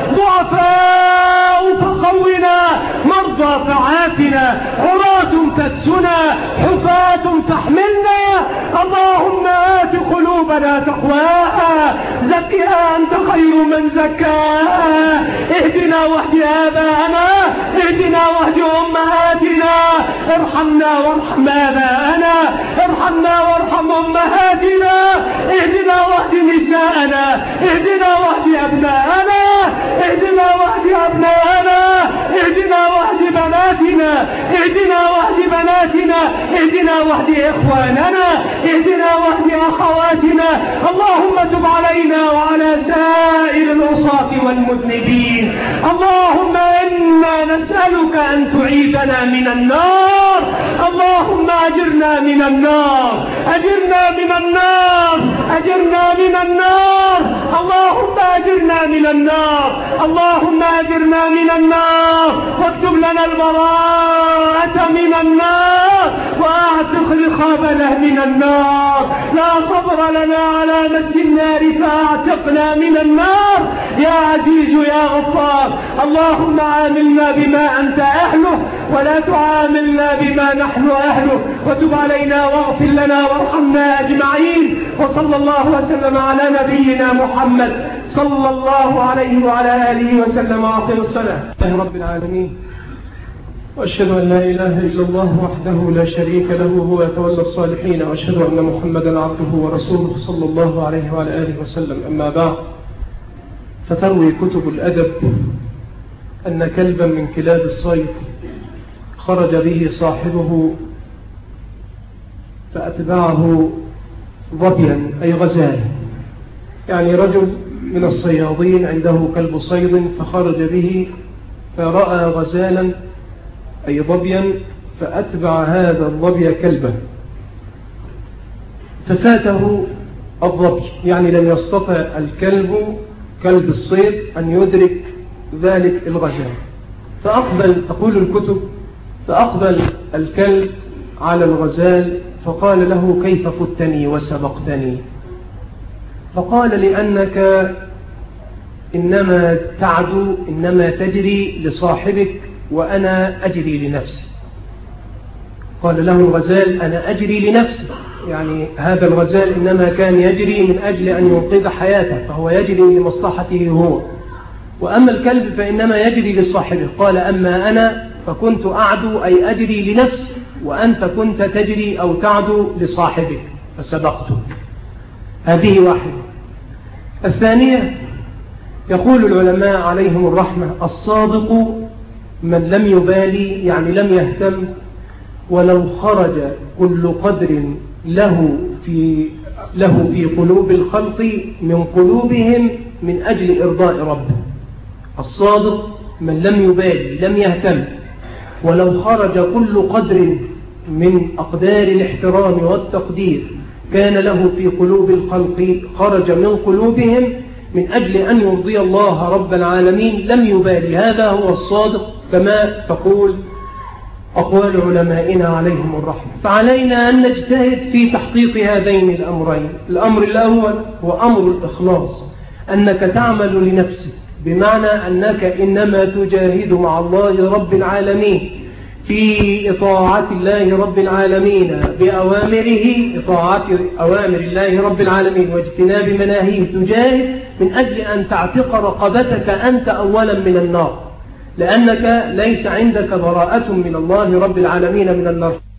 ضعفاء فقونا، مرضى فعافنا، عراة فاكسنا، حفاة فاحملنا. اللهم آت قلوبنا تقواها، زكها أنت خير من زكاها. اهدنا واهد آباءنا، اهدنا واهد أمهاتنا، ارحمنا وارحم آباءنا، ارحمنا وارحم أمهاتنا. اهدنا واهد نساءنا، اهدنا واهد أبناءنا، اهدنا واهد أبناءنا، اهدنا واهد بناتنا، اهدنا واهد بناتنا، اهدنا واهد إخواننا، اهدنا واهد أخواتنا. اللهم تب علينا وعلى سائر العصاة والمذنبين. اللهم إنا نسألك أن تعيذنا من النار. اللهم أجرنا من النار، أجرنا من النار، أجرنا من النار. اللهم أجرنا من النار. اللهم اللهم أجرنا من النار واكتب لنا البراءة من النار وأعتق رقابنا من النار. لا صبر لنا على مس النار فأعتقنا من النار يا عزيز يا غفار. اللهم عاملنا بما أنت أهله ولا تعاملنا بما نحن أهله، وتب علينا واغفر لنا وارحمنا أجمعين. وصلى الله وسلم على نبينا محمد صلى الله عليه وعلى آله وسلم. وأقم الصلاة. رب العالمين، وأشهد أن لا إله إلا الله وحده لا شريك له هو يتولى الصالحين، وأشهد أن محمدا عبده ورسوله صلى الله عليه وعلى آله وسلم. أما بعد، فتروي كتب الأدب أن كلبا من كلاب الصيد خرج به صاحبه فأتبعه ظبيا أي غزال، يعني رجل من الصيادين عنده كلب صيد فخرج به فرأى غزالا أي ظبيا فأتبع هذا الظبي كلبا ففاته الظبي، يعني لم يستطع الكلب كلب الصيد أن يدرك ذلك الغزال. فأقبل، تقول الكتب، فأقبل الكلب على الغزال فقال له كيف فتني وسبقتني؟ فقال لأنك إنما تعدو، إنما تجري لصاحبك وأنا أجري لنفسي. قال له الغزال أنا أجري لنفسي، يعني هذا الغزال إنما كان يجري من أجل أن ينقذ حياته فهو يجري لمصلحته هو، وأما الكلب فإنما يجري لصاحبه. قال أما أنا فكنت أعدو أي أجري لنفسي، وأنت كنت تجري أو تعدو لصاحبك فسبقته. هذه واحدة. الثانية، يقول العلماء عليهم الرحمة الصادق من لم يبالي، يعني لم يهتم ولو خرج كل قدر له في قلوب الخلق من قلوبهم من أجل إرضاء ربه. الصادق من لم يبالي، لم يهتم ولو خرج كل قدر من أقدار الاحترام والتقدير كان له في قلوب الخلق، خرج من قلوبهم من أجل أن يرضي الله رب العالمين لم يبالي. هذا هو الصادق كما تقول أقوال علمائنا عليهم الرحمة. فعلينا أن نجتهد في تحقيق هذين الأمرين. الأمر الأول هو أمر الإخلاص، أنك تعمل لنفسك، بمعنى أنك إنما تجاهد مع الله رب العالمين في إطاعة الله رب العالمين بأوامره، إطاعة أوامر الله رب العالمين واجتناب مناهيه، تجاهد من أجل أن تعتق رقبتك أنت أولا من النار، لأنك ليس عندك براءة من الله رب العالمين من النار.